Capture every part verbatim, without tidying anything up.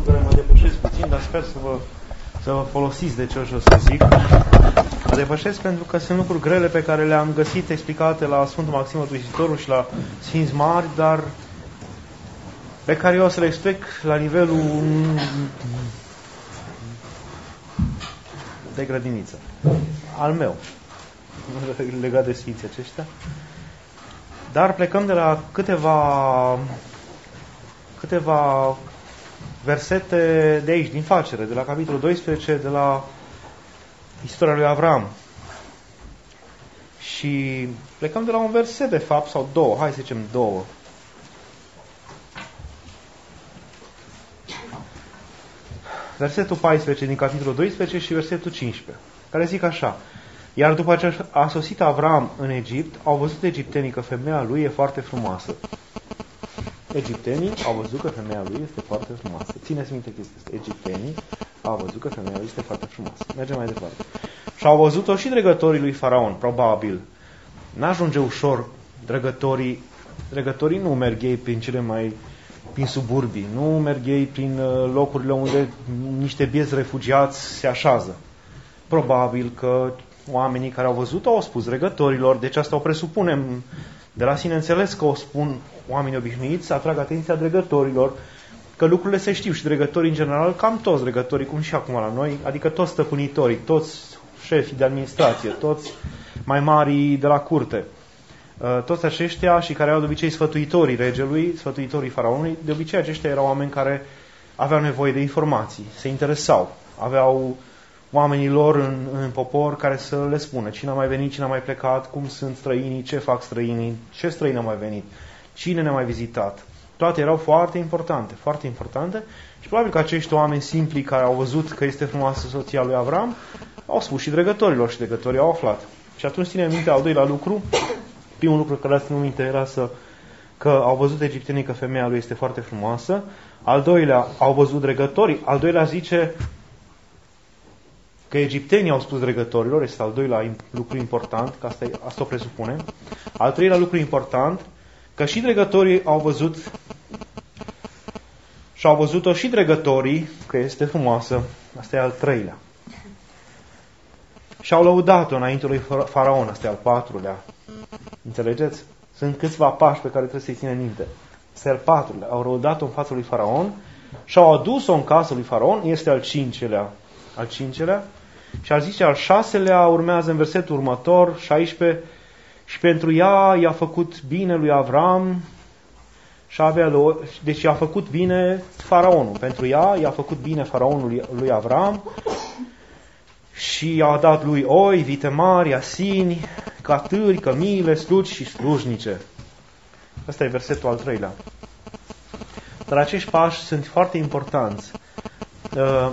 care mă depășesc puțin, dar sper să vă, să vă folosiți de ce o să zic. Mă depășesc pentru că sunt lucruri grele pe care le-am găsit explicate la Sfântul Maxim Mărturisitorul și la Sfinți Mari, dar pe care eu o să le explic la nivelul de grădiniță al meu, legat de Sfinții aceștia. Dar plecăm de la câteva câteva versete de aici, din Facere, de la capitolul doisprezece, de la istoria lui Avram. Și plecăm de la un verset, de fapt, sau două, hai să zicem două. Versetul paisprezece din capitolul doisprezece și versetul cincisprezece, care zic așa: iar după ce a sosit Avram în Egipt, au văzut egiptenii că femeia lui e foarte frumoasă. Egiptenii au văzut că femeia lui este foarte frumoasă. Țineți minte chestia asta. Egiptenii au văzut că femeia lui este foarte frumoasă. Mergem mai departe. Și au văzut-o și dregătorii lui Faraon, probabil. N-ajunge ușor dregătorii. Dregătorii nu merg ei prin cele mai prin suburbii, nu merg ei prin locurile unde niște bieți refugiați se așează. Probabil că oamenii care au văzut-o au spus dregătorilor, deci asta o presupunem de la sine înțeles că o spun oamenii obișnuiți, să atrag atenția dregătorilor, că lucrurile se știu și dregătorii în general, cam toți dregătorii, cum și acum la noi, adică toți stăpânitorii, toți șefii de administrație, toți mai mari de la curte, toți aceștia și care au de obicei sfătuitorii regelui, sfătuitorii faraonului, de obicei aceștia erau oameni care aveau nevoie de informații, se interesau, aveau oamenii lor în, în popor care să le spună cine a mai venit, cine a mai plecat, cum sunt străinii, ce fac străinii, ce străini a mai venit, cine ne-a mai vizitat. Toate erau foarte importante, foarte importante și probabil că acești oameni simpli care au văzut că este frumoasă soția lui Avram au spus și dregătorilor și dregătorii au aflat. Și atunci ținem minte al doilea lucru. Primul lucru care l-a ținut minte era să, că au văzut egiptenii că femeia lui este foarte frumoasă. Al doilea, au văzut dregătorii. Al doilea zice că egiptenii au spus dregătorilor. Este al doilea lucru important, că asta, asta o presupune. Al treilea lucru important, că și dregătorii au văzut și au văzut-o și dregătorii că este frumoasă. Asta e al treilea. Și au lăudat-o înainte lui Faraon. Asta e al patrulea. Înțelegeți? Sunt câțiva pași pe care trebuie să-i ținem minte. Este al patrulea. Au lăudat-o în fața lui Faraon și au adus-o în casa lui Faraon. Este al cincelea. Al cincelea. Și al zice al șaselea urmează în versetul următor, șaisprezece. Și pentru ea i-a făcut bine lui Avram și avea deci i-a făcut bine Faraonul. Pentru ea i-a făcut bine Faraonul lui Avram și i-a dat lui oi, vite mari, asini, catâri, cămile, slugi și slujnice. Asta e versetul al treilea. Dar acești pași sunt foarte importanți. Uh,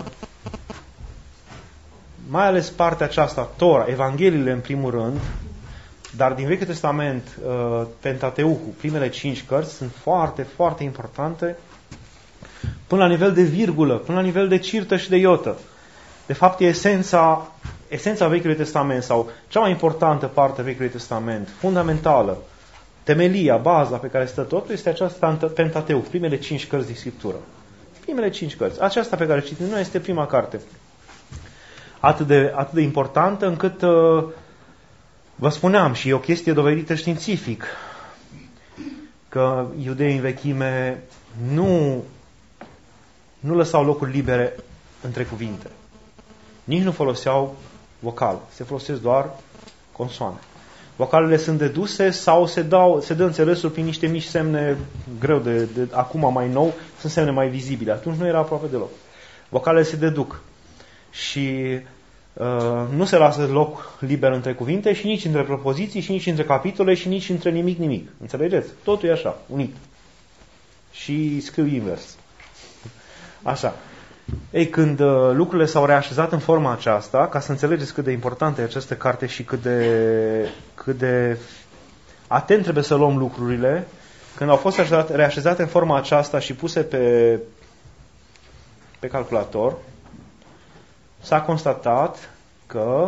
mai ales partea aceasta, Tora, Evangheliile în primul rând, dar din Vechiul Testament, uh, Pentateucul, primele cinci cărți, sunt foarte, foarte importante până la nivel de virgulă, până la nivel de cirtă și de iotă. De fapt, e esența, esența Vechiului Testament sau cea mai importantă parte a Vechiului Testament, fundamentală, temelia, baza pe care stă totul, este aceasta Pentateuc, primele cinci cărți din Scriptură. Primele cinci cărți. Aceasta pe care citim noi este prima carte. Atât de, atât de importantă încât, uh, vă spuneam, și e o chestie dovedită științific, că iudeii în vechime nu, nu lăsau locuri libere între cuvinte. Nici nu foloseau vocale, se folosesc doar consoane. Vocalele sunt deduse sau se, dau, se dă înțelesul prin niște mici semne greu de, de acum mai nou, sunt semne mai vizibile. Atunci nu era aproape deloc. Vocalele se deduc și uh, nu se lasă loc liber între cuvinte și nici între propoziții și nici între capitole și nici între nimic nimic. Înțelegeți? Totul e așa, unit. Și scriu invers. Așa. Ei, când uh, lucrurile s-au reașezat în forma aceasta, ca să înțelegeți cât de importantă e această carte și cât de, cât de atent trebuie să luăm lucrurile, când au fost reașezate, reașezate în forma aceasta și puse pe, pe calculator, s-a constatat că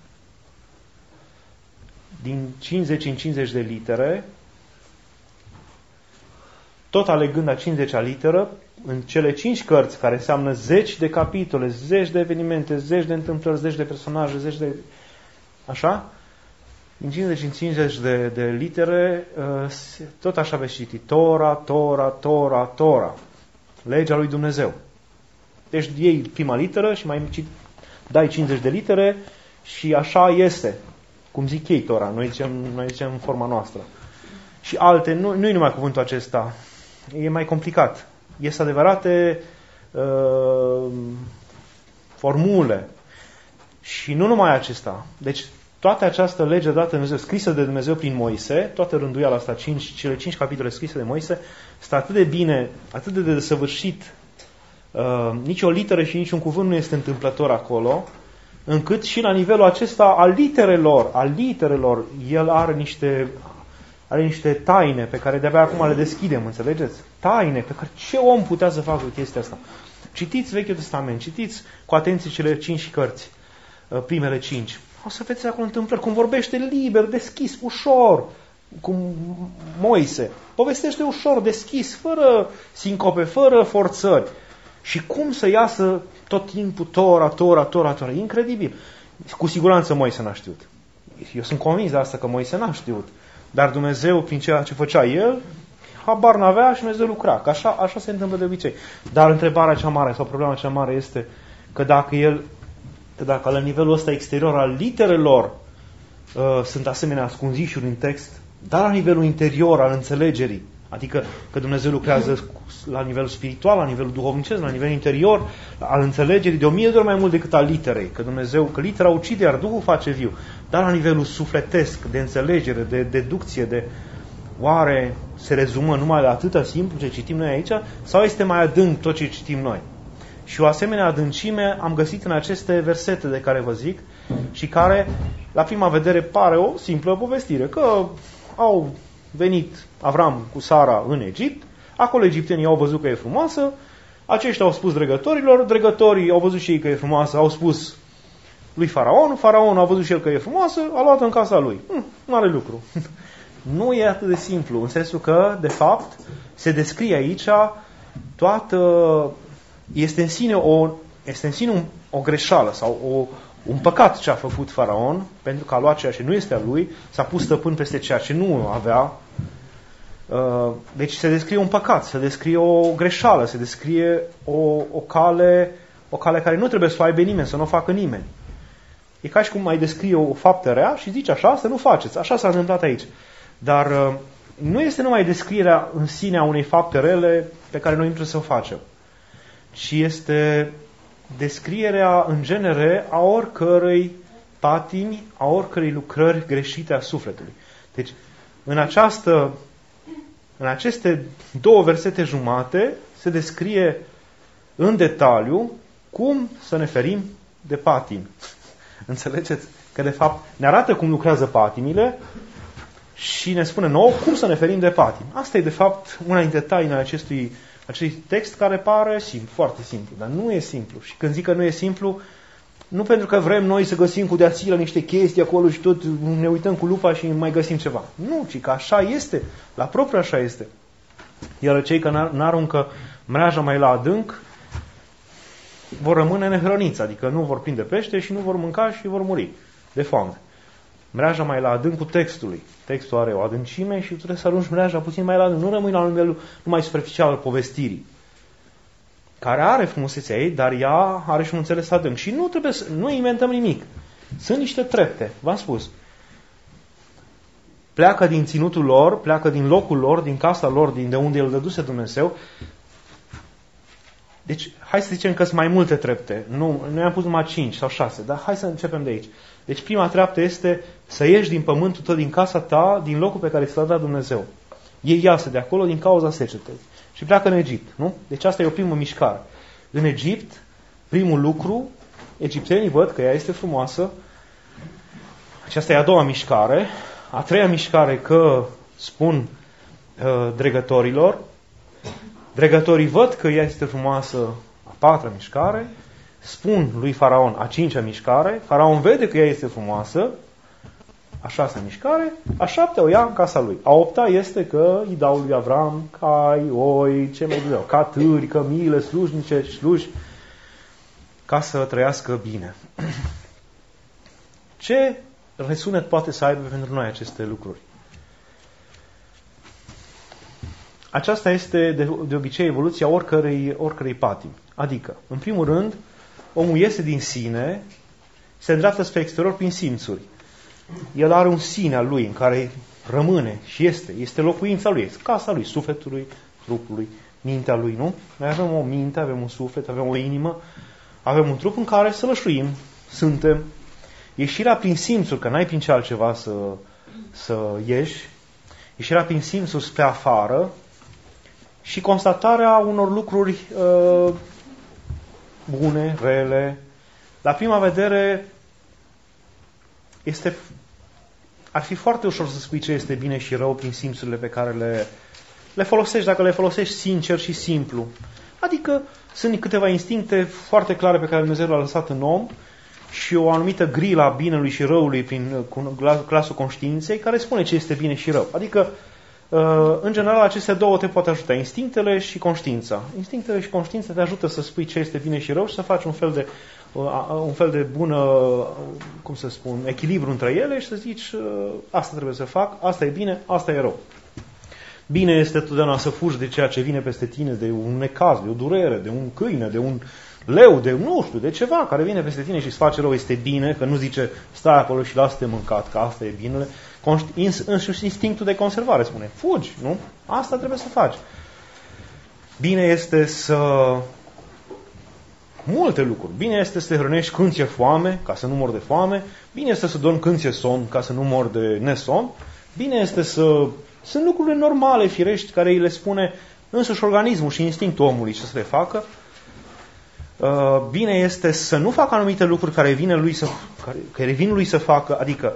din cincizeci în cincizeci de litere, tot alegând a cincizecea literă, în cele cinci cărți, care înseamnă zeci de capitole, zeci de evenimente, zeci de întâmplări, zeci de personaje, zeci de... Așa? În cincizeci în cincizeci de, de litere, tot așa veți citi. Tora, Tora, Tora, Tora. Legea lui Dumnezeu. Deci iei prima literă și mai dai cincizeci de litere și așa este. Cum zic ei Tora, noi zicem, noi zicem în forma noastră. Și alte, nu, nu e numai cuvântul acesta, e mai complicat. Este adevărate uh, formule. Și nu numai acesta. Deci toată această lege dată de Dumnezeu, scrisă de Dumnezeu prin Moise, toată rânduiala asta, cinci, cele cinci capitole scrise de Moise, stă atât de bine, atât de desăvârșit, uh, nici o literă și nici un cuvânt nu este întâmplător acolo, încât și la nivelul acesta al literelor, al literelor, el are niște, are niște taine pe care de-abia acum le deschidem, înțelegeți? Taine pe care ce om putea să facă chestia asta? Citiți Vechiul Testament, citiți cu atenție cele cinci cărți, uh, primele cinci. O să vedeți acolo întâmplări, cum vorbește liber, deschis, ușor, cum Moise. Povestește ușor, deschis, fără sincope, fără forțări. Și cum să iasă tot timpul Tora, Tora, Tora, Tora. E incredibil. Cu siguranță Moise n-a știut. Eu sunt convins de asta că Moise n-a știut. Dar Dumnezeu, prin ceea ce făcea el, habar n-avea și Dumnezeu lucra. Că așa, așa se întâmplă de obicei. Dar întrebarea cea mare sau problema cea mare este că dacă el că dacă la nivelul ăsta exterior al literelor uh, sunt asemenea ascunzișuri în text, dar la nivelul interior al înțelegerii, adică că Dumnezeu lucrează la nivelul spiritual, la nivelul duhovnicesc, la nivelul interior al înțelegerii de o mie de ori mai mult decât al literei, că Dumnezeu, că litera ucide, iar Duhul face viu, dar la nivelul sufletesc, de înțelegere, de deducție, de oare se rezumă numai la atâta simplu ce citim noi aici, sau este mai adânc tot ce citim noi? Și o asemenea adâncime am găsit în aceste versete de care vă zic și care, la prima vedere, pare o simplă povestire. Că au venit Avram cu Sara în Egipt, acolo egiptenii au văzut că e frumoasă, aceștia au spus dregătorilor, dregătorii au văzut și ei că e frumoasă, au spus lui Faraon, Faraon a văzut și el că e frumoasă, a luat în casa lui. Hm, mare lucru. Nu e atât de simplu, în sensul că, de fapt, se descrie aici toată... Este în sine o, este în sine un, o greșeală sau o, un păcat ce a făcut Faraon, pentru că a luat ceea ce nu este a lui, s-a pus stăpân peste ceea ce nu avea. Deci se descrie un păcat, se descrie o greșeală, se descrie o, o, cale, o cale care nu trebuie să o aibă nimeni, să nu o facă nimeni. E ca și cum mai descrie o faptă rea și zici așa, să nu faceți. Așa s-a întâmplat aici. Dar nu este numai descrierea în sine a unei fapte rele pe care noi nu trebuie să o facem, ci este descrierea în genere a oricărei patimi, a oricărei lucrări greșite a sufletului. Deci, în, această, în aceste două versete jumate se descrie în detaliu cum să ne ferim de patimi. Înțelegeți? Că de fapt ne arată cum lucrează patimile și ne spune nouă cum să ne ferim de patimi. Asta e de fapt una dintre tainele acestui acest text care pare simplu, foarte simplu, dar nu e simplu. Și când zic că nu e simplu, nu pentru că vrem noi să găsim cu deațilă niște chestii acolo și tot ne uităm cu lupa și mai găsim ceva. Nu, ci că așa este, la propriu așa este. Iar cei care n-aruncă mreaja mai la adânc vor rămâne nehrăniți, adică nu vor prinde pește și nu vor mânca și vor muri de foame. Mreaja mai la adâncul textului. Textul are o adâncime și trebuie să arunci mreaja puțin mai la adânc. Nu rămâi la nivelul numai superficial al povestirii, care are frumusețea ei, dar ea are și un înțeles adânc. Și nu trebuie să, nu inventăm nimic. Sunt niște trepte, v-am spus. Pleacă din ținutul lor, pleacă din locul lor, din casa lor, din de unde îl dăduse Dumnezeu. Deci, hai să zicem că sunt mai multe trepte. Nu, noi am pus numai cinci sau șase, dar hai să începem de aici. Deci prima treaptă este să ieși din pământul tău, din casa ta, din locul pe care ți l-a dat Dumnezeu. Ei iasă de acolo din cauza secetei. Și pleacă în Egipt, nu? Deci asta e o primă mișcare. În Egipt, primul lucru, egiptenii văd că ea este frumoasă. Aceasta e a doua mișcare. A treia mișcare, că spun uh, dregătorilor. Dregătorii văd că ea este frumoasă, a patra mișcare. Spun lui Faraon, a cincea mișcare. Faraon vede că ea este frumoasă. A șasea mișcare, a șaptea o ia în casa lui. A opta este că îi dau lui Avram cai, oi, ce mai dădeau, catâri, cămile, slujnice, sluși, ca să trăiască bine. Ce resunet poate să aibă pentru noi aceste lucruri? Aceasta este de, de obicei evoluția oricărei, oricărei patimi. Adică, în primul rând, omul iese din sine, se îndreaptă spre exterior prin simțuri. El are un sine al lui în care rămâne și este. Este locuința lui, este casa lui, sufletului, trupului, mintea lui, nu? Noi avem o minte, avem un suflet, avem o inimă, avem un trup în care să lășluim, suntem. Ieșirea prin simțuri, că n-ai prin ce altceva să, să ieși, ieșirea prin simțuri spre afară și constatarea unor lucruri uh, bune, rele. La prima vedere este, ar fi foarte ușor să spui ce este bine și rău prin simțurile pe care le, le folosești, dacă le folosești sincer și simplu. Adică sunt câteva instincte foarte clare pe care Dumnezeu le-a lăsat în om și o anumită grilă a binelui și răului prin glasul conștiinței care spune ce este bine și rău. Adică, în general, aceste două te pot ajuta, instinctele și conștiința. Instinctele și conștiința te ajută să spui ce este bine și rău și să faci un fel de, un fel de bună, cum să spun, echilibru între ele și să zici, asta trebuie să fac, asta e bine, asta e rău. Bine este totdeauna să fugi de ceea ce vine peste tine, de un necaz, de o durere, de un câine, de un leu, de nu știu, de ceva care vine peste tine și îți face rău, este bine, că nu zice stai acolo și lasă-te mâncat, că asta e binele. Însuși instinctul de conservare spune, fugi, nu? Asta trebuie să faci. Bine este să... Multe lucruri. Bine este să te hrănești când ți-e foame, ca să nu mor de foame. Bine este să dormi când ți-e somn, ca să nu mor de nesom. Bine este să... Sunt lucrurile normale, firești, care îi le spune însuși organismul și instinctul omului ce să le facă. Bine este să nu facă anumite lucruri care vine lui să, care, care vin lui să facă, adică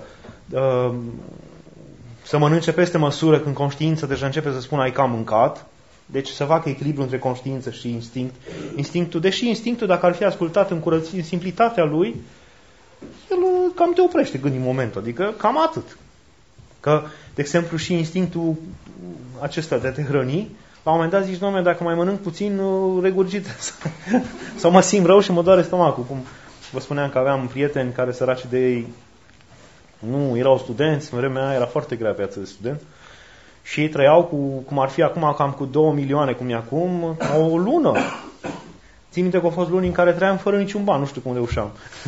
să mănânce peste măsură când conștiința deja începe să spună ai cam mâncat. Deci să facă echilibru între conștiință și instinct. Instinctul, deși instinctul, dacă ar fi ascultat în, curăț, în simplitatea lui, el cam te oprește gând în momentul, adică cam atât. Că, de exemplu, și instinctul acesta de a te hrăni, la un moment dat zici, doamne, dacă mai mănânc puțin, regurgit sau mă simt rău și mă doare stomacul. Cum vă spuneam că aveam prieteni care săraci de ei nu erau studenți, în vremea aia era foarte grea viața de student, și ei trăiau cu, cum ar fi acum, cam cu două milioane, cum e acum, o lună. Țin minte că au fost luni în care trăiam fără niciun ban, nu știu cum reușeam.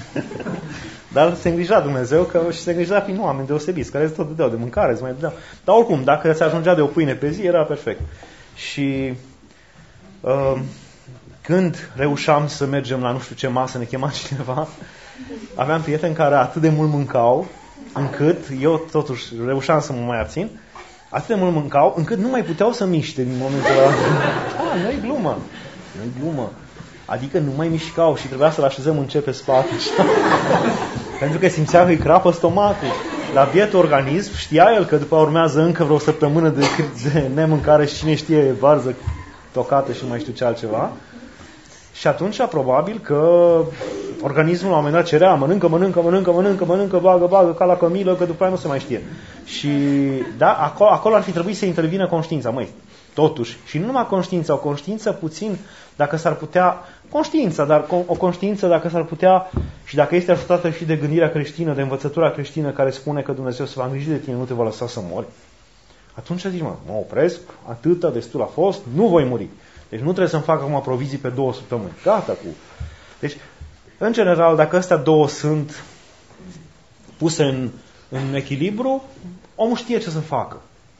Dar se îngrija Dumnezeu că și se îngrija prin oameni deosebiți, care tot dădeau de mâncare, îți mai dădeau. Dar oricum, dacă se ajungea de o pâine pe zi, era perfect. Și uh, când reușeam să mergem la nu știu ce masă, ne chema cineva, aveam prieteni care atât de mult mâncau, încât eu totuși reușeam să mă mai abțin, atât de mult mâncau, încât nu mai puteau să miște din momentul ăla. Ah, nu-i glumă. Nu-i glumă. Adică nu mai mișcau și trebuia să-l așezăm în ce pe spate. Pentru că simțea că îi crapă stomacul. La bietul organism știa el că după urmează încă vreo săptămână de, de nemâncare și cine știe varză tocată și mai știu ce altceva. Și atunci probabil că organismul la un moment dat cerea, mănâncă, mănâncă, mănâncă, mănâncă, mănâncă, bagă, bagă, ca la cămilă, că după aia nu se mai știe. Și da, acolo, acolo ar fi trebuit să intervină conștiința, măi, totuși. Și nu numai conștiința, o conștiință puțin, dacă s-ar putea, conștiința, dar o conștiință dacă s-ar putea și dacă este ajutată și de gândirea creștină, de învățătura creștină care spune că Dumnezeu se va îngriji de tine, nu te va lăsa să mori. Atunci zici, mă, mă opresc, atâta, destul a fost, nu voi muri. Deci nu trebuie să-mi fac acum provizii pe două săptămâni. Gata cu... Deci, în general, dacă astea două sunt puse în, în echilibru, omul știe ce să facă.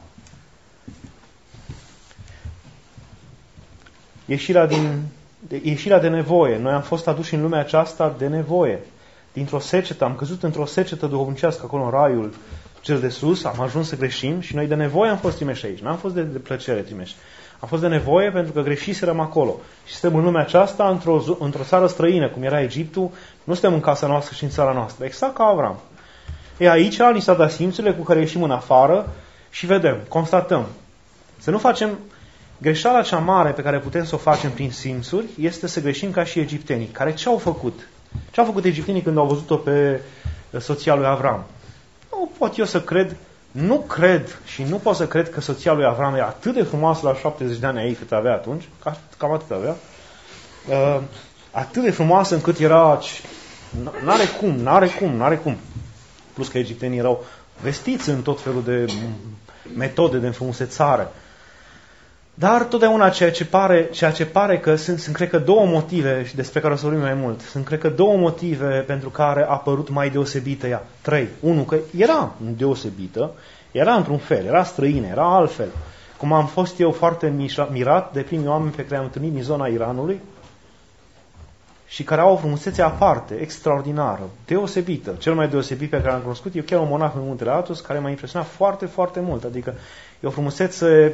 Ieșirea, din, de, ieșirea de nevoie. Noi am fost aduși în lumea aceasta de nevoie. Dintr-o secetă, am căzut într-o secetă duhovnicească acolo în raiul cel de sus, am ajuns să greșim și noi de nevoie am fost trimeși aici. N-am fost de, de plăcere trimeși. Am fost de nevoie pentru că greșiserăm acolo. Și suntem în lumea aceasta, într-o, într-o țară străină, cum era Egiptul, nu suntem în casa noastră și în țara noastră. Exact ca Avram. E aici, ni s-a dat simțurile cu care ieșim în afară și vedem, constatăm. Să nu facem greșeala cea mare pe care putem să o facem prin simțuri, este să greșim ca și egiptenii. Care ce au făcut? Ce au făcut egiptenii când au văzut-o pe soția lui Avram? Nu nu pot eu să cred, nu cred și nu pot să cred că soția lui Avram e atât de frumoasă la șaptezeci de ani ei cât avea atunci, cam atât avea, uh, atât de frumoasă încât era, n-are cum, n-are cum, n-are cum. Plus că egiptenii erau vestiți în tot felul de metode de înfrumusețare. Dar totdeauna ceea ce pare, ceea ce pare că sunt, sunt, cred că, două motive, și despre care o să vorbim mai mult, sunt, cred că, două motive pentru care a părut mai deosebită ea. Trei. Unu, că era deosebită, era într-un fel, era străină, era altfel. Cum am fost eu foarte mirat de primii oameni pe care am întâlnit din zona Iranului și care au o frumusețe aparte, extraordinară, deosebită. Cel mai deosebit pe care l-am cunoscut e chiar un monah în Muntele Athos, care m-a impresionat foarte, foarte mult. Adică e o frumusețe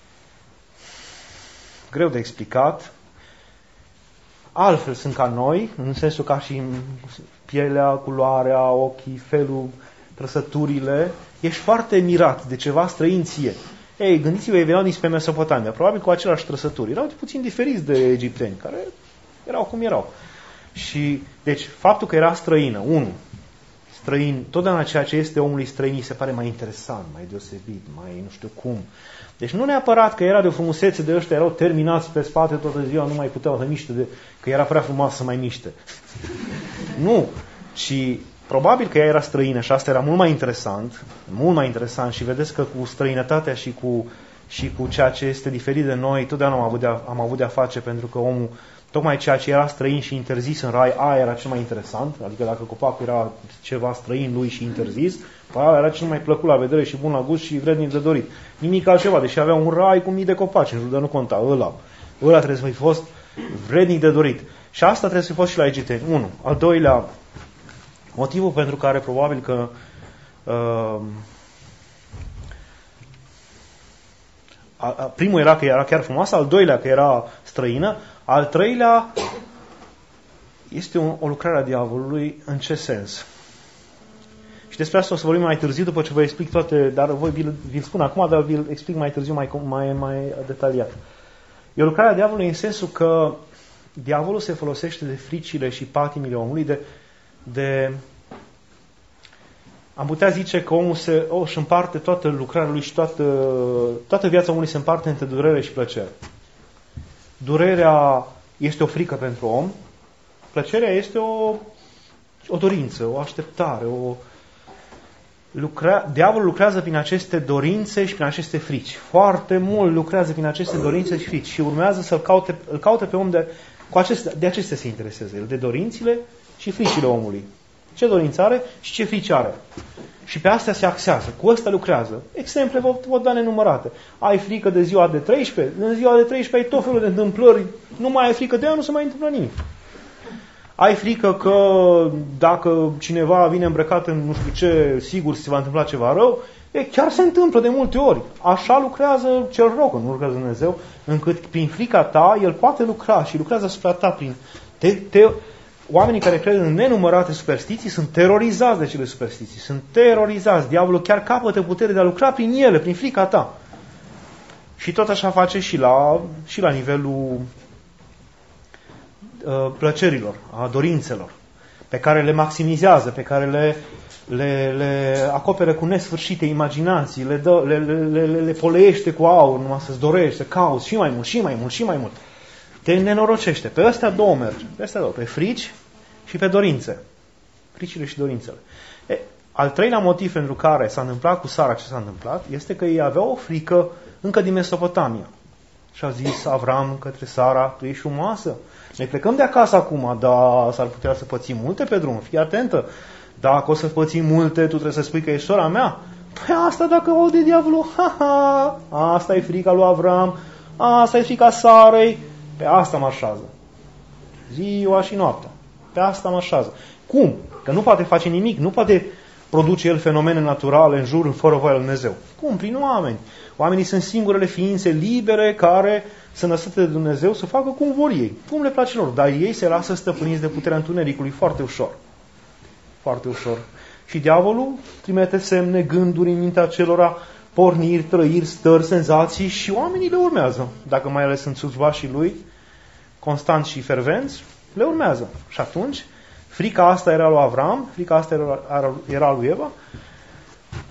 greu de explicat. Altfel sunt ca noi, în sensul ca și pielea, culoarea, ochii, felul, trăsăturile. Ești foarte mirat de ceva străin ție. Ei, gândiți-vă, ei veneau dinspre Mesopotamia, probabil cu aceleași trăsături. Erau puțin diferiți de egipteni, care erau cum erau. Și, deci, faptul că era străină, unu, străin, totdeauna ceea ce este omului străin se pare mai interesant, mai deosebit, mai nu știu cum. Deci nu neapărat că era de o frumusețe de ăștia, erau terminați pe spate toată ziua, nu mai puteau să miște, de, că era prea frumoasă să mai miște. Nu, ci probabil că ea era străină și asta era mult mai interesant, mult mai interesant și vedeți că cu străinătatea și cu, și cu ceea ce este diferit de noi, totdeauna am avut de a, am avut de a face, pentru că omul, tocmai ceea ce era străin și interzis în rai, aia era cel mai interesant, adică dacă copacul era ceva străin lui și interzis, aia era cel mai plăcut la vedere și bun la gust și vrednic de dorit. Nimic altceva, deși avea un rai cu mii de copaci, în jur, dar nu conta, ăla. Ăla trebuie să fi fost vrednic de dorit. Și asta trebuie să fi fost și la egipteni. Unu. Al doilea, motivul pentru care probabil că uh, a, a, primul era că era chiar frumoasă, al doilea că era străină, al treilea este o, o lucrare a diavolului. În ce sens? Și despre asta o să vorbim mai târziu, după ce vă explic toate, dar voi vi-l, vi-l spun acum, dar vi-l explic mai târziu, mai, mai, mai detaliat. E o lucrare a diavolului în sensul că diavolul se folosește de fricile și patimile omului, de, de am putea zice că omul se, o, își împarte toată lucrarea lui și toată, toată viața omului se împarte între durere și plăcere. Durerea este o frică pentru om, plăcerea este o, o dorință, o așteptare, o lucra, diavolul lucrează prin aceste dorințe și prin aceste frici. Foarte mult lucrează prin aceste dorințe și frici și urmează să-l caute, îl caute pe om de, cu aceste, de acestea se interesează el, de dorințele și fricile omului. Ce dorință are și ce frici are. Și pe astea se axează. Cu ăsta lucrează. Exemple vă pot da nenumărate. Ai frică de ziua de treisprezece? În ziua de treisprezece ai tot felul de întâmplări. Nu mai ai frică de ea, nu se mai întâmplă nimic. Ai frică că dacă cineva vine îmbrăcat în nu știu ce, sigur se va întâmpla ceva rău? E, chiar se întâmplă de multe ori. Așa lucrează cel rău, că nu lucrează Dumnezeu, încât prin frica ta, El poate lucra și lucrează asupra ta prin... Te, te, oamenii care cred în nenumărate superstiții sunt terorizați de cele superstiții. Sunt terorizați. Diavolul chiar capătă putere de a lucra prin ele, prin frica ta. Și tot așa face și la, și la nivelul uh, plăcerilor, a dorințelor, pe care le maximizează, pe care le, le, le acoperă cu nesfârșite imaginații, le, dă, le, le, le, le poleiește cu aur, numai să-ți dorești, să cauți și mai mult, și mai mult, și mai mult. Te nenorocește. Pe astea două merge. Pe astea două. Pe frici și pe dorințe. Fricile și dorințele. E, al treilea motiv pentru care s-a întâmplat cu Sara ce s-a întâmplat este că ei aveau o frică încă din Mesopotamia. Și a zis Avram către Sara, tu ești frumoasă. Ne plecăm de acasă acum, dar s-ar putea să pățim multe pe drum. Fii atentă. Dacă o să pățim multe, tu trebuie să spui că ești sora mea. Păi asta dacă aude diavolul, ha, ha, asta e frica lui Avram, asta e frica Sarei. Pe asta marșează. Ziua și noaptea. Pe asta marșează. Cum? Că nu poate face nimic, nu poate produce el fenomene naturale în jur, fără voia lui Dumnezeu. Cum? Prin oameni. Oamenii sunt singurele ființe libere care sunt lăsate de Dumnezeu să facă cum vor ei, cum le place lor. Dar ei se lasă stăpâniți de puterea întunericului foarte ușor. Foarte ușor. Și diavolul trimite semne, gânduri în mintea celora, porniri, trăiri, stări, senzații și oamenii le urmează. Dacă mai ales sunt slujbașii lui, constanți și fervenți, le urmează. Și atunci, frica asta era lui Avram, frica asta era, era lui Eva,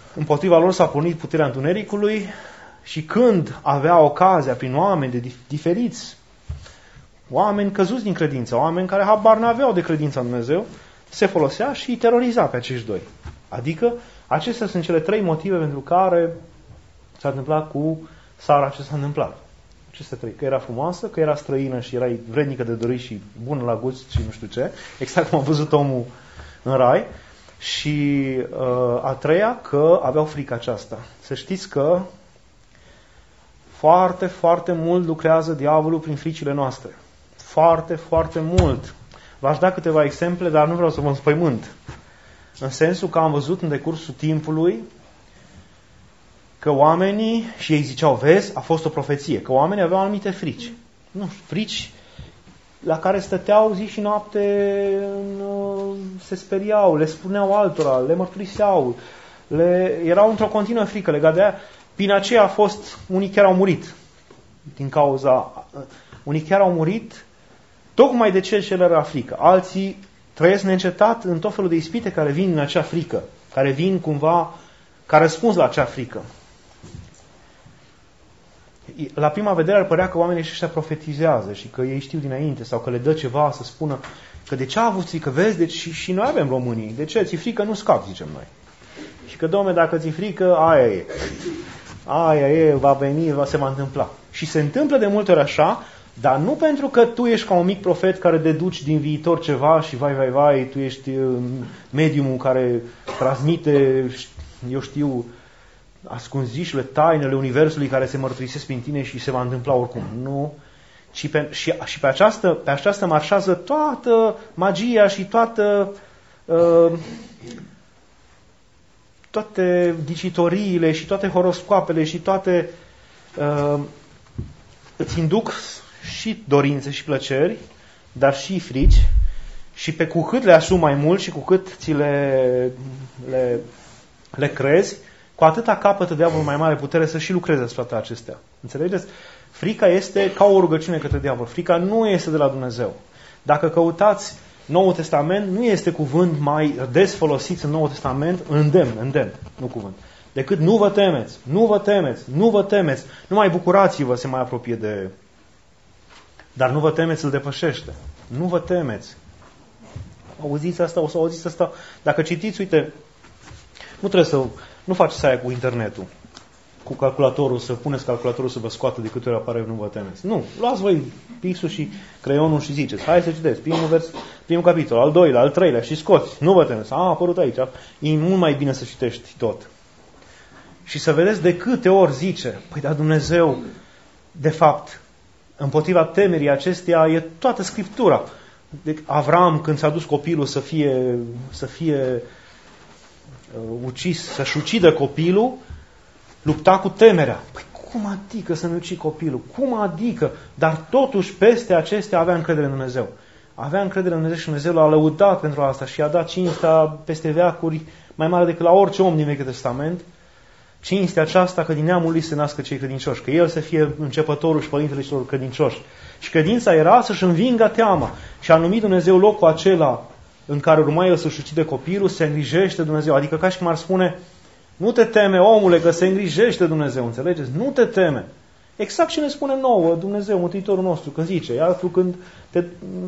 împotriva lor s-a pornit puterea întunericului și când avea ocazia prin oameni de diferiți, oameni căzuți din credință, oameni care habar n-aveau de credința în Dumnezeu, se folosea și îi teroriza pe acești doi. Adică, acestea sunt cele trei motive pentru care s-a întâmplat cu Sara ce s-a întâmplat. Aceste trei. Că era frumoasă, că era străină și era vrednică de dorit și bună la gust și nu știu ce. Exact cum a văzut omul în rai. Și uh, a treia, că aveau frică aceasta. Să știți că foarte, foarte mult lucrează diavolul prin fricile noastre. Foarte, foarte mult. V-aș da câteva exemple, dar nu vreau să vă înspăimânt. În sensul că am văzut în decursul timpului că oamenii, și ei ziceau, vezi, a fost o profeție, că oamenii aveau anumite frici. Nu știu, frici la care stăteau zi și noapte, se speriau, le spuneau altora, le mărturiseau, le, erau într-o continuă frică legat de aia. Prin aceea a fost, unii chiar au murit din cauza, unii chiar au murit tocmai de ce le era frică. Alții trăiesc neîncetat în tot felul de ispite care vin în acea frică, care vin cumva ca răspuns la acea frică. La prima vedere ar părea că oamenii ăștia profetizează și că ei știu dinainte sau că le dă ceva să spună că de ce a avut frică, vezi, deci și, și noi avem românii, de ce ți-e frică, nu scapi, zicem noi. Și că, Doamne, dacă ți-e frică, aia e. Aia e, va veni, va se va întâmpla. Și se întâmplă de multe ori așa, dar nu pentru că tu ești ca un mic profet care deduci din viitor ceva și vai, vai, vai, tu ești mediumul care transmite, eu știu, ascunzișurile, tainele Universului care se mărturisesc prin tine și se va întâmpla oricum. Nu. Și pe, și, și pe, această, pe aceasta marșează toată magia și toată uh, toate dicitoriile și toate horoscoapele și toate uh, îți induc și dorințe și plăceri, dar și frici, și pe cu cât le asumi mai mult și cu cât ți le, le, le crezi, cu atâta capătă diavolul mai mare putere să și lucreze asupra toate acestea. Înțelegeți? Frica este ca o rugăciune către diavol. Frica nu este de la Dumnezeu. Dacă căutați Noul Testament, nu este cuvânt mai des folosit în Noul Testament, îndemn, îndemn, nu cuvânt, decât nu vă temeți, nu vă temeți, nu vă temeți, numai bucurați-vă se mai apropie de... Dar nu vă temeți, îl depășește. Nu vă temeți. Auziți asta, o să auziți asta. Dacă citiți, uite, nu trebuie să... Nu faceți aia cu internetul, cu calculatorul, să puneți calculatorul să vă scoată de câte ori apare nu vă temeți. Nu. Luați voi pixul și creionul și ziceți, hai să citeți primul vers, primul capitol, al doilea, al treilea și scoți. Nu vă temeți. A, a apărut aici. E mult mai bine să citești tot. Și să vedeți de câte ori zice, păi dar Dumnezeu, de fapt, împotriva temerii acesteia e toată Scriptura. Deci Avram, când s-a dus copilul să fie, să fie uh, ucis, să-și ucidă copilul, lupta cu temerea. Păi cum adică să nu ucid copilul? Cum adică? Dar totuși peste acestea avea încredere în Dumnezeu. Avea încredere în Dumnezeu și Dumnezeu l-a lăudat pentru asta și i-a dat cinstea peste veacuri mai mare decât la orice om din Vechiul Testament. Cinstea aceasta că din neamul lui se nască cei credincioși, că el să fie începătorul și părintele celor credincioși. Și credința era să-și învingă teama. Și a numit Dumnezeu locul acela în care urma el să-și ucide copilul, se îngrijește Dumnezeu. Adică ca și cum ar spune, nu te teme, omule, că se îngrijește Dumnezeu, înțelegeți? Nu te teme. Exact ce ne spune nouă Dumnezeu, Mântuitorul nostru, când zice, iar când te,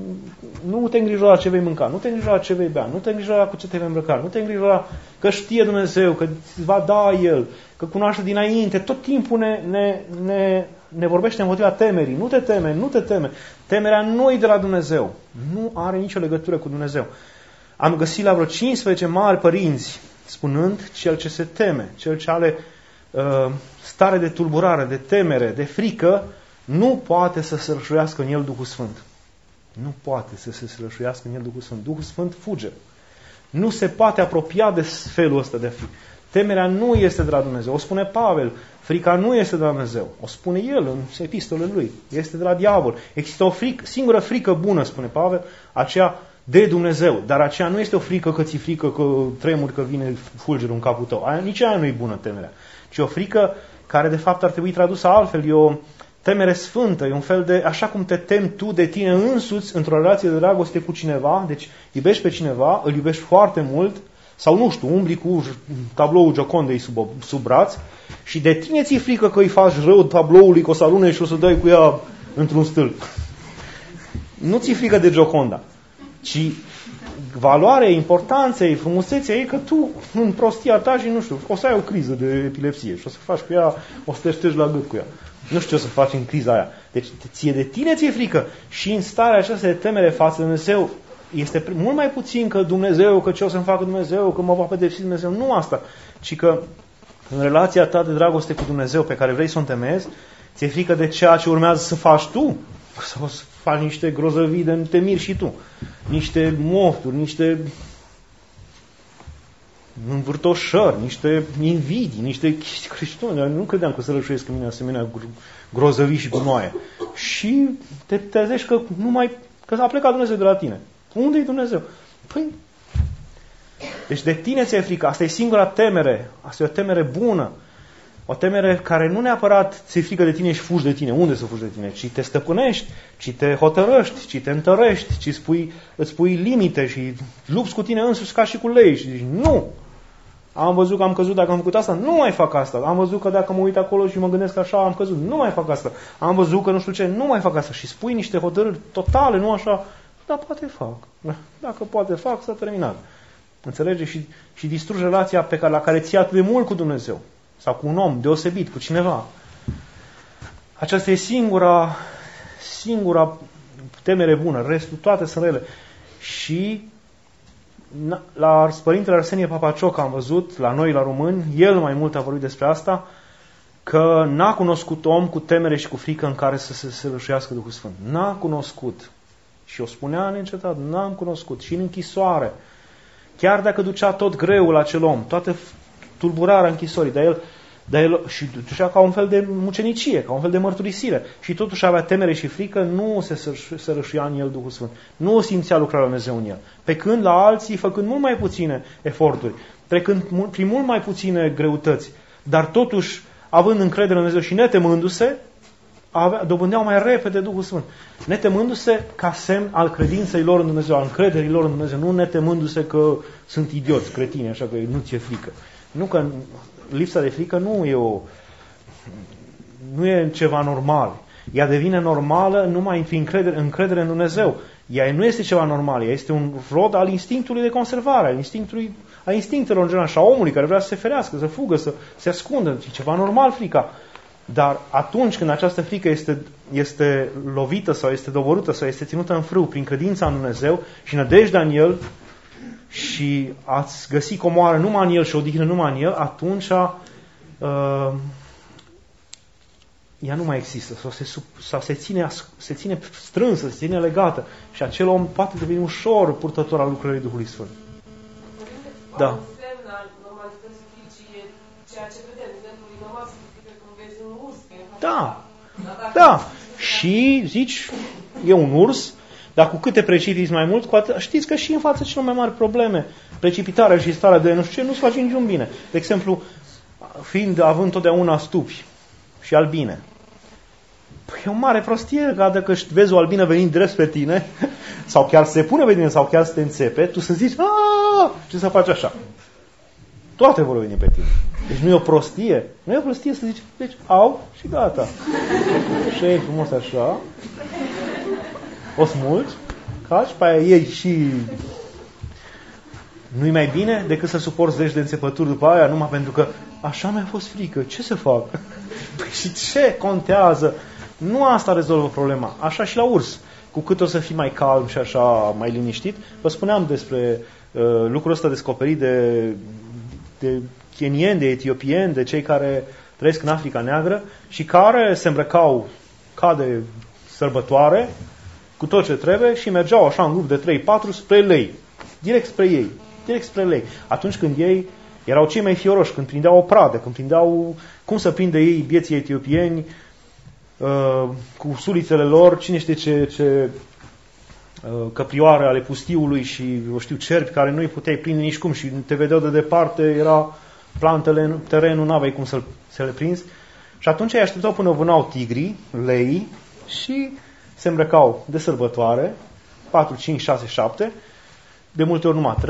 nu te îngrijora ce vei mânca, nu te îngrijora ce vei bea, nu te îngrijora cu ce te vei îmbrăca, nu te îngrijora că știe Dumnezeu, că îți va da El, că cunoaște dinainte, tot timpul ne, ne, ne, ne vorbește împotriva temerii. Nu te teme, nu te teme. Temerea nu e de la Dumnezeu. Nu are nicio legătură cu Dumnezeu. Am găsit la vreo cincisprezece mari părinți spunând, cel ce se teme, cel ce are uh, stare de tulburare, de temere, de frică, nu poate să se rășuiască în el Duhul Sfânt. Nu poate să se rășuiască în el Duhul Sfânt. Duhul Sfânt fuge. Nu se poate apropia de felul ăsta de a fi. Temerea nu este de la Dumnezeu. O spune Pavel. Frica nu este de la Dumnezeu. O spune el în epistolele lui. Este de la diavol. Există o frică, singură frică bună, spune Pavel, aceea de Dumnezeu. Dar aceea nu este o frică că ți-e frică, că tremuri, că vine fulgerul în capul tău. Aia, nici aia nu e bună temerea. Ci o frică care de fapt ar trebui tradusă altfel. E o temere sfântă. E un fel de, așa cum te temi tu de tine însuți într-o relație de dragoste cu cineva. Deci iubești pe cineva, îl iubești foarte mult, Sau nu știu, umbli cu tabloul Giocondei sub, sub braț și de tine ți-e frică că îi faci rău tabloului, că o să alune și o să dai cu ea într-un stâlp. Nu ți-e frică de Gioconda, ci valoarea, importanței, frumusețea ei că tu, în prostia ta și nu știu, o să ai o criză de epilepsie și o să faci cu ea, o să te ștergi la gât cu ea. Nu știu ce o să faci în criza aia. Deci ție de tine ți-e frică și în starea aceasta de temere față de Dumnezeu este mult mai puțin că Dumnezeu, că ce o să-mi facă Dumnezeu, că mă va pedepsi Dumnezeu. Nu asta, ci că în relația ta de dragoste cu Dumnezeu pe care vrei să o întemeiezi, ți-e frică de ceea ce urmează să faci tu, sau să faci niște grozăvii de te miri și tu, niște mofturi, niște învârtoșări, niște invidii, niște chestii creștine. Nu credeam că să rășuiesc în mine asemenea grozăvii și gunoaie. Și te trezești că nu mai, că a plecat Dumnezeu de la tine. Unde e Dumnezeu? Păi, deci de tine ți-e frică. Asta e singura temere. Asta e o temere bună. O temere care nu neapărat ți-e frică de tine și fugi de tine. Unde să fugi de tine? Ci te stăpânești, ci te hotărăști, ci te întărești, ci spui, îți pui limite și lupți cu tine însuși ca și cu lei. Și zici, nu! Am văzut că am căzut dacă am făcut asta, nu mai fac asta. Am văzut că dacă mă uit acolo și mă gândesc așa, am căzut, nu mai fac asta. Am văzut că nu știu ce, nu mai fac asta. Și spui niște hotărâri totale, nu așa, dar poate fac. Dacă poate fac, s-a terminat. Înțelege? Și, și distrugi relația pe care, la care ții atât de mult cu Dumnezeu. Sau cu un om deosebit, cu cineva. Aceasta e singura, singura temere bună. Restul toate sunt rele. Și la Părintele Arsenie Papacioc am văzut, la noi, la români, el mai mult a vorbit despre asta, că n-a cunoscut om cu temere și cu frică în care să se sălășească Duhul Sfânt. N-a cunoscut. Și o spunea neîncetat, n-am cunoscut. Și în închisoare. Chiar dacă ducea tot greul acel om, toată tulburarea închisorii, dar el, dar el și ducea ca un fel de mucenicie, ca un fel de mărturisire. Și totuși avea temere și frică, nu se sărășuia în el Duhul Sfânt. Nu simțea lucrarea lui Dumnezeu în el. Pe când la alții, făcând mult mai puține eforturi, trecând prin mult mai puține greutăți, dar totuși, având încredere în Dumnezeu și netemându-se, avea, dobândeau mai repede Duhul Sfânt. Netemându-se ca semn al credinței lor în Dumnezeu, al încrederii lor în Dumnezeu, nu netemându-se că sunt idioți, cretini, așa că nu ți-e frică. Nu că lipsa de frică nu e o nu e ceva normal. Ea devine normală numai prin încredere, încredere în Dumnezeu. Ea nu este ceva normal, ea este un rod al instinctului de conservare, al instinctului, al instinctelor în general, și a omului care vrea să se ferească, să fugă, să se ascundă. E ceva normal frica. Dar atunci când această frică este, este lovită sau este doborâtă sau este ținută în frâu prin credința în Dumnezeu și nădejdea în El și ați găsi comoară numai în El și odihnă numai în El, atunci uh, ea nu mai există sau se, sau se, ține, se ține strânsă, se ține legată și acel om poate deveni ușor purtător al lucrării Duhului Sfânt. Da. Da, da. Și zici, e un urs, dar cu câte precipiți mai mult, cu atât, știți că și în fața celor mai mari probleme, precipitarea și starea de nu știu ce, nu-ți face niciun bine. De exemplu, fiind, având totdeauna stupi și albine. Păi e o mare prostie ca dacă vezi o albină venind drept pe tine, sau chiar se pune pe tine, sau chiar să te înțepe, tu să zici, aaa, și să faci așa. Toate vor veni pe tine. Deci nu e o prostie. Nu e o prostie să zici, deci au și gata. Și e frumos așa. O smulgi, caci, pe aia iei și... Nu-i mai bine decât să suporți zeci de înțepături după aia, numai pentru că așa mi-a fost frică. Ce să fac? Păi și ce contează? Nu asta rezolvă problema. Așa și la urs. Cu cât o să fii mai calm și așa mai liniștit, vă spuneam despre uh, lucrul ăsta descoperit de... de kenieni, de etiopieni, de cei care trăiesc în Africa Neagră și care se îmbrăcau ca de sărbătoare, cu tot ce trebuie și mergeau așa în grup de trei patru spre lei. Direct spre ei. Direct spre lei. Atunci când ei erau cei mai fioroși, când prindeau o pradă, când prindeau, cum să prinde ei bieții etiopieni uh, cu sulițele lor, cine știe ce, ce uh, căprioare ale pustiului și, eu știu, cerbi care nu îi puteai prinde nici cum și te vedeau de departe, era plantele în terenul, n-aveai cum să, să le prinzi. Și atunci îi așteptau până vânau tigrii, lei, și se îmbrăcau de sărbătoare, patru, cinci, șase, șapte, de multe ori numai trei,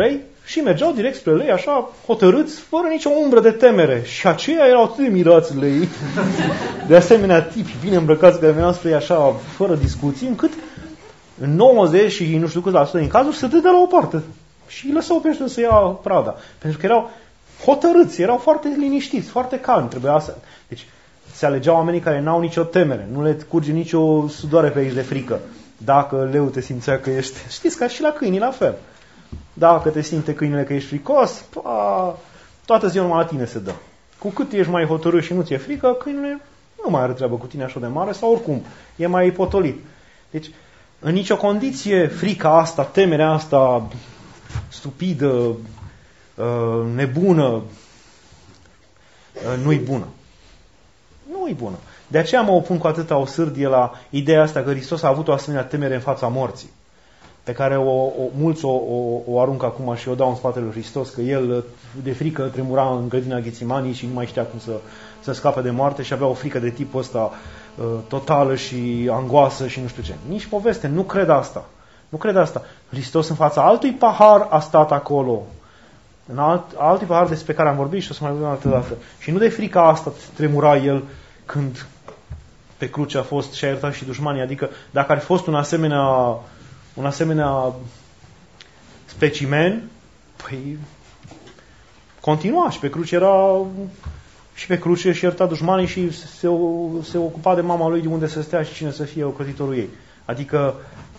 Și mergeau direct spre lei, așa, hotărâți, fără nicio umbră de temere. Și aceia erau atât de mirați lei, de asemenea tipi bine îmbrăcați care veneau spre ei așa, fără discuții, încât în nouăzeci și nu știu cât la sută din cazuri se dădea la o parte. Și îi lăsau pe ăștia să ia prada. Pentru că erau hotărâți, erau foarte liniștiți, foarte calmi. Trebuia să... Deci se alegeau oamenii care n-au nicio temere, nu le curge nicio sudoare pe aici de frică. Dacă leu te simțea că ești... Știți, ca și la câini, la fel. Dacă te simte câinele că ești fricos, pa, toată ziua numai la tine se dă. Cu cât ești mai hotărât și nu ți-e frică, câinele nu mai are treabă cu tine așa de mare sau oricum, e mai potolit. Deci, în nicio condiție, frica asta, temerea asta stupidă, nebună, nu-i bună. Nu-i bună. De aceea mă opun cu atâta osârdie la ideea asta că Hristos a avut o asemenea temere în fața morții, pe care o, o, mulți o, o, o aruncă acum și o dau în spatele lui Hristos, că el de frică tremura în grădina Ghețimanii și nu mai știa cum să, să scape de moarte și avea o frică de tipul ăsta uh, totală și angoasă și nu știu ce. Nici poveste, nu cred asta. Nu cred asta. Hristos în fața altui pahar a stat acolo, în alt, altui pahar despre care am vorbit și o să mai vorbim altă dată. Și nu de frica asta tremura el când pe cruce a fost și a iertat și dușmanii. Adică dacă ar fi fost un asemenea, un asemenea specimen, păi continua și pe cruce era și pe cruce și ierta dușmanii și se, se ocupa de mama lui de unde să stea și cine să fie ocrotitorul ei. Adică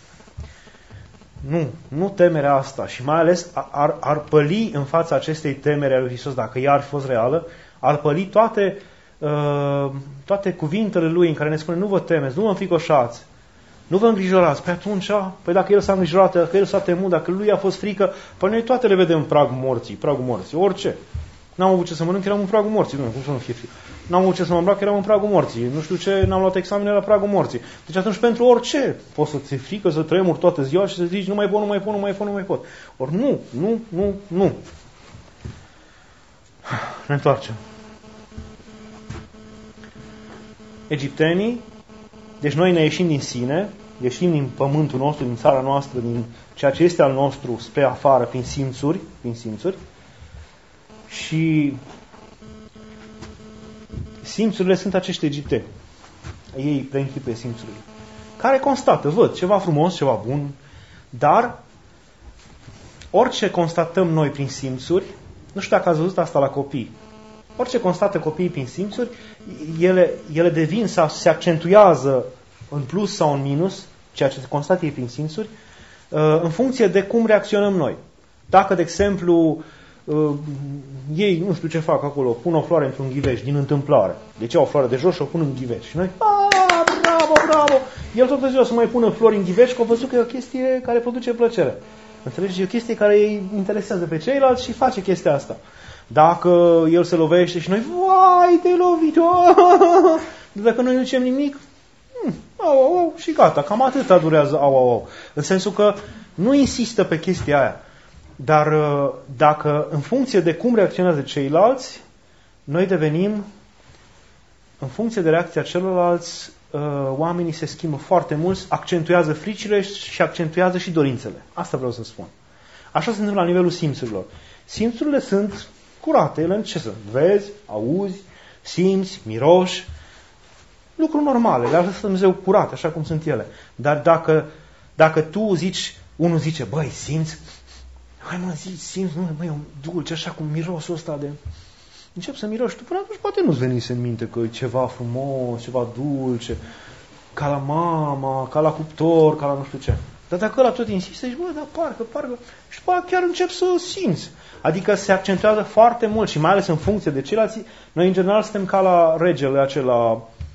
Nu, nu temerea asta și mai ales ar, ar păli în fața acestei temere a lui Hristos, dacă ea ar fi fost reală, ar păli toate, uh, toate cuvintele lui în care ne spune nu vă temeți, nu vă înfricoșați, nu vă îngrijorați. Păi atunci, păi dacă el s-a îngrijorat, dacă el s-a temut, dacă lui a fost frică, păi noi toate le vedem în pragul morții, pragul morții, orice. N-am avut ce să mănânc, eram în pragul morții. Nu, cum să nu fie frică. N-am avut ce să mă îmbrac, eram în pragul morții. Nu știu ce, n-am luat examene la pragul morții. Deci atunci pentru orice poți să ți-e frică, să tremuri toată ziua și să zici nu mai pot, nu mai pot, nu mai pot, nu mai pot. Ori nu, nu, nu, nu. Ne întoarcem. Egiptenii, deci noi ne ieșim din sine, ieșim din pământul nostru, din țara noastră, din ceea ce este al nostru spre afară, prin simțuri, prin simțuri. Și simțurile sunt acești egipteni. Ei preînchipuie simțurile. Care constată, văd, ceva frumos, ceva bun, dar orice constatăm noi prin simțuri, nu știu dacă ați văzut asta la copii, orice constată copiii prin simțuri, ele, ele devin sau se accentuează în plus sau în minus, ceea ce se constată ei prin simțuri, în funcție de cum reacționăm noi. Dacă, de exemplu, Uh, ei nu știu ce fac acolo, pun o floare într-un ghiveș din întâmplare. Deci au o floare de jos și o pun în ghiveș. Și noi, aaa, bravo, bravo! El toată ziua să mai pună flori în ghiveș, că a văzut că e o chestie care produce plăcere. Înțelegi? E o chestie care îi interesează pe ceilalți și face chestia asta. Dacă el se lovește și noi, vai, te-ai lovit! Dacă noi nu zicem nimic, hmm, au, au, au, și gata, cam atâta durează, au, au, au. În sensul că nu insistă pe chestia aia. Dar dacă, în funcție de cum reacționează ceilalți, noi devenim, în funcție de reacția celorlalți, oamenii se schimbă foarte mult, accentuează fricile și accentuează și dorințele. Asta vreau să spun. Așa se întâmplă la nivelul simțurilor. Simțurile sunt curate. Ele ce sunt? Vezi, auzi, simți, miroși, lucruri normale. Le-a lăsat Dumnezeu curate, așa cum sunt ele. Dar dacă, dacă tu zici, unul zice, băi, simți, hai mă, zi, simți, nu, măi, e un dulce, așa cu mirosul ăsta de... Încep să miroși. Tu până atunci poate nu-ți venise în minte că e ceva frumos, ceva dulce, ca la mama, ca la cuptor, ca la nu știu ce. Dar dacă ăla tot insistă, zici, bă, dar parcă, parcă... Și după aceea chiar încep să simți. Adică se accentuează foarte mult și mai ales în funcție de ceilalți. Noi, în general, suntem ca la regele acela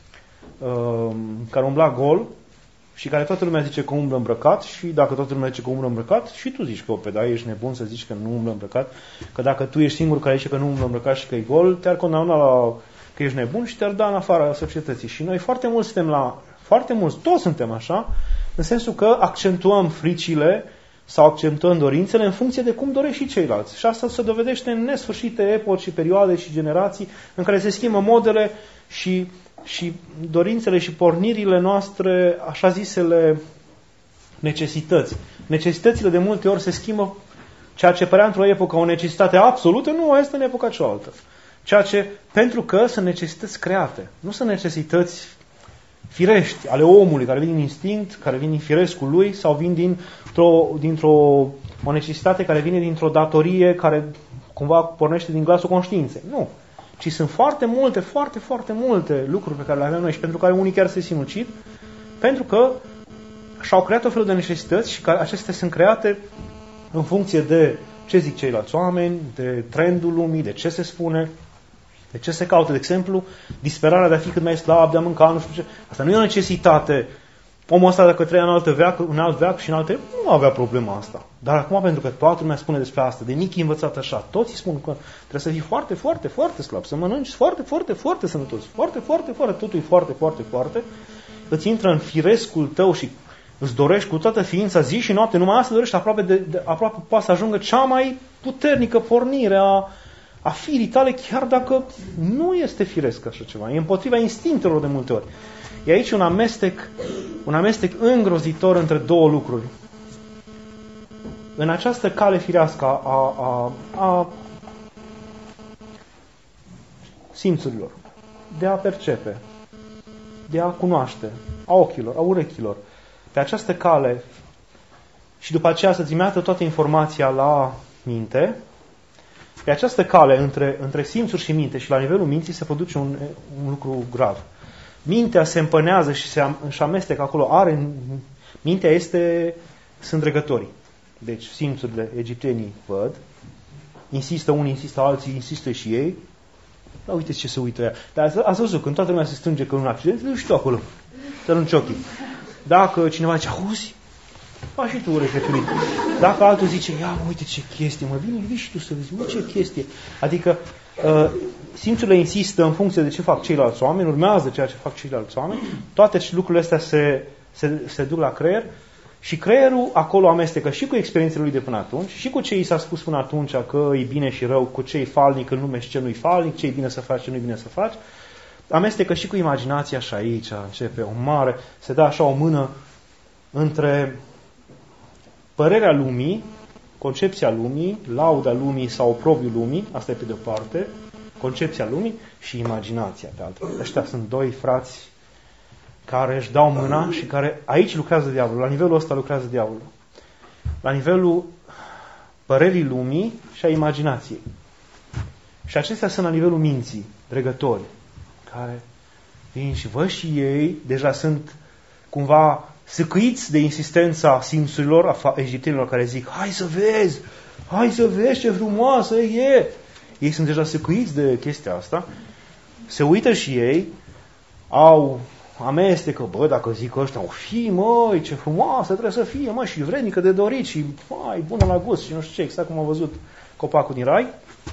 uh, care umbla gol, și care toată lumea zice că umblă îmbrăcat și dacă toată lumea zice că umblă îmbrăcat și tu zici că, pe da, ești nebun să zici că nu umblă îmbrăcat, că dacă tu ești singurul care zice că nu umblă îmbrăcat și că e gol, te-ar condamna la că ești nebun și te-ar da în afara societății. Și noi foarte mulți suntem la, foarte mulți, toți suntem așa, în sensul că accentuăm fricile sau accentuăm dorințele în funcție de cum dorești și ceilalți. Și asta se dovedește în nesfârșite epoci și perioade și generații în care se schimbă modele și și dorințele și pornirile noastre, așa zisele necesități. Necesitățile de multe ori se schimbă Ceea ce părea într-o epocă o necesitate absolută, nu este în epoca cealaltă. Ceea ce, pentru că sunt necesități create, nu sunt necesități firești ale omului, care vin din instinct, care vin din firescul lui, sau vin dintr-o, dintr-o o necesitate care vine dintr-o datorie care cumva pornește din glasul conștiinței. Nu. Ci sunt foarte multe, foarte, foarte multe lucruri pe care le avem noi și pentru care unii chiar se sinucid, pentru că și-au creat o fel de necesități și că acestea sunt create în funcție de ce zic ceilalți oameni, de trendul lumii, de ce se spune, de ce se caută. De exemplu, disperarea de a fi cât mai slab, de a mânca, nu știu ce. Asta nu e o necesitate. Omul ăsta, dacă trăia în altă veac, în alt veac și în alte, nu avea problema asta. Dar acum, pentru că toată lumea spune despre asta, de mic e învățat așa, toți spun că trebuie să fii foarte, foarte, foarte slab, să mănânci foarte, foarte, foarte sănătos, foarte, foarte, foarte, totul e foarte, foarte, foarte, îți intră în firescul tău și îți dorești cu toată ființa zi și noapte, numai asta dorești, aproape, de, de, aproape poate să ajungă cea mai puternică pornire a, a firii tale, chiar dacă nu este firesc așa ceva. E împotriva instinctelor de multe ori. E aici un amestec, un amestec îngrozitor între două lucruri. În această cale firească a, a, a simțurilor, de a percepe, de a cunoaște, a ochilor, a urechilor, pe această cale și după aceea să trimeată toată informația la minte, pe această cale între, între simțuri și minte și la nivelul minții se produce un, un lucru grav. Mintea se împănează și se își amestecă acolo. Are, mintea este, sunt dregătorii. Deci simțurile egiptenii văd, insistă unii, insistă alții, insistă și ei. Da, uite ce se uită ea. Dar ați văzut, când toată lumea se strânge că un accident, te duci tu acolo, te lungi ochii. Dacă cineva zice, auzi, faci și tu urechea. Dacă altul zice, ia, uite ce chestie, mă, vine, vii și tu să vezi, mă, ce chestie. Adică, uh, simțurile insistă în funcție de ce fac ceilalți oameni, urmează ceea ce fac ceilalți oameni, toate lucrurile astea se, se, se duc la creier și creierul acolo amestecă și cu experiențele lui de până atunci, și cu ce i s-a spus până atunci că e bine și rău, cu ce e falnic în lume și ce nu e falnic, ce e bine să faci, ce nu e bine să faci, amestecă și cu imaginația și aici începe o mare, se dă așa o mână între părerea lumii, concepția lumii, lauda lumii sau oprobiul lumii, asta e pe de-o parte, concepția lumii și imaginația pe altă. Ăștia sunt doi frați care își dau mâna și care aici lucrează diavolul, la nivelul ăsta lucrează diavolul. La nivelul părerii lumii și a imaginației. Și acestea sunt la nivelul minții, dregători, care vin și văd și ei, deja sunt cumva săcăiți de insistența simțurilor a egiptenilor care zic, hai să vezi, hai să vezi ce frumoasă e. Ei sunt deja săcăiți de chestia asta, se uită și ei, au amestecă, bă, dacă zic ăștia, o fi, măi, ce frumoasă trebuie să fie, mă, și vrednică de dorit și, mai bună la gust și nu știu ce, exact cum am văzut copacul din rai.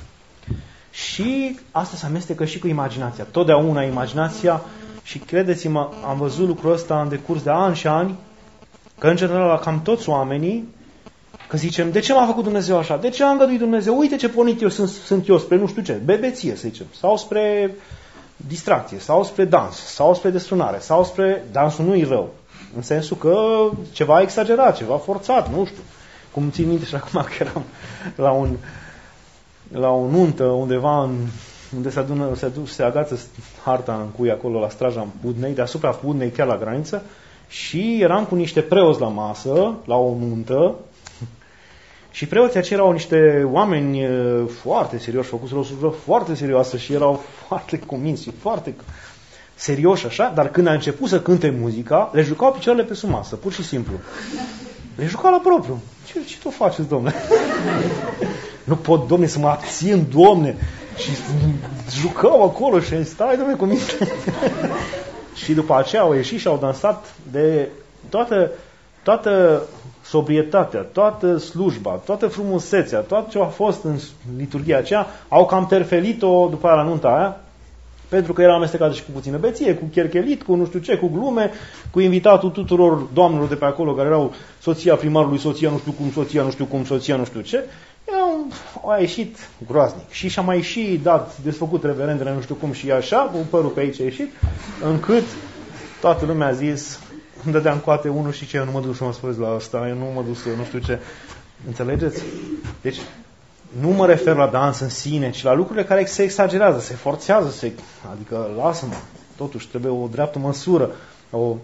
Și asta se amestecă și cu imaginația. Totdeauna imaginația, și credeți-mă, am văzut lucrul ăsta în decurs de ani și ani, că în general la cam toți oamenii, că zicem, de ce m-a făcut Dumnezeu așa? De ce a îngăduit Dumnezeu? Uite ce pornit eu sunt, sunt eu spre nu știu ce, bebeție, să zicem, sau spre distracție, sau spre dans, sau spre destrunare, sau spre... Dansul nu-i rău, în sensul că ceva exagerat, ceva forțat, nu știu. Cum țin minte și acum că eram la un... la o nuntă undeva în, unde se, adună, se, adună, se agață harta în cui acolo la straja Budnei, deasupra Budnei, chiar la graniță, și eram cu niște preoți la masă, la o nuntă, și preoții aceia erau niște oameni foarte serioși, făcuseră o slujbă foarte serioasă și erau foarte convinți și foarte serioși așa, dar când a început să cânte muzica, le jucau picioarele pe sub masă, pur și simplu. Le jucau la propriu. Ce, ce tu faceți, domne? Nu pot, domne, să mă abțin, domne. Și jucau acolo și stai, domne, cu mine. Și după aceea au ieșit și au dansat de toată, toată sobrietatea, toată slujba, toată frumusețea, tot ce a fost în liturghia aceea, au cam terfelit-o după aia la nunta aia, pentru că era amestecată și cu puțină beție, cu cherchelit, cu nu știu ce, cu glume, cu invitatul tuturor doamnelor de pe acolo, care erau soția primarului, soția nu știu cum, soția nu știu cum, soția nu știu ce. Erau, a ieșit groaznic. Și și-a mai și dat, desfăcut reverendele, nu știu cum, și așa, cu părul pe aici a ieșit, încât toată lumea a zis, îmi dădea în coate unul și ce, eu nu mă duc să mă spălesc la asta, eu nu mă duc să, nu știu ce. Înțelegeți? Deci, nu mă refer la dans în sine, ci la lucrurile care se exagerează, se forțează, se... adică lasă-mă, totuși trebuie o dreaptă măsură. O...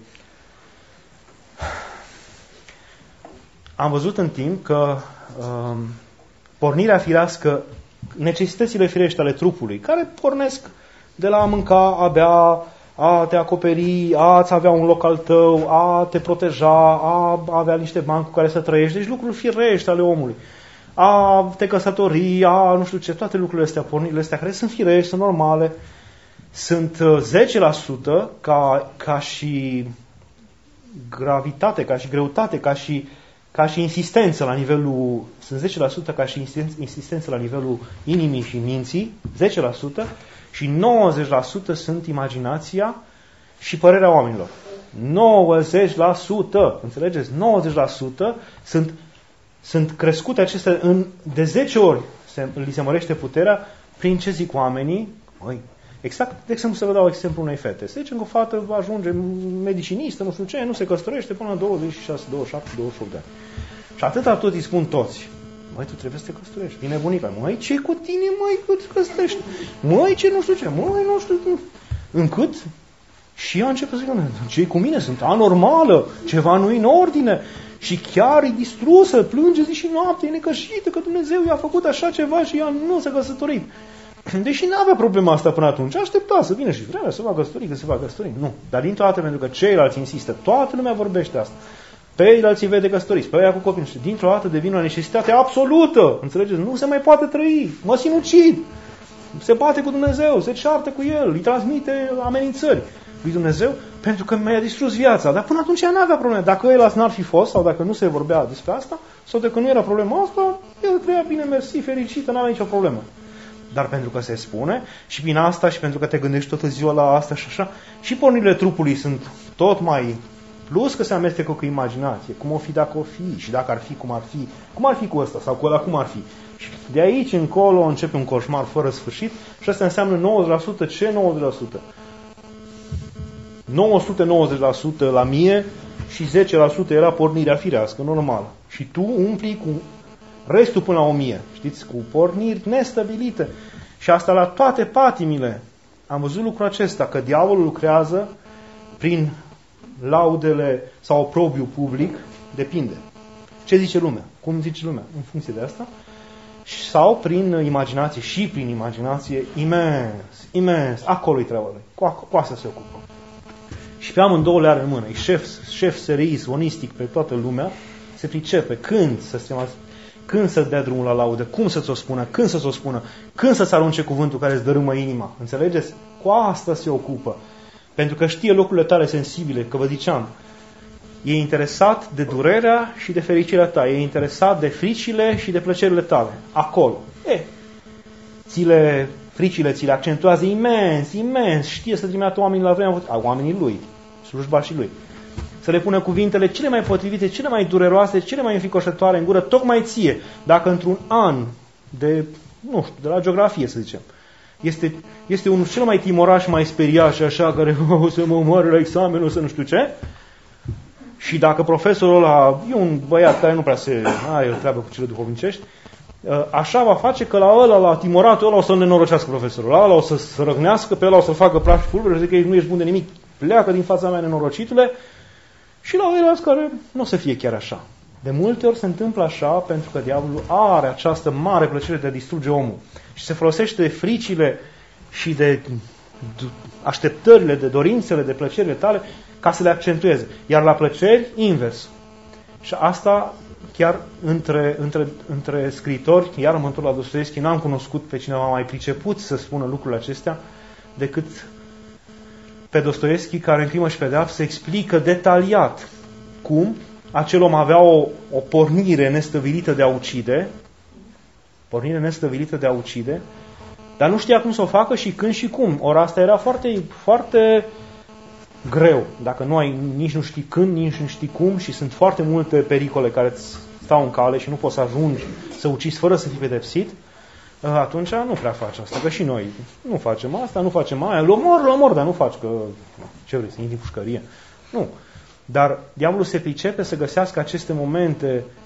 Am văzut în timp că um, pornirea firească, necesitățile firești ale trupului, care pornesc de la a mânca, a bea, a te acoperi, a-ți avea un loc al tău, a te proteja, a avea niște bani cu care să trăiești, deci lucruri firești ale omului. A te căsători, a nu știu ce, toate lucrurile astea, pornirile astea, care sunt firești, sunt normale, sunt zece la sută ca, ca și gravitate, ca și greutate, ca și, ca și insistență la nivelul, sunt zece la sută ca și insistență la nivelul inimii și minții, zece la sută, și nouăzeci la sută sunt imaginația și părerea oamenilor. nouăzeci la sută, înțelegeți? nouăzeci la sută sunt Sunt crescute acestea în, de zece ori se, li se mărește puterea prin ce zic oamenii. Măi, exact, de exemplu, să vă dau exemplu unei fete. Să zicem că o fată ajunge medicinistă, nu știu ce, nu se căsătorește până la douăzeci și șase, douăzeci și șapte, douăzeci și opt de ani. Și atâta tot îi spun toți. Măi, tu trebuie să te căsătorești. Vine bunica. Măi, ce cu tine, măi, că te căsătorești? Măi, ce nu știu ce? Măi, nu știu. Încât? Și ea începe să zică, ce cu mine? Sunt anormală, ceva nu-i în ordine. Și chiar e distrusă, plânge zi și noapte, e necășită că Dumnezeu i-a făcut așa ceva și ea nu s-a căsătorit. Deși nu avea problema asta până atunci, aștepta să vină și vremea să va căsători, că se va căsători. Nu. Dar dintr-o dată, pentru că ceilalți insistă, toată lumea vorbește asta. Pe ei alții vede căsătoriți, pe ea cu copii. Și dintr-o dată devine o necesitate absolută. Înțelegeți? Nu se mai poate trăi. Mă sinucid. Se bate cu Dumnezeu, se ceartă cu El, îi transmite amenințări lui Dumnezeu, pentru că mi-a distrus viața. Dar până atunci ea n-avea probleme. Dacă el n-ar fi fost, sau dacă nu se vorbea despre asta, sau dacă nu era problema asta, el trăia bine, mersi, fericită, n-avea nicio problemă. Dar pentru că se spune, și prin asta, și pentru că te gândești toată ziua la asta și așa, și pornirile trupului sunt tot mai... Plus că se amestecă cu imaginație. Cum o fi dacă o fi, și dacă ar fi, cum ar fi. Cum ar fi cu ăsta, sau cu ăla, cum ar fi. Și de aici încolo începe un coșmar fără sfârșit și asta înseamnă nouăzeci la sută. Ce nouăzeci la sută? nouă sute nouăzeci la sută la mie și zece la sută era pornirea firească, normală. Și tu umpli cu restul până la o mie. Știți? Cu porniri nestabilite. Și asta la toate patimile. Am văzut lucrul acesta, că diavolul lucrează prin laudele sau oprobiu public, depinde. Ce zice lumea? Cum zice lumea? În funcție de asta. Sau prin imaginație, și prin imaginație, imens, imens. Acolo-i treaba lui. Cu, cu asta se ocupă. Și pe amândouă le are în mână. E șef, șef serii, sonistic pe toată lumea, se pricepe când să se mai, când să dea drumul la laudă, cum să ți-o spună, când să ți-o spună, când să-ți arunce cuvântul care îți dărâmă inima. Înțelegeți? Cu asta se ocupă. Pentru că știe locurile tale sensibile, că vă ziceam, e interesat de durerea și de fericirea ta, e interesat de fricile și de plăcerile tale. Acolo. E, ți le, fricile ți le accentuează imens, imens, știe să trimită oamenii la vremea, a, oamenii lui, slujba și lui. Să le pună cuvintele cele mai potrivite, cele mai dureroase, cele mai înfricoșătoare în gură, tocmai ție. Dacă într-un an de, nu știu, de la geografie, să zicem, Este, este unul cel mai timoraș, mai speriat și așa, care o să mă omoare la examen, o să nu știu ce. Și dacă profesorul ăla e un băiat care nu prea se are o treabă cu cele duhovnicești, așa va face că la ăla, la timoratul ăla o să-l nenorocească profesorul. La ăla o să se răgnească, pe ăla o să-l facă praf și pulbere și zic că nu ești bun de nimic, pleacă din fața mea, nenorocitule. Și la ăla care nu o să fie chiar așa. De multe ori se întâmplă așa pentru că diavolul are această mare plăcere de a distruge omul. Și se folosește de fricile și de așteptările, de dorințele, de plăcerile tale ca să le accentueze. Iar la plăceri, invers. Și asta chiar între, între, între scriitori, iar mă întorc la Dostoievski, n-am cunoscut pe cineva mai priceput să spună lucrurile acestea decât pe Dostoievski, care în Crimă și Pedeapsă explică detaliat cum acel om avea o, o pornire nestăvilită de a ucide, pornire nestăvilită de a ucide, dar nu știa cum să o facă și când și cum. Ori asta era foarte, foarte greu. Dacă nu ai, nici nu știi când, nici nu știi cum și sunt foarte multe pericole care îți stau în cale și nu poți să ajungi să ucizi fără să fii pedepsit, atunci nu prea faci asta. Că și noi nu facem asta, nu facem aia. L-omor, l-omor, dar nu faci că... Ce vrei, să intri în pușcărie? Nu. Dar diavolul se pricepe să găsească aceste momente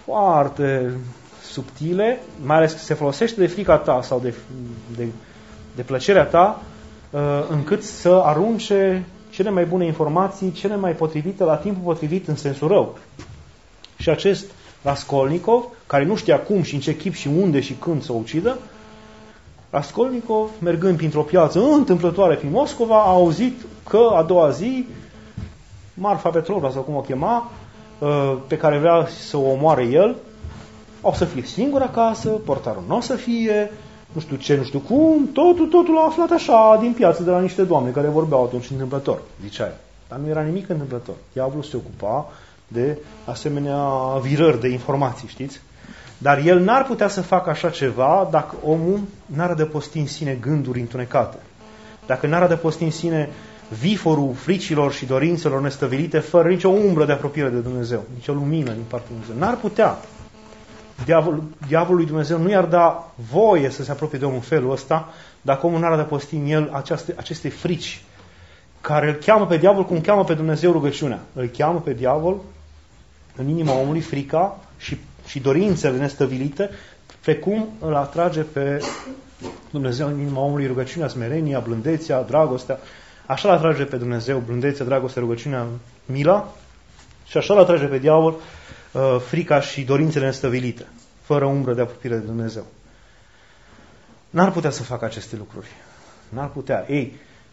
foarte subtile, mai ales că se folosește de frica ta sau de, de, de plăcerea ta, încât să arunce cele mai bune informații, cele mai potrivite la timpul potrivit în sensul rău. Și acest Raskolnikov, care nu știa cum și în ce chip și unde și când să o ucidă, Raskolnikov, mergând printr-o piață întâmplătoare prin Moscova, a auzit că a doua zi Marfa Petrovna, sau cum o chema, pe care vrea să o omoare el, o să fie singur acasă, portarul nu o să fie, nu știu ce, nu știu cum, totul, totul l-a aflat așa din piață de la niște doamne care vorbeau atunci întâmplător, zicea el. Dar nu era nimic întâmplător. Diavolul se ocupa de asemenea virări de informații, știți? Dar el n-ar putea să facă așa ceva dacă omul n-ar adăposti în sine gânduri întunecate. Dacă n-ar adăposti în sine viforul fricilor și dorințelor nestăvilite fără nicio umbră de apropiere de Dumnezeu, nicio lumină din partea lui Dumnezeu. N-ar putea. Diavol, diavolul lui Dumnezeu nu i-ar da voie să se apropie de omul în felul ăsta dacă omul n-ar adăposti în el aceaste, aceste frici care îl cheamă pe diavol cum cheamă pe Dumnezeu rugăciunea. Îl cheamă pe diavol în inima omului frica și, și dorințele nestăvilite, precum îl atrage pe Dumnezeu în inima omului rugăciunea, smerenia, blândețea, dragostea. Așa îl atrage pe Dumnezeu blândețea, dragostea, rugăciunea, mila, și așa îl atrage pe diavol uh, frica și dorințele nestăvilite, fără umbră de apropiere de Dumnezeu. N-ar putea să facă aceste lucruri. N-ar putea. Ei,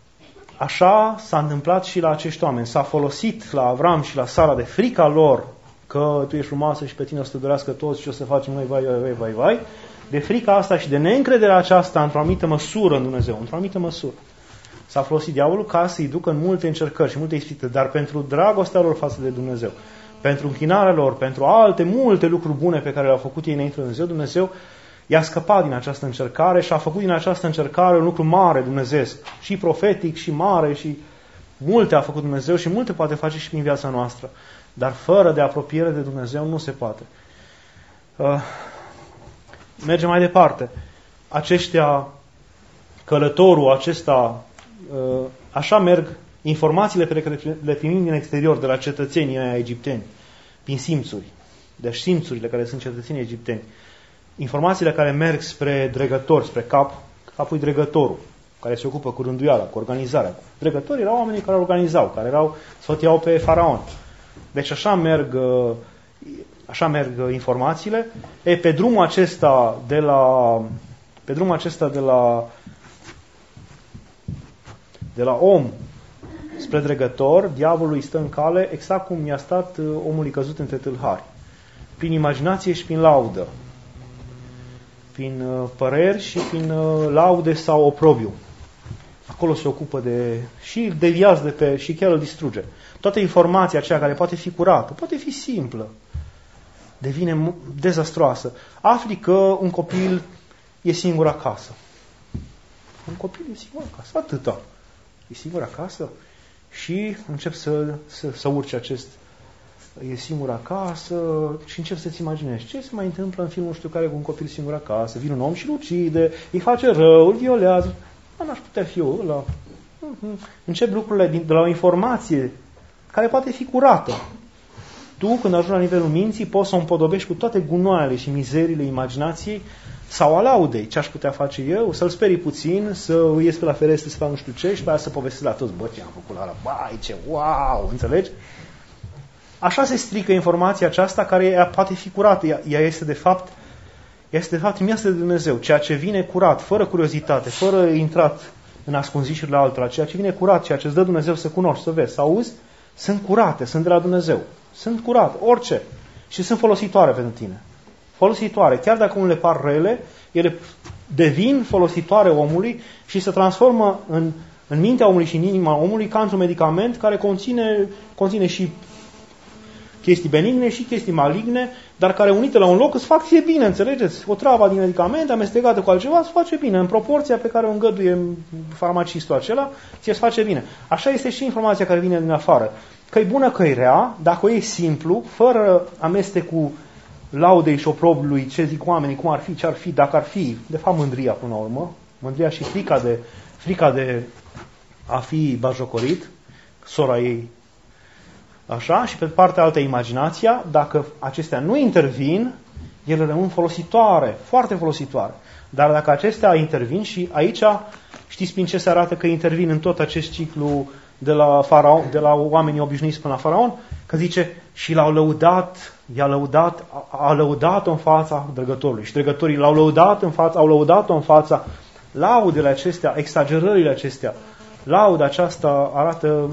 așa s-a întâmplat și la acești oameni. S-a folosit la Avram și la Sara de frica lor că tu ești frumoasă și pe tine o să te dorească toți și o să facem noi vai, vai, vai, vai, vai. De frica asta și de neîncrederea aceasta într-o anumită măsură în Dumnezeu, într-o anumită măsură. S-a folosit diavolul ca să-i ducă în multe încercări și multe ispite, dar pentru dragostea lor față de Dumnezeu, pentru închinarea lor, pentru alte multe lucruri bune pe care le-au făcut ei înainte de Dumnezeu, Dumnezeu i-a scăpat din această încercare și a făcut din această încercare un lucru mare dumnezeesc, și profetic, și mare, și multe a făcut Dumnezeu și multe poate face și prin viața noastră. Dar fără de apropiere de Dumnezeu nu se poate. Uh, mergem mai departe. Aceștia, călătorul acesta, uh, așa merg informațiile pe care le primim din exterior, de la cetățenii aia egipteni, prin simțuri. Deci simțurile care sunt cetățenii egipteni. Informațiile care merg spre dregător, spre cap, capul dregătorul, care se ocupă cu rânduiala, cu organizarea. Dregătorii erau oamenii care organizau, care erau, sfătuiau pe faraon. Deci așa merg, așa merg informațiile. E, pe drumul acesta de la pe drumul acesta de la de la om spre dregător, diavolul îi stă în cale exact cum i-a stat omului căzut între tâlhari. Prin imaginație și prin laudă. Prin păreri și prin laude sau oprobiu. Acolo se ocupă de... și îl deviază de pe... și chiar îl distruge. Toată informația aceea care poate fi curată, poate fi simplă, devine dezastroasă. Afli că un copil e singur acasă. Un copil e singur acasă, atâta. E singur acasă și încep să, să, să urce acest... e singur acasă și încep să-ți imaginezi ce se mai întâmplă în filmul știu care cu un copil singur acasă. Vine un om și îl ucide, îi face rău, îl violează. N-aș putea fi eu ăla. Încep lucrurile din, de la o informație care poate fi curată. Tu, când ajungi la nivelul minții, poți să o împodobești cu toate gunoaiele și mizerile imaginației sau a laudei. Ce aș putea face eu? Să-l sperii puțin, să ies pe la ferestre, să fac nu știu ce și pe aia să povestesc la toți. Bă, ce am făcut la ăla? Bai, ce wow! Înțelegi? Așa se strică informația aceasta care ea poate fi curată. Ea, ea este de fapt ea este de fapt trimisă de Dumnezeu. Ceea ce vine curat, fără curiozitate, fără intrat în ascunzișurile altora, ceea ce vine curat, ceea ce îți dă Dumnezeu să cunoști, să vezi, să auzi, sunt curate, sunt de la Dumnezeu. Sunt curate, orice. Și sunt folositoare pentru tine. Folositoare. Chiar dacă unele par rele, ele devin folositoare omului și se transformă în, în mintea omului și în inima omului ca într-un medicament care conține, conține și chestii benigne și chestii maligne, dar care unite la un loc îți fac ție bine, înțelegeți? O travă din medicamente amestecată cu altceva îți face bine, în proporția pe care o îngăduie farmacistul acela, ție îți face bine. Așa este și informația care vine din afară. Că e bună, că e rea, dacă o iei simplu, fără amestecul laudei și oprobiului, ce zic oamenii, cum ar fi, ce ar fi, dacă ar fi, de fapt mândria până la urmă, mândria și frica de, frica de a fi bajocorit, sora ei Așa? Și pe partea altă imaginația, dacă acestea nu intervin, ele rămân folositoare, foarte folositoare. Dar dacă acestea intervin, și aici știți prin ce se arată că intervin în tot acest ciclu de la, faraon, de la oamenii obișnuiți până la faraon, că zice, și l-au lăudat, i-a lăudat, a lăudat-o în fața dregătorului. Și dregătorii l-au lăudat în fața, au lăudat-o în fața. Laudele acestea, exagerările acestea, lauda aceasta arată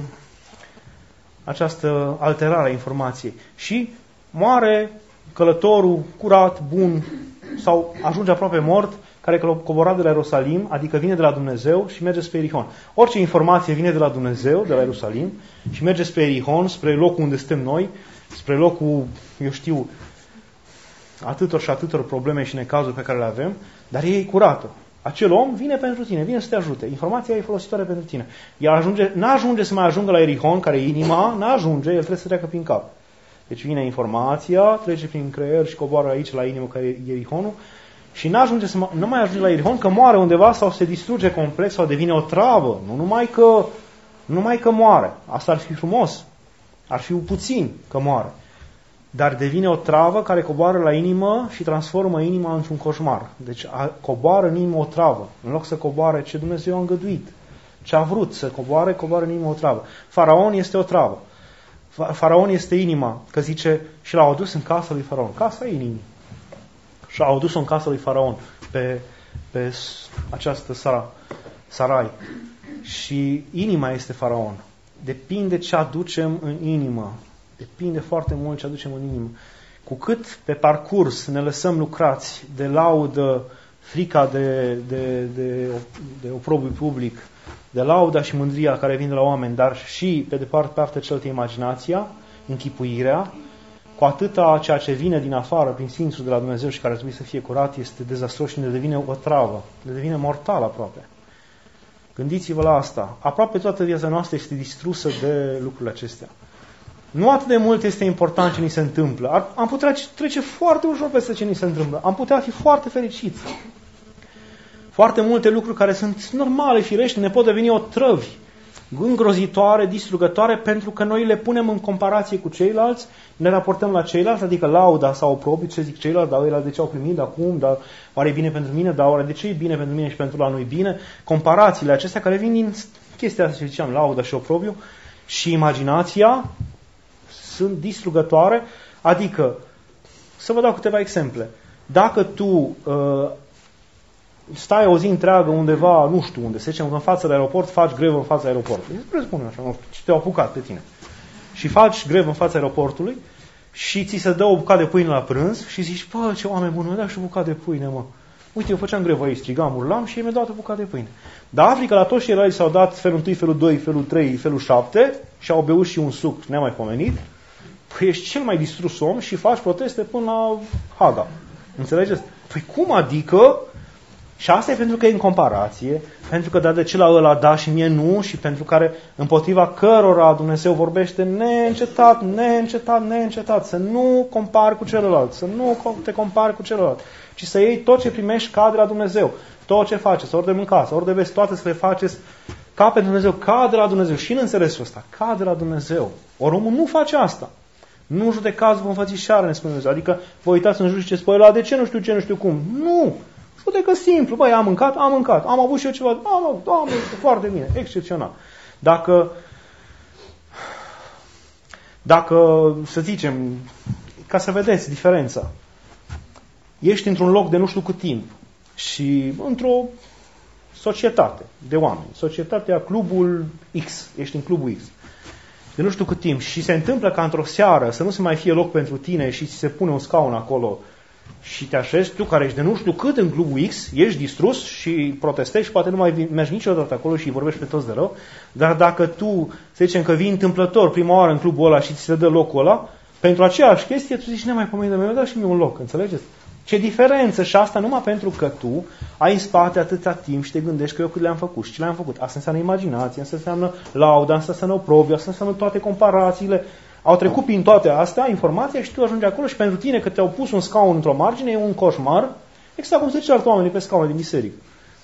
această alterare a informației. Și moare călătorul curat, bun, sau ajunge aproape mort, care cobora de la Ierusalim, adică vine de la Dumnezeu și merge spre Ierihon. Orice informație vine de la Dumnezeu, de la Ierusalim, și merge spre Ierihon, spre locul unde suntem noi, spre locul, eu știu, atâtor și atâtor probleme și necazuri pe care le avem, dar e curată. Acel om vine pentru tine, vine să te ajute. Informația e folositoare pentru tine. El ajunge, n-ajunge să mai ajungă la Ierihon, care e inima, n-ajunge, el trebuie să treacă prin cap. Deci vine informația, trece prin creier și coboară aici la inimă, care e Ierihonul, și n-ajunge să, nu mai ajunge la Ierihon, că moare undeva sau se distruge complet sau devine o travă. Nu numai că, numai că moare. Asta ar fi frumos. Ar fi puțin că moare. Dar devine o travă care coboară la inimă și transformă inima într-un coșmar. Deci a, coboară în inimă o travă. În loc să coboare ce Dumnezeu a îngăduit, ce a vrut să coboare, coboară în inimă o travă. Faraon este o travă. Faraon este inima, că zice, și l-au adus în casa lui Faraon. Casa e inimii. Și au adus-o în casa lui Faraon, pe, pe această sara, sarai. Și inima este Faraon. Depinde ce aducem în inimă. Depinde foarte mult ce aducem în inimă. Cu cât pe parcurs ne lăsăm lucrați de laudă, frica de, de, de, de oprobiu public, de lauda și mândria care vin de la oameni, dar și pe departe partea cealaltă imaginația, închipuirea, cu atâta ceea ce vine din afară, prin Sfințul de la Dumnezeu și care trebuie să fie curat, este dezastros și ne devine o travă, ne devine mortal aproape. Gândiți-vă la asta. Aproape toată viața noastră este distrusă de lucrurile acestea. Nu atât de mult este important ce ni se întâmplă. Am putea trece foarte ușor peste ce ni se întâmplă. Am putea fi foarte fericiți. Foarte multe lucruri care sunt normale, firești, ne pot deveni otrăvi, îngrozitoare, distrugătoare, pentru că noi le punem în comparație cu ceilalți, ne raportăm la ceilalți, adică lauda sau oprobiu, ce zic ceilalți, dar ăia de ce au primit, dar cum, dar oare e bine pentru mine, dar oare de ce e bine pentru mine și pentru la nu-i bine, comparațiile acestea care vin din chestia asta, ce ziceam, lauda și oprobiu, și imaginația sunt distrugătoare, adică, să vă dau câteva exemple. Dacă tu uh, stai o zi întreagă undeva, nu știu unde, să zicem, în fața de aeroport, faci grevă în fața aeroportului. Îți presupune așa, nu știu, ce te-au apucat pe tine. Și faci grevă în fața aeroportului și ți se dă o bucată de pâine la prânz și zici, bă, ce oameni buni, mi-a dat și o bucată de pâine, mă. Uite, eu făceam grevă aici, strigam, urlam și ei mi-a dat o bucată de pâine. Dar Africa, la toți ceilalți s-au dat felul unu, felul doi, felul trei, felul șapte și au beut și un suc nemaipomenit. Păi ești cel mai distrus om și faci proteste până la Haga. Înțelegeți? Păi cum adică? Și asta e pentru că e în comparație, pentru că da de ce la ăla da și mie nu, și pentru care împotriva cărora Dumnezeu vorbește neîncetat, neîncetat, neîncetat, să nu compari cu celălalt, să nu te compari cu celălalt, ci să iei tot ce primești ca de la Dumnezeu, tot ce faceți, ori de mâncați, ori de vezi, toate să le faceți ca pe Dumnezeu, ca de la Dumnezeu, și în înțelesul ăsta, ca de la Dumnezeu. Ori omul nu face asta. Nu judecați, vă înfățișare, ne spune Dumnezeu. Adică vă uitați în jur și ce spui, la de ce nu știu ce, nu știu cum. Nu! Judecă simplu. Băi, am mâncat, am mâncat. Am avut și eu ceva. Am avut, am avut, foarte bine, excepțional. Dacă, dacă, să zicem, ca să vedeți diferența, ești într-un loc de nu știu cât timp și într-o societate de oameni, societatea, clubul X, ești în clubul X, de nu știu cât timp, și se întâmplă ca într-o seară să nu se mai fie loc pentru tine și ți se pune un scaun acolo și te așezi, tu care ești de nu știu cât în clubul X, ești distrus și protestezi și poate nu mai mergi niciodată acolo și vorbești pe toți de rău, dar dacă tu, să zicem că vii întâmplător prima oară în clubul ăla și ți se dă locul ăla, pentru aceeași chestie tu zici, nemai pomenit de mine, dă și mie un loc, înțelegeți? Ce diferență, și asta numai pentru că tu ai în spate atâția timp și te gândești că eu cât le-am făcut și ce le-am făcut. Asta înseamnă imaginație, asta înseamnă lauda, asta înseamnă oprobiu, asta înseamnă toate comparațiile. Au trecut prin toate astea, informația, și tu ajungi acolo și pentru tine că te-au pus un scaun într-o margine, e un coșmar, exact cum se zice alți oameni pe scaune din biserică.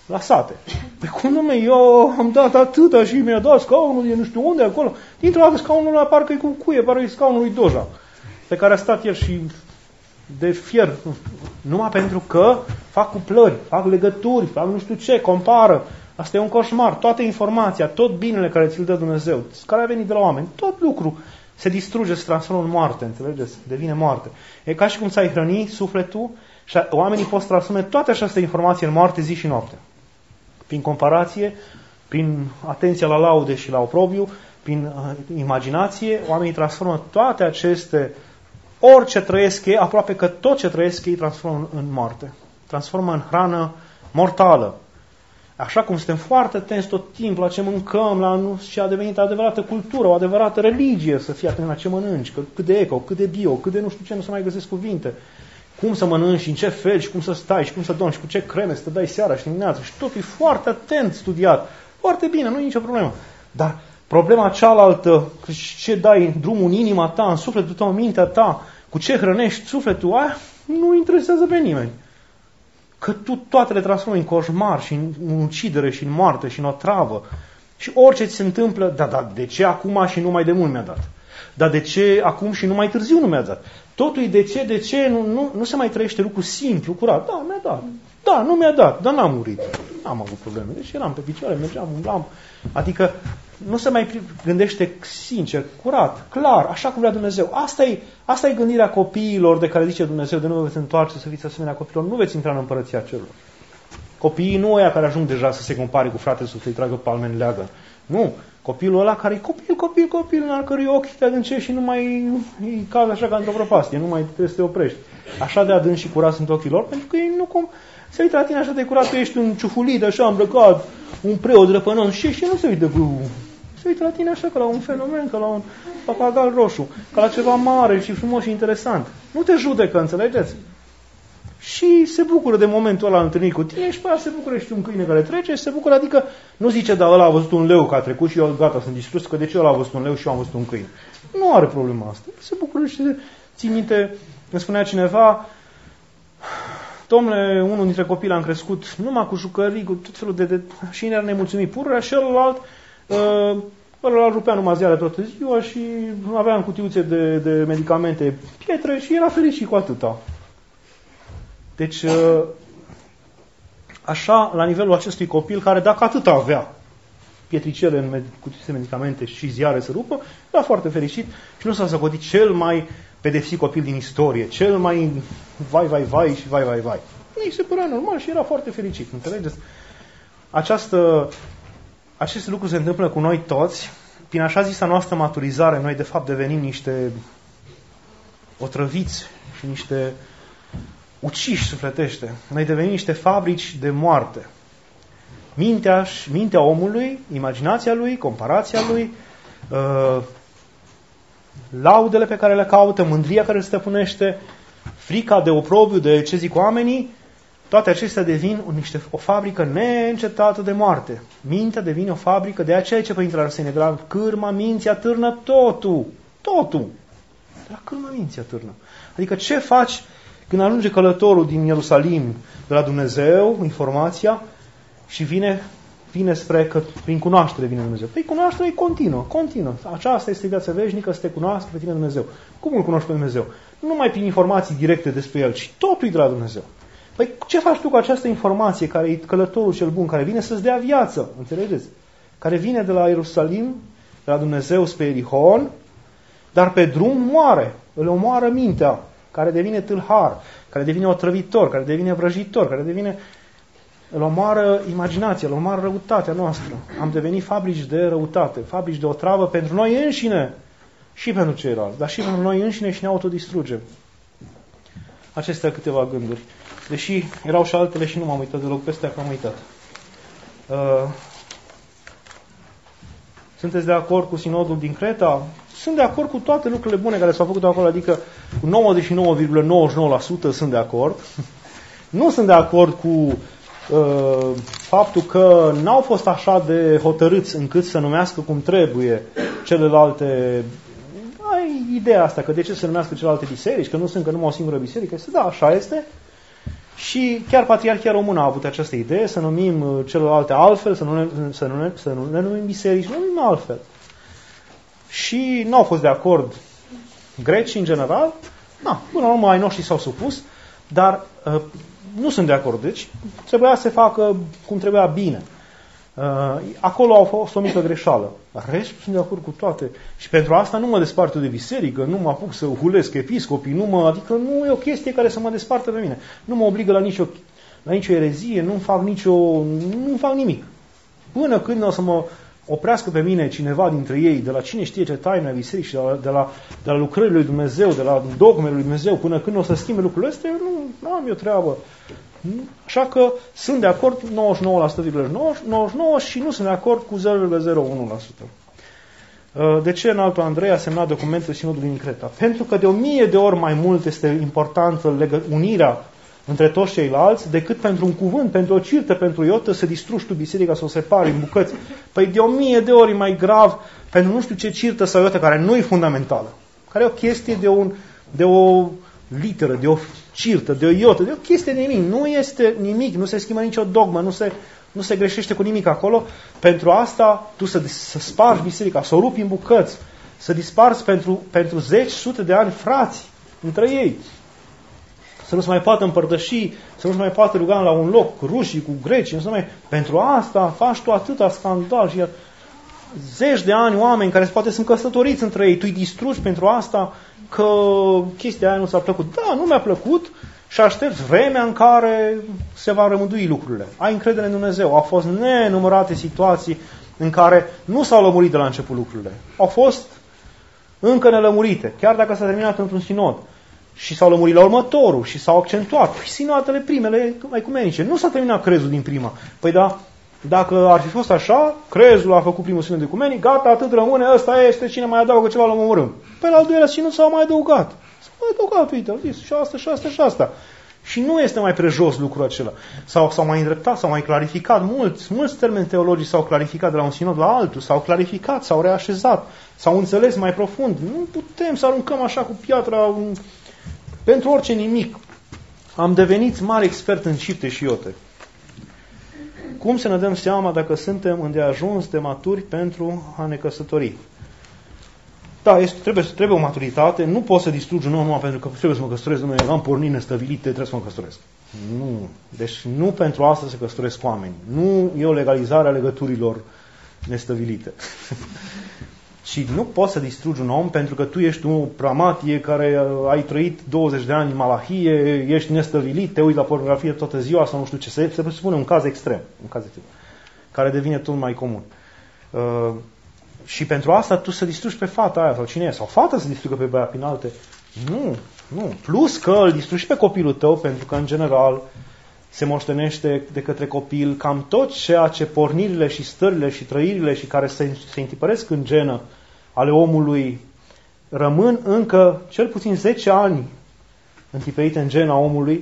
la sate. Păi cum nume, eu am dat atâta și mi-a dat scaunul de nu știu unde acolo. Dintr-o dată scaunul ăla parcă e cu cuie, parcă e scaunul lui Doja, pe care a stat el și de fier. Numai pentru că fac cuplări, fac legături, fac nu știu ce, compară. Asta e un coșmar. Toată informația, tot binele care ți-l dă Dumnezeu, care a venit de la oameni, tot lucru se distruge, se transformă în moarte, înțelegeți? Devine moarte. E ca și cum ți-ai hrăni sufletul și oamenii pot transforme toate aceste informații în moarte zi și noapte. Prin comparație, prin atenția la laude și la oprobiu, prin uh, imaginație, oamenii transformă toate aceste, orice trăiesc ei, aproape că tot ce trăiesc ei transformă în moarte. Transformă în hrană mortală. Așa cum suntem foarte atenți tot timpul la ce mâncăm, la nu, și a devenit adevărată cultură, o adevărată religie să fii atent la ce mănânci, că, cât de eco, cât de bio, cât de nu știu ce, nu se mai găsesc cuvinte. Cum să mănânci, în ce fel și cum să stai și cum să dormi și cu ce creme să te dai seara și dimineața. Și totul e foarte atent studiat. Foarte bine, nu e nicio problemă. Dar problema cealaltă, ce dai în drumul în inima ta, în sufletul tău, în mintea ta, cu ce hrănești sufletul, aia nu interesează pe nimeni. Că tu toate le transformi în coșmar și în ucidere și în moarte și în otravă. Și orice ți se întâmplă, da, da, de ce acum și nu mai de mult mi-a dat? Dar de ce acum și nu mai târziu nu mi-a dat? Totul e de ce, de ce, nu, nu, nu se mai trăiește lucru simplu, curat. Da, mi-a dat. Da, nu mi-a dat, dar n-am murit. N-am avut probleme. Deci eram pe picioare, mergeam, umblam. Adică nu se mai gândește sincer, curat, clar, așa cum vrea Dumnezeu. Asta e, asta e gândirea copiilor de care zice Dumnezeu, de nu vă veți întoarce să fiți asemenea copiilor, nu veți intra în împărăția celor. Copiii nu ăia care ajung deja să se compare cu fratele să-i tragă palme în leagă. Nu. Copilul ăla care e copil, copil, copil, în al cărui ochi te adâncești și nu mai îi cazi așa ca într-o prăpastie, nu mai trebuie să te oprești. Așa de adânci și curat sunt ochii lor, pentru că ei nu cum se uită la tine așa de curat, că ești un ciufulit, așa îmbrăcat, un preot răpănos și, și nu se uită cu... Se uită la tine așa ca la un fenomen, ca la un papagal roșu, ca la ceva mare și frumos și interesant. Nu te judecă, înțelegeți? Și se bucură de momentul ăla întâlnit cu tine și pe aia se bucură și un câine care trece și se bucură, adică nu zice, da, ăla a văzut un leu care a trecut și eu gata, sunt distrus, că de ce ăla a văzut un leu și eu am văzut un câine? Nu are problema asta. Se bucură și se ții minte, îmi spunea cineva, domnule, unul dintre copii l-am crescut numai cu jucării, cu tot felul de... de și ne-ar nemulțumit pururea și celălalt uh, ăla rupea numai ziare toată ziua și avea în cutiuțe de, de medicamente pietre și era fericit cu atâta. Deci, așa, la nivelul acestui copil, care dacă atât avea pietricele în cutiuțe de medicamente și ziare să rupă, era foarte fericit și nu s-a socotit cel mai pedepsit copil din istorie, cel mai vai, vai, vai și vai, vai, vai. Ei se părea normal și era foarte fericit, înțelegeți? Această, aceste lucruri se întâmplă cu noi toți, prin așa zisa noastră maturizare, noi de fapt devenim niște otrăviți și niște uciși sufletește. Noi devenim niște fabrici de moarte. Mintea, mintea omului, imaginația lui, comparația lui, uh, laudele pe care le caută, mândria care îl stăpânește, frica de oprobiu, de ce zic oamenii, toate acestea devin niște, o fabrică neîncetată de moarte. Mintea devine o fabrică, de aceea ce Părintele Arsenie, de la cârma minții atârnă totul. Totul. De la cârma minții atârnă. Adică ce faci când ajunge călătorul din Ierusalim de la Dumnezeu, informația, și vine, vine spre că prin cunoaștere vine Dumnezeu. Păi cunoașterea e continuă, continuă. Aceasta este viața veșnică, să te cunoască pe tine Dumnezeu. Cum îl cunoști pe Dumnezeu? Nu numai prin informații directe despre El, ci totul e de la Dumnezeu. Păi ce faci tu cu această informație care e călătorul cel bun, care vine să-ți dea viață, înțelegeți? Care vine de la Ierusalim, de la Dumnezeu spre Ierihon, dar pe drum moare, îl omoară mintea, care devine tâlhar, care devine otrăvitor, care devine vrăjitor, care devine... Îl omoară imaginația, îl omoară răutatea noastră. Am devenit fabrici de răutate, fabrici de otravă pentru noi înșine și pentru ceilalți, dar și pentru noi înșine și ne autodistrugem. Acestea câteva gânduri. Deși erau și altele și nu m-am uitat deloc pe astea, că am uitat. Uh, sunteți de acord cu sinodul din Creta? Sunt de acord cu toate lucrurile bune care s-au făcut acolo, adică cu nouăzeci și nouă virgulă nouăzeci și nouă la sută sunt de acord. Nu sunt de acord cu uh, faptul că n-au fost așa de hotărâți încât să numească cum trebuie celelalte... Ai ideea asta, că de ce să numească celelalte biserici, că nu sunt că numai o singură biserică. Este, da, așa este. Și chiar Patriarhia Română a avut această idee, să numim celelalte altfel, să nu ne, să nu ne, să nu ne numim biserici, nu numim altfel. Și nu au fost de acord grecii în general, na, până la urmă ai noștri s-au supus, dar uh, nu sunt de acord. Deci trebuia să se facă cum trebuia bine. Uh, acolo au fost o mică greșeală. Restul sunt de acord cu toate. Și pentru asta nu mă despart eu de biserică, nu mă apuc să hulesc episcopii, nu mă, adică nu e o chestie care să mă despartă pe mine. Nu mă obligă la nicio, la nicio erezie, nu fac nicio, nu fac nimic. Până când o să mă oprească pe mine cineva dintre ei, de la cine știe ce taină a bisericii, de la, de, la, de la lucrările lui Dumnezeu, de la dogmele lui Dumnezeu, până când o să schimbe lucrurile astea, eu nu, nu am eu treabă. Așa că sunt de acord nouăzeci și nouă la sută nouăzeci și nouă și nu sunt de acord cu zero virgulă zero unu la sută. De ce înaltul Andrei a semnat documentul Sinodului din Creta? Pentru că de o mie de ori mai mult este importantă unirea între toți ceilalți decât pentru un cuvânt, pentru o cirtă, pentru o iotă, să distrugi tu biserica, să o separi în bucăți. Păi de o mie de ori mai grav pentru nu știu ce cirtă sau iotă care nu e fundamentală, care e o chestie de, un, de o literă, de o cirtă, de o iotă, de o chestie de nimic. Nu este nimic, nu se schimbă nicio dogmă, nu se, nu se greșește cu nimic acolo. Pentru asta tu să, să spargi biserica, să o rupi în bucăți, să disparți pentru, pentru zeci, sute de ani frați între ei. Să nu se mai poată împărtăși, să nu se mai poată ruga la un loc, rușii cu grecii, nu se mai... Pentru asta faci tu atâta scandal și zeci de ani oameni care poate sunt căsătoriți între ei, tu îi distrugi pentru asta că chestia aia nu ți-a plăcut. Da, nu mi-a plăcut și aștept vremea în care se va rămândui lucrurile. Ai încredere în Dumnezeu. Au fost nenumărate situații în care nu s-au lămurit de la început lucrurile. Au fost încă nelămurite, chiar dacă s-a terminat într-un sinod. Și s-au lămurit la următorul și s-au accentuat. Păi sinoatele primele ecumenice. Nu s-a terminat crezul din prima. Păi da, dacă ar fi fost așa, crezul a făcut primul sinod ecumenic, gata, atât rămâne, ăsta este, cine mai adaugă ceva, l-am omorâm. Păi la al doilea sinod s-au mai adăugat. S-au mai adăugat, uite, au zis și asta, și asta, și asta. Și nu este mai prejos lucrul acela. S-au, s-au mai îndreptat, s-au mai clarificat mulți, mulți termeni teologici s-au clarificat de la un sinod la altul, s-au clarificat, s-au reașezat, s-au înțeles mai profund. Nu putem să aruncăm așa cu piatra pentru orice nimic. Am devenit mari expert în cifte și iote. Cum să ne dăm seama dacă suntem îndeajuns de maturi pentru a ne căsători? Da, este, trebuie, trebuie o maturitate. Nu poți să distrugi un om numai pentru că trebuie să mă căsătoresc, nu am pornit nestăvilite, trebuie să mă căsătoresc. Nu. Deci nu pentru asta se căsătoresc oameni. Nu e o legalizare a legăturilor nestăvilite. Și nu poți să distrugi un om pentru că tu ești un pramatie care ai trăit douăzeci de ani în malahie, ești nestăvilit, te uiți la pornografie toată ziua sau nu știu ce. Se, se presupune un caz extrem, un caz extrem, care devine tot mai comun. Uh, și pentru asta tu să distrugi pe fata aia sau cine e, sau fata să distrugă pe băiat prin alte. Nu, nu. Plus că îl distrugi pe copilul tău pentru că în general se moștenește de către copil cam tot ceea ce pornirile și stările și trăirile și care se, se întipăresc în genă ale omului rămân încă cel puțin zece ani întiperite în gena omului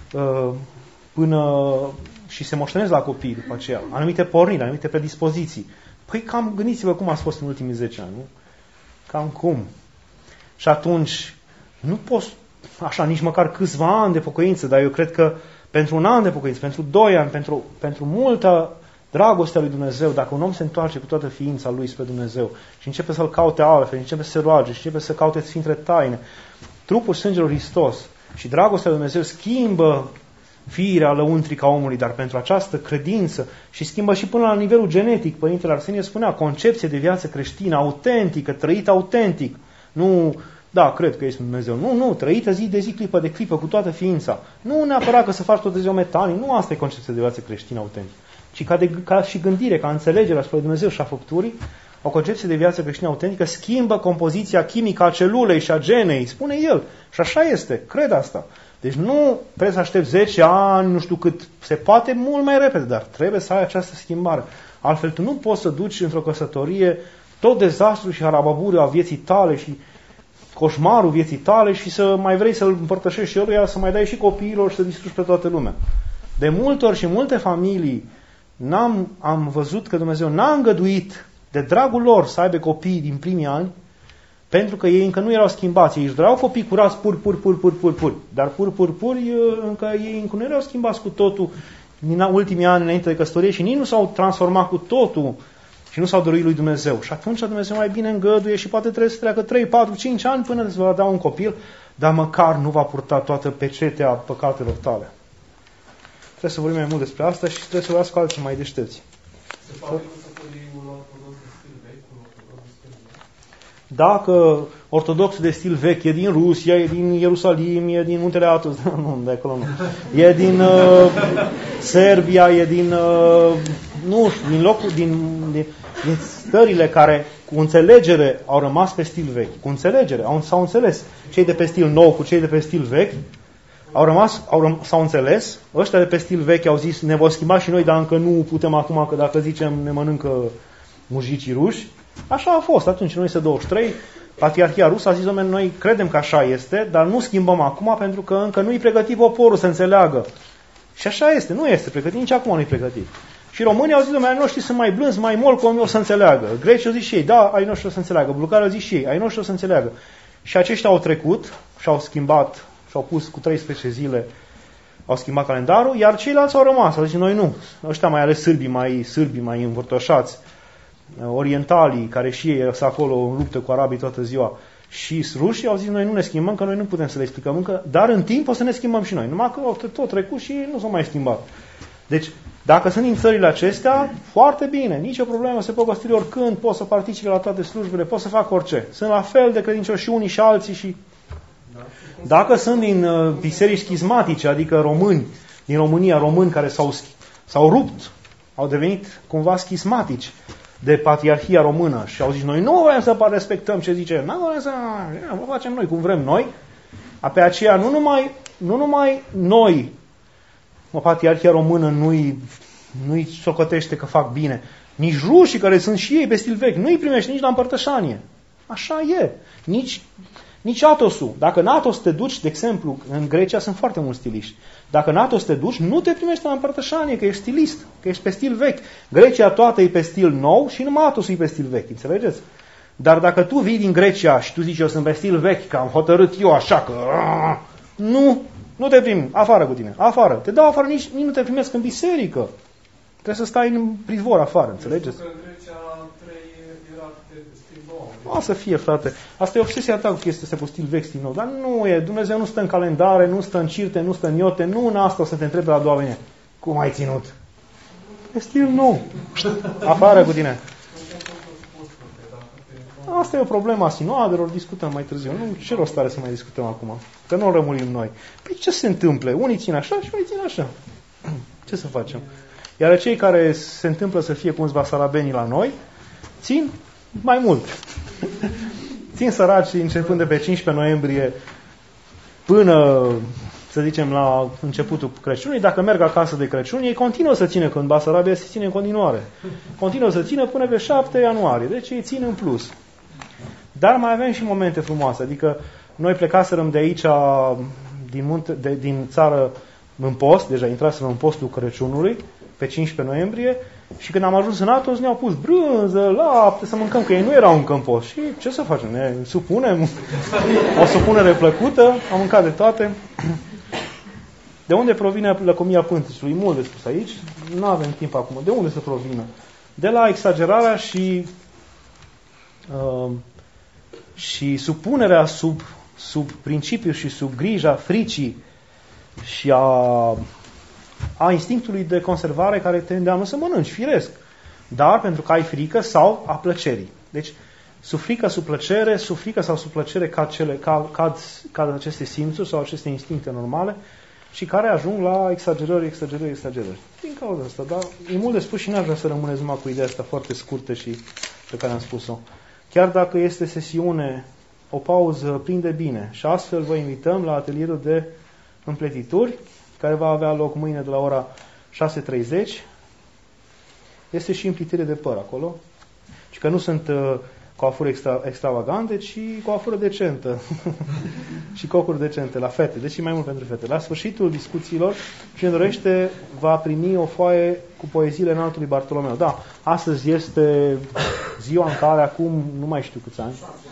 până și se moștenesc la copii după aceea. Anumite porniri, anumite predispoziții. Păi cam gândiți-vă cum ați fost în ultimii zece ani, nu? Cam cum? Și atunci nu poți așa nici măcar câțiva ani de pocăință, dar eu cred că pentru un an de pocăință, pentru doi ani, pentru, pentru multă dragostea lui Dumnezeu, dacă un om se întoarce cu toată ființa lui spre Dumnezeu și începe să-L caute altfel, începe să se roage și începe să caute Sfintele Taine, trupul și sângele lui Hristos și dragostea lui Dumnezeu schimbă firea lăuntrică a omului, dar pentru această credință și schimbă și până la nivelul genetic. Părintele Arsenie spunea, concepție de viață creștină, autentică, trăită autentic. Nu, da, cred că este Dumnezeu. Nu, nu, trăită zi de zi, clipă de clipă, cu toată ființa. Nu neapărat că să faci tot de ziua metanii, nu asta e concepția de viață creștină autentică, ci ca, de, ca și gândire, ca înțelegere asupra Dumnezeu și a făpturii, o concepție de viață creștină autentică schimbă compoziția chimică a celulei și a genei, spune el. Și așa este, cred asta. Deci nu trebuie să aștepți zece ani, nu știu cât, se poate mult mai repede, dar trebuie să ai această schimbare. Altfel tu nu poți să duci într-o căsătorie tot dezastru și harababuriu a vieții tale și coșmarul vieții tale și să mai vrei să-l împărtășești și eluia, să mai dai și copiilor și să distrugi pe toată lumea. De multe ori și multe familii n-am, am văzut că Dumnezeu n-a îngăduit de dragul lor să aibă copii din primii ani, Pentru că ei încă nu erau schimbați. Ei își doreau copii curați pur, pur, pur, pur, pur, pur. Dar pur, pur, pur, încă ei încă nu erau schimbați cu totul din ultimii ani înainte de căsătorie și nici nu s-au transformat cu totul și nu s-au dorit lui Dumnezeu. Și atunci Dumnezeu mai bine îngăduie și poate trebuie să treacă trei, patru, cinci ani până îți va da un copil, dar măcar nu va purta toată pecetea păcatelor tale. Trebuie să vorbim mai mult despre asta și trebuie să vorbească alții mai deștepți. Se poate căsătorii un ortodox de stil vechi, un ortodox de stil vechi? Dacă ortodoxul de stil vechi e din Rusia, e din Ierusalim, e din Muntele Atos, nu, de acolo nu. E din uh, Serbia, e din, uh, nu știu, din locul, din, din, din stările care cu înțelegere au rămas pe stil vechi. Cu înțelegere, au, s-au înțeles. Cei de pe stil nou cu cei de pe stil vechi au rămas, au răm, s-au înțeles. Ăștia de pe stil vechi au zis, ne vom schimba și noi, dar încă nu putem acum, că dacă zicem ne mănâncă mujicii ruși. Așa a fost atunci, în o mie nouă sute douăzeci și trei, Patriarhia Rusă a zis, oameni, noi credem că așa este, dar nu schimbăm acum pentru că încă nu-i pregătit poporul să înțeleagă. Și așa este, nu este pregătit, nici acum nu-i pregătit. Și românii au zis, oameni, ai noștri sunt mai blânzi, mai mol, cum o să înțeleagă. Grecii au zis și ei, da, ai noștri o să înțeleagă. Bulgarii au zis și ei, ai noștri o să înțeleagă. Și aceștia au trecut și au schimbat, și-au pus cu treisprezece zile, au schimbat calendarul, iar ceilalți au rămas. Au zis, noi nu. Ăștia mai ales sârbii, mai sârbii, mai învârtoșați, orientalii, care și ei sunt acolo în luptă cu arabii toată ziua, și rușii au zis, noi nu ne schimbăm, că noi nu putem să le explicăm încă, dar în timp o să ne schimbăm și noi. Numai că au tot trecut și nu s-au mai schimbat. Deci, dacă sunt din țările acestea, foarte bine, nicio problemă, se pot găsi oricând, pot să participe la toate slujbele, pot să fac orice. Sunt la fel de credincioși și unii și alții și... Dacă sunt din uh, biserici schismatice, adică români, din România, români care s-au, s-au rupt, au devenit cumva schismatici de Patriarhia Română și au zis, noi nu vrem să respectăm ce zice, nu vrem să o facem noi cum vrem noi, pe aceea nu numai, nu numai noi, o Patriarhia Română nu-i, nu-i socotește că fac bine, nici rușii care sunt și ei pe stil vechi, nu-i primește nici la împărtășanie. Așa e. Nici, nici Atosul. Dacă în Atos te duci, de exemplu, în Grecia sunt foarte mulți stiliști. Dacă în Atos te duci, nu te primești la împărtășanie, că ești stilist, că ești pe stil vechi. Grecia toată e pe stil nou și numai Atosul e pe stil vechi, înțelegeți? Dar dacă tu vii din Grecia și tu zici, eu sunt pe stil vechi, că am hotărât eu așa, că... Nu, nu te primi, afară cu tine, afară. Te dau afară, nici, nici nu te primesc în biserică. Trebuie să stai în prizvor afară, înțelegeți? O să fie, frate. Asta e obsesia ta cu chestia asta cu stil vechi, stil nou. Dar nu e. Dumnezeu nu stă în calendare, nu stă în cirte, nu stă în iote. Nu în asta o să te întrebe la a doua venire. Cum ai ținut? E stil nou. Afară cu tine. Asta e o problemă a sinoadelor, discutăm mai târziu. Nu, ce rost are să mai discutăm acum? Că nu o rămurim noi. Păi ce se întâmplă? Unii țin așa și unii țin așa. Ce să facem? Iar cei care se întâmplă să fie cum basarabenii la noi, țin mai mult. Țin săraci începând de pe cincisprezece noiembrie până, să zicem, la începutul Crăciunului. Dacă merg acasă de Crăciun, ei continuă să țină, când Basarabia se ține în continuare. Continuă să țină până pe șapte ianuarie. Deci ei țin în plus. Dar mai avem și momente frumoase. Adică noi plecaserăm de aici, din, munte, de, din țară, în post, deja intraserăm în postul Crăciunului, pe cincisprezece noiembrie, și când am ajuns în Atos, ne-au pus brânză, lapte, să mâncăm, că ei nu erau încă în post. Și ce să facem? Ne supunem, o supunere plăcută, am mâncat de toate. De unde provine lăcomia pântecului? Mult de spus aici, nu avem timp acum. De unde să provină? De la exagerarea și uh, și supunerea sub, sub principiu și sub grija fricii și a a instinctului de conservare care te îndeamnă să mănânci, firesc. Dar pentru că ai frică sau a plăcerii. Deci, sub frică, sub plăcere, sub frică sau sub plăcere cad, cele, cad, cad, cad aceste simțuri sau aceste instincte normale și care ajung la exagerări, exagerări, exagerări. Din cauza asta, dar e mult de spus și n-aș vrea să rămâneți numai cu ideea asta foarte scurtă și pe care am spus-o. Chiar dacă este sesiune, o pauză prinde bine și astfel vă invităm la atelierul de împletituri care va avea loc mâine de la ora șase treizeci. Este și împlitire de păr acolo. Și că nu sunt uh, coafuri extra, extravagante, ci coafură decentă. Și cocuri decente la fete. Deci e mai mult pentru fete. La sfârșitul discuțiilor, cine dorește va primi o foaie cu poeziile Înaltului Bartolomeu. Da, astăzi este ziua în care acum, nu mai știu câți ani,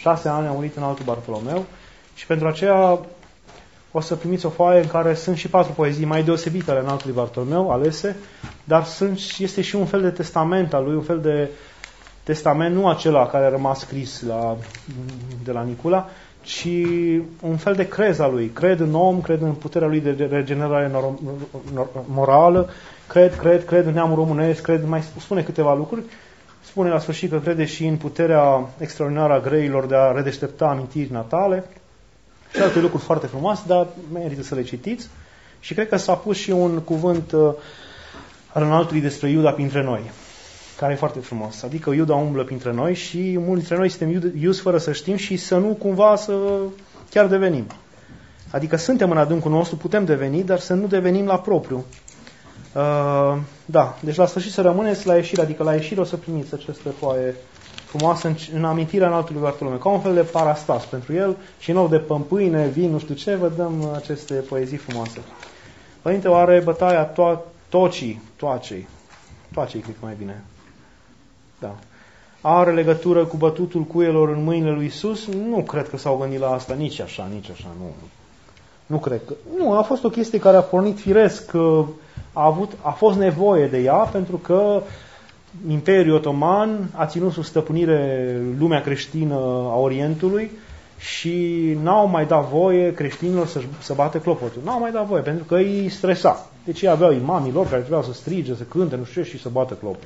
șase ani a murit înaltul Bartolomeu și pentru aceea o să primiți o foaie în care sunt și patru poezii mai deosebite ale înaltului Bartolomeu, alese, dar sunt, este și un fel de testament al lui, un fel de testament, nu acela care a rămas scris la, de la Nicula, ci un fel de crez al lui. Cred în om, cred în puterea lui de regenerare morală, cred, cred, cred în neamul românesc, cred, mai spune câteva lucruri. Spune la sfârșit că crede și în puterea extraordinară a greilor de a redeștepta amintiri natale și alte lucruri foarte frumoase, dar merită să le citiți. Și cred că s-a pus și un cuvânt uh, al înaltului despre Iuda printre noi, care e foarte frumos. Adică Iuda umblă printre noi și mulți dintre noi suntem iuzi fără să știm și să nu cumva să chiar devenim. Adică suntem în adâncul nostru, putem deveni, dar să nu devenim la propriu. Uh, da, deci la sfârșit să rămâneți la ieșire, adică la ieșire o să primiți această foaie frumoasă în, în amintirea înaltului Bartolomeu, ca un fel de parastas pentru el și în loc de pâine, vin, nu știu ce, vă dăm aceste poezii frumoase. Părinte, oare bătaia to- tocii, toacei, toacei cred că mai bine, da, are legătură cu bătutul cuielor în mâinile lui Iisus? Nu cred că s-au gândit la asta, nici așa, nici așa, nu. Nu cred că. Nu, a fost o chestie care a pornit firesc, a, avut, a fost nevoie de ea, pentru că Imperiul Otoman a ținut sub stăpânire lumea creștină a Orientului și n-au mai dat voie creștinilor să, să bată clopotul. N-au mai dat voie, pentru că îi stresa. Deci ei aveau imamii lor care trebuiau să strige, să cânte, nu știu ce, și să bată clopotul.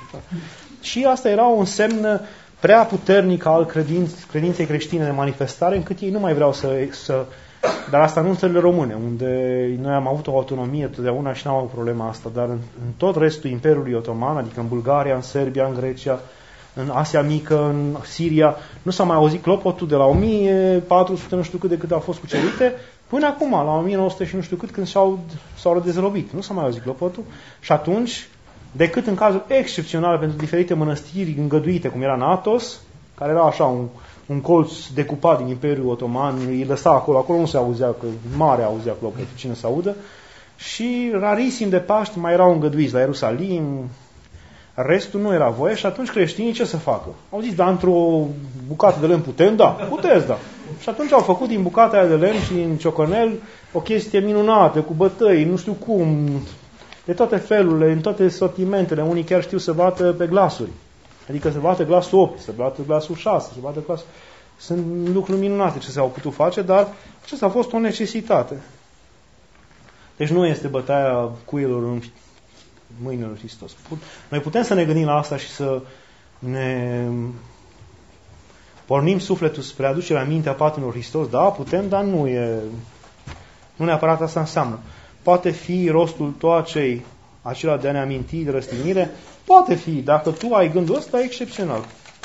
Și asta era un semn prea puternic al credinț- credinței creștine de manifestare, încât ei nu mai vreau să... să dar asta nu în țările române, unde noi am avut o autonomie totdeauna și n-am avut problema asta, dar în, în tot restul Imperiului Otoman, adică în Bulgaria, în Serbia, în Grecia, în Asia Mică, în Siria, nu s-a mai auzit clopotul de la o mie patru sute nu știu cât de cât au fost cucerite, până acum, la o mie nouă sute și nu știu cât, când s-au, s-au dezrobit. Nu s-a mai auzit clopotul și atunci, decât în cazuri excepționale pentru diferite mănăstiri îngăduite, cum era Athos, care era așa un un colț decupat din Imperiul Otoman, îi lăsa acolo, acolo nu se auzea, că mare auzea clopotul, cine să audă, și rarisim de Paști mai erau îngăduiți la Ierusalim, restul nu era voie și atunci creștinii ce să facă? Au zis, da, într-o bucată de lemn putem? Da, puteți, da. Și atunci au făcut din bucata aia de lemn și din ciocanel o chestie minunată, cu bătăi, nu știu cum, de toate felurile, în toate sortimentele, unii chiar știu să bată pe glasuri. Adică se bate glasul opt, se bate glasul șase, se bate glasul... Sunt lucruri minunate ce s-au putut face, dar acesta a fost o necesitate. Deci nu este bătaia cuielor în mâinile lui Hristos. Noi putem să ne gândim la asta și să ne pornim sufletul spre aducerea mintea patimilor Hristos. Da, putem, dar nu e... Nu neapărat asta înseamnă. Poate fi rostul toacei acela de a ne aminti de răstignire. Poate fi, dacă tu ai gândul ăsta, e excepțional.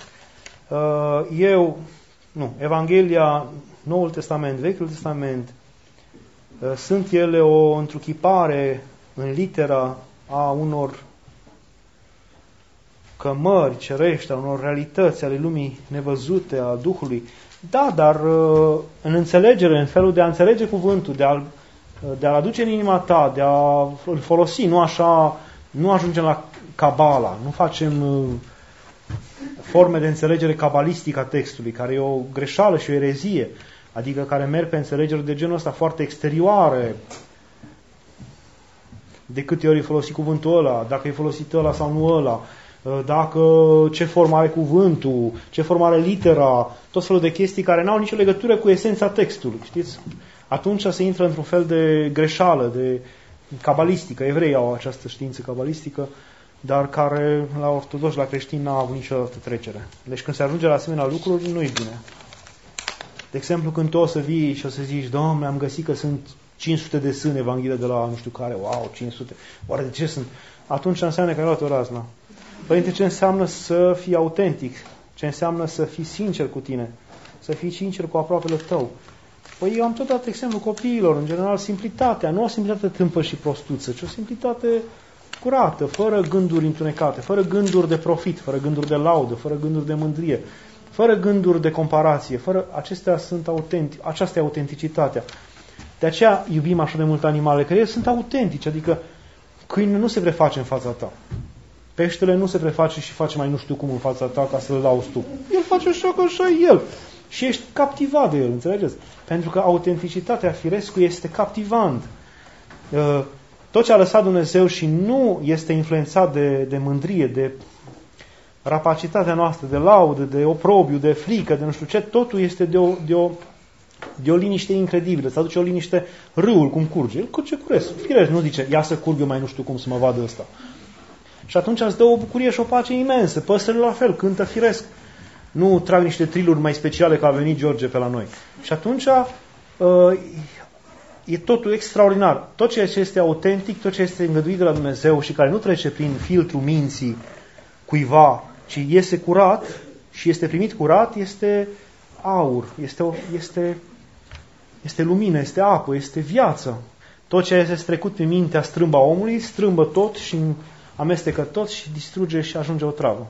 Eu, nu, Evanghelia, Noul Testament, Vechiul Testament, sunt ele o întruchipare în litera a unor cămări cerești, a unor realități ale lumii nevăzute, a Duhului. Da, dar în înțelegere, în felul de a înțelege cuvântul, de a-l, de a-l aduce în inima ta, de a-l folosi, nu așa, nu ajungem la cabala, nu facem uh, forme de înțelegere cabalistică a textului, care e o greșeală și o erezie, adică care merg pe înțelegeri de genul ăsta foarte exterioare, de câte ori e folosit cuvântul ăla, dacă e folosit ăla sau nu ăla, dacă ce formă are cuvântul, ce formă are litera, tot felul de chestii care n-au nicio legătură cu esența textului, știți? Atunci se intră într-un fel de greșeală, de cabalistică. Evreii au această știință cabalistică, dar care la ortodoxi, la creștini, n-au avut niciodată trecere. Deci când se ajunge la asemenea lucruri, nu e bine. De exemplu, când tu o să vii și o să zici, Doamne, am găsit că sunt cinci sute de sâni Evanghelie de la nu știu care, wow, cinci sute, oare de ce sunt? Atunci înseamnă că ai luat o razna. Părinte, ce înseamnă să fii autentic? Ce înseamnă să fii sincer cu tine? Să fii sincer cu aproapele tău? Păi eu am tot dat exemplu copiilor, în general, simplitatea, nu o simplitate tâmpă și prostuță, ci o simplitate curată, fără gânduri întunecate, fără gânduri de profit, fără gânduri de laudă, fără gânduri de mândrie, fără gânduri de comparație, fără acestea sunt autentice, aceasta e autenticitatea. De aceea iubim așa de mult animale, că ele sunt autentice, adică câinele nu se preface în fața ta. Peștele nu se preface și face mai nu știu cum în fața ta ca să-l lauzi tu. El face așa că așa e el. și ești captivat de el, înțelegeți? Pentru că autenticitatea firescului este captivant. Tot ce a lăsat Dumnezeu și nu este influențat de, de mândrie, de rapacitatea noastră, de laudă, de oprobiu, de frică, de nu știu ce, totul este de o, de o, de o liniște incredibilă. Îți aduce o liniște, râul cum curge. El curge curesc. Firesc, nu zice, ia să curg eu mai nu știu cum să mă vadă ăsta. Și atunci îți dă o bucurie și o pace imensă. Păsările la fel, cântă firesc. Nu trag niște triluri mai speciale că a venit George pe la noi. Și atunci e totul extraordinar. Tot ceea ce este autentic, tot ce este îngăduit de la Dumnezeu și care nu trece prin filtru minții cuiva, ci iese curat și este primit curat, este aur, este, o, este, este lumină, este apă, este viață. Tot ce este trecut prin mintea strâmba omului, strâmbă tot și amestecă tot și distruge și ajunge o travă.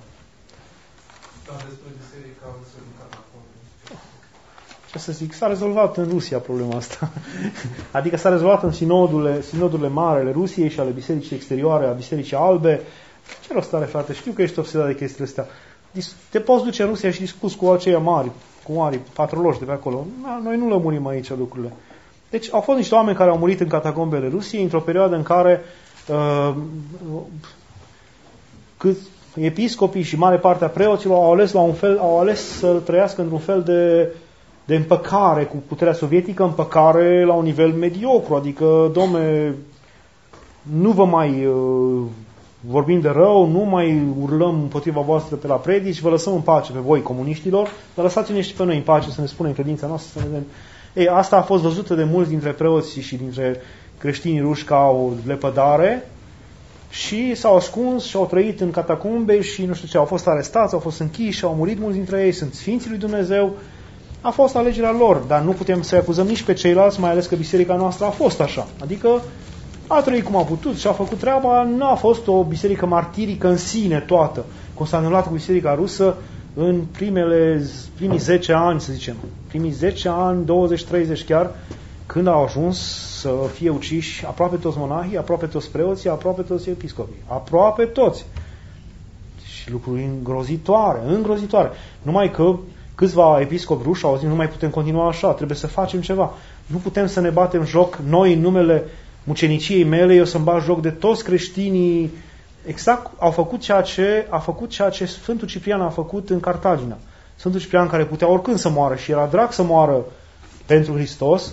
Ce să zic, s-a rezolvat în Rusia problema asta. Adică s-a rezolvat în sinodurile, sinodurile mari ale Rusiei și ale bisericii exterioare, a bisericii albe. Ce rost are, frate? Știu că ești obsedat de chestiile astea. Te poți duce în Rusia și discuți cu aceia mari, cu mari patroloși de pe acolo. Noi nu lămurim aici lucrurile. Deci au fost niște oameni care au murit în catacombele Rusiei într-o perioadă în care uh, cât episcopii și mare parte a preoților au ales, la un fel, au ales să trăiască într-un fel de, de împăcare cu puterea sovietică, împăcare la un nivel mediocru. Adică, domne, nu vă mai uh, vorbim de rău, nu mai urlăm împotriva voastră pe la predici, vă lăsăm în pace pe voi, comuniștilor, dar lăsați-ne și pe noi în pace să ne spunem credința noastră, să ne vedem. Ei, asta a fost văzută de mulți dintre preoți și dintre creștinii ruși ca o lepădare și s-au ascuns și au trăit în catacumbe și nu știu ce, au fost arestați, au fost închiși, au murit mulți dintre ei, sunt sfinții lui Dumnezeu. A fost alegerea lor, dar nu putem să-i acuzăm nici pe ceilalți, mai ales că biserica noastră a fost așa. Adică a trăit cum a putut și a făcut treaba, nu a fost o biserică martirică în sine toată, cum s-a întâmplat cu biserica rusă în primele, primii zece ani, să zicem, primii zece ani, douăzeci treizeci chiar, când au ajuns să fie uciși aproape toți monahii, aproape toți preoții, aproape toți episcopii, aproape toți. Și lucruri îngrozitoare, îngrozitoare. Numai că câțiva episcopi ruși au zis, nu mai putem continua așa, trebuie să facem ceva. Nu putem să ne batem joc, noi în numele muceniciei mele, eu să-mi bat joc de toți creștinii. Exact, au făcut ceea ce a făcut ceea ce Sfântul Ciprian a făcut în Cartagina. Sfântul Ciprian, care putea oricând să moară și era drag să moară pentru Hristos,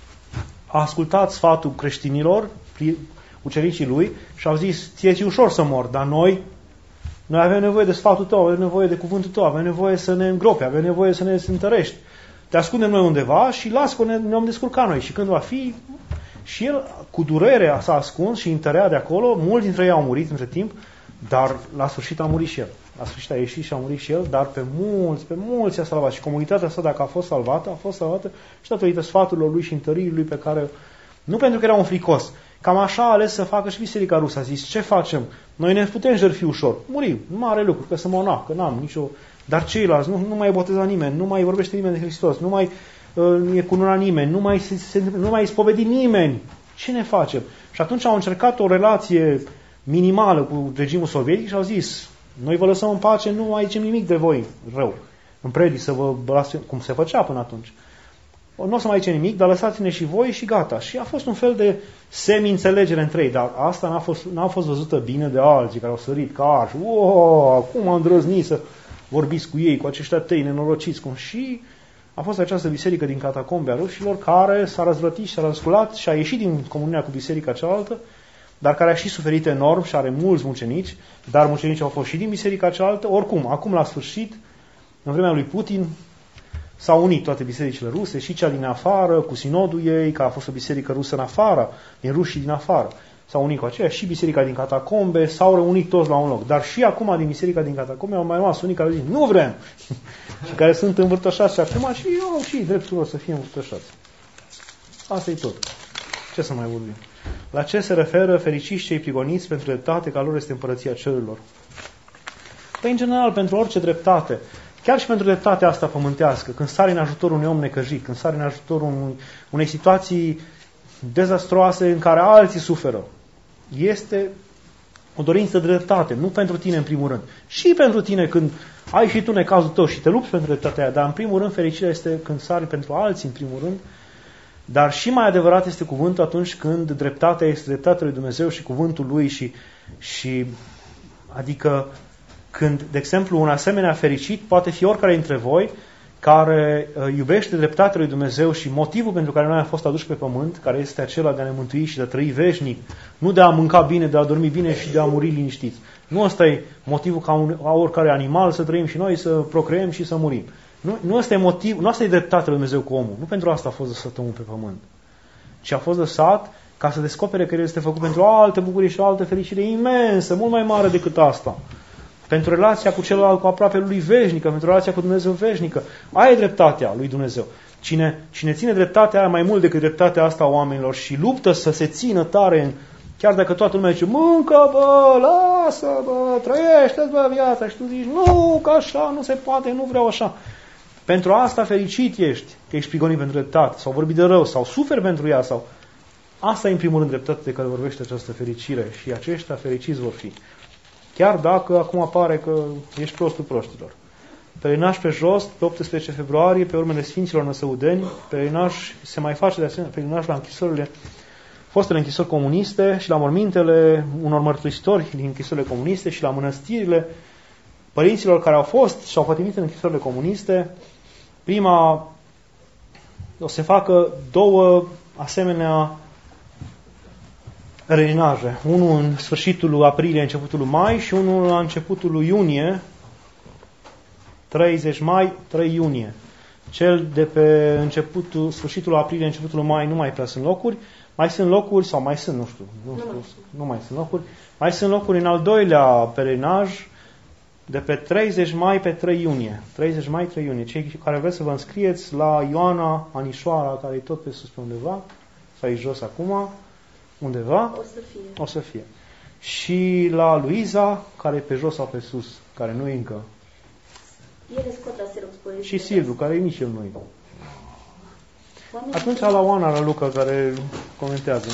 a ascultat sfatul creștinilor, ucenicii lui, și au zis, ție ți ușor să mor, dar noi, noi avem nevoie de sfatul tău, avem nevoie de cuvântul tău, avem nevoie să ne îngropi, avem nevoie să ne întărești. Te ascundem noi undeva și las că ne, ne vom descurca noi. Și când va fi... Și el, cu durere, s-a ascuns și întărea de acolo. Mulți dintre ei au murit între timp, dar la sfârșit a murit și el. La sfârșit a ieșit și a murit și el, dar pe mulți, pe mulți a salvat. Și comunitatea asta, dacă a fost salvată, a fost salvată și datorită sfaturilor lui și întăririi lui pe care... Nu pentru că era un fricos. Cam așa a ales să facă și biserica rusă. A zis, ce facem? Noi ne putem jertfi ușor. Murim. Nu are lucru, că să monah, că n-am nicio... Dar ceilalți, nu, nu mai boteza nimeni, nu mai vorbește nimeni de Hristos, nu mai uh, e cununa nimeni, nu mai, se, se, nu mai spovedi nimeni. Ce ne facem? Și atunci au încercat o relație minimală cu regimul sovietic și au zis, noi vă lăsăm în pace, nu mai zicem nimic de voi rău. În predici să vă blasfem, cum se făcea până atunci. Nu o să mai zicem nimic, dar lăsați-ne și voi și gata. Și a fost un fel de semi-înțelegere între ei, dar asta n-a fost, n-a fost văzută bine de alții care au sărit ca arși. Wow, cum am îndrăznit să vorbiți cu ei, cu aceștia tăi nenorociți. Cum? Și a fost această biserică din catacombe a rușilor care s-a răzvrătit și s-a răsculat și a ieșit din comunia cu biserica cealaltă, dar care a și suferit enorm și are mulți mucenici, dar mucenicii au fost și din biserica cealaltă. Oricum, acum la sfârșit, în vremea lui Putin, s-au unit toate bisericile ruse, și cea din afară, cu sinodul ei, că a fost o biserică rusă în afară, din rușii din afară. S-au unit cu aceea, și biserica din catacombe, s-au reunit toți la un loc. Dar și acum din biserica din catacombe au mai rămas unii care au zis, nu vrem! Și care sunt învârtășați și acum și au și dreptul lor să fie învârtășați. Asta e tot. Ce să mai vorbim? La ce se referă fericiți cei prigoniți pentru dreptate, că a lor este împărăția cerurilor? Păi, în general, pentru orice dreptate, chiar și pentru dreptatea asta pământească, când sari în ajutorul unui om necăjit, când sari în ajutorul unui, unei situații dezastroase în care alții suferă, este O dorință de dreptate, nu pentru tine în primul rând. Și pentru tine când ai și tu necazul tău și te lupți pentru dreptatea aia, dar în primul rând fericirea este când sari pentru alții în primul rând. Dar și mai adevărat este cuvântul atunci când dreptatea este dreptatea lui Dumnezeu și cuvântul lui și, și adică când, de exemplu, un asemenea fericit poate fi oricare dintre voi care uh, iubește dreptatea lui Dumnezeu și motivul pentru care noi am fost aduși pe pământ, care este acela de a ne mântui și de a trăi veșnic, nu de a mânca bine, de a dormi bine și de a muri liniștiți. Nu ăsta e motivul ca, un, ca oricare animal să trăim și noi, să procreăm și să murim. Nu, nu asta e motiv, nu asta e dreptatea lui Dumnezeu cu omul. Nu pentru asta a fost lăsat omul pe pământ. Ci a fost lăsat ca să descopere că el este făcut pentru alte bucurii și o altă fericire imensă, mult mai mare decât asta. Pentru relația cu celălalt, cu aproape lui veșnică, pentru relația cu Dumnezeu veșnică. Aia e dreptatea lui Dumnezeu. Cine, cine ține dreptatea aia mai mult decât dreptatea asta a oamenilor și luptă să se țină tare în, chiar dacă toată lumea zice, mâncă, bă, lasă, bă, trăiește-ți, bă, viața, și tu zici, nu, că așa nu se poate, nu vreau așa. Pentru asta fericit ești, că ești prigonit pentru dreptate, sau vorbi de rău, sau suferi pentru ea, sau... Asta e în primul rând dreptatea de care vorbește această fericire și aceștia fericiți vor fi. Chiar dacă acum apare că ești prostul proștilor. Pelerinaj pe jos, pe optsprezece februarie, pe urmele Sfinților Năsăudeni, pelerinaj se mai face de asemenea pelerinaj la închisorile, fostele închisori comuniste și la mormintele unor mărturisitori din închisorile comuniste și la mănăstirile părinților care au fost și au pătimit în închisorile comuniste. Prima, o să facă două asemenea pelerinage. Unul în sfârșitul lui aprilie, începutul lui mai și unul la începutul lui iunie, treizeci mai, trei iunie. Cel de pe începutul, sfârșitul aprilie, începutul lui mai nu mai prea sunt locuri. Mai sunt locuri, sau mai sunt, nu știu, nu, știu, nu mai sunt locuri. Mai sunt locuri în al doilea pelerinaj, de pe treizeci mai pe trei iunie. treizeci mai, trei iunie. Cei care vreți să vă înscrieți la Ioana Anișoara, care e tot pe sus pe undeva, sau e jos acum, undeva, o să fie. O să fie. Și la Luiza, care e pe jos sau pe sus, care nu e încă. Ele scot la Xerox Poezie. Și Silviu, care e nici el nu e. Atunci la Oana, la Luca, care comentează.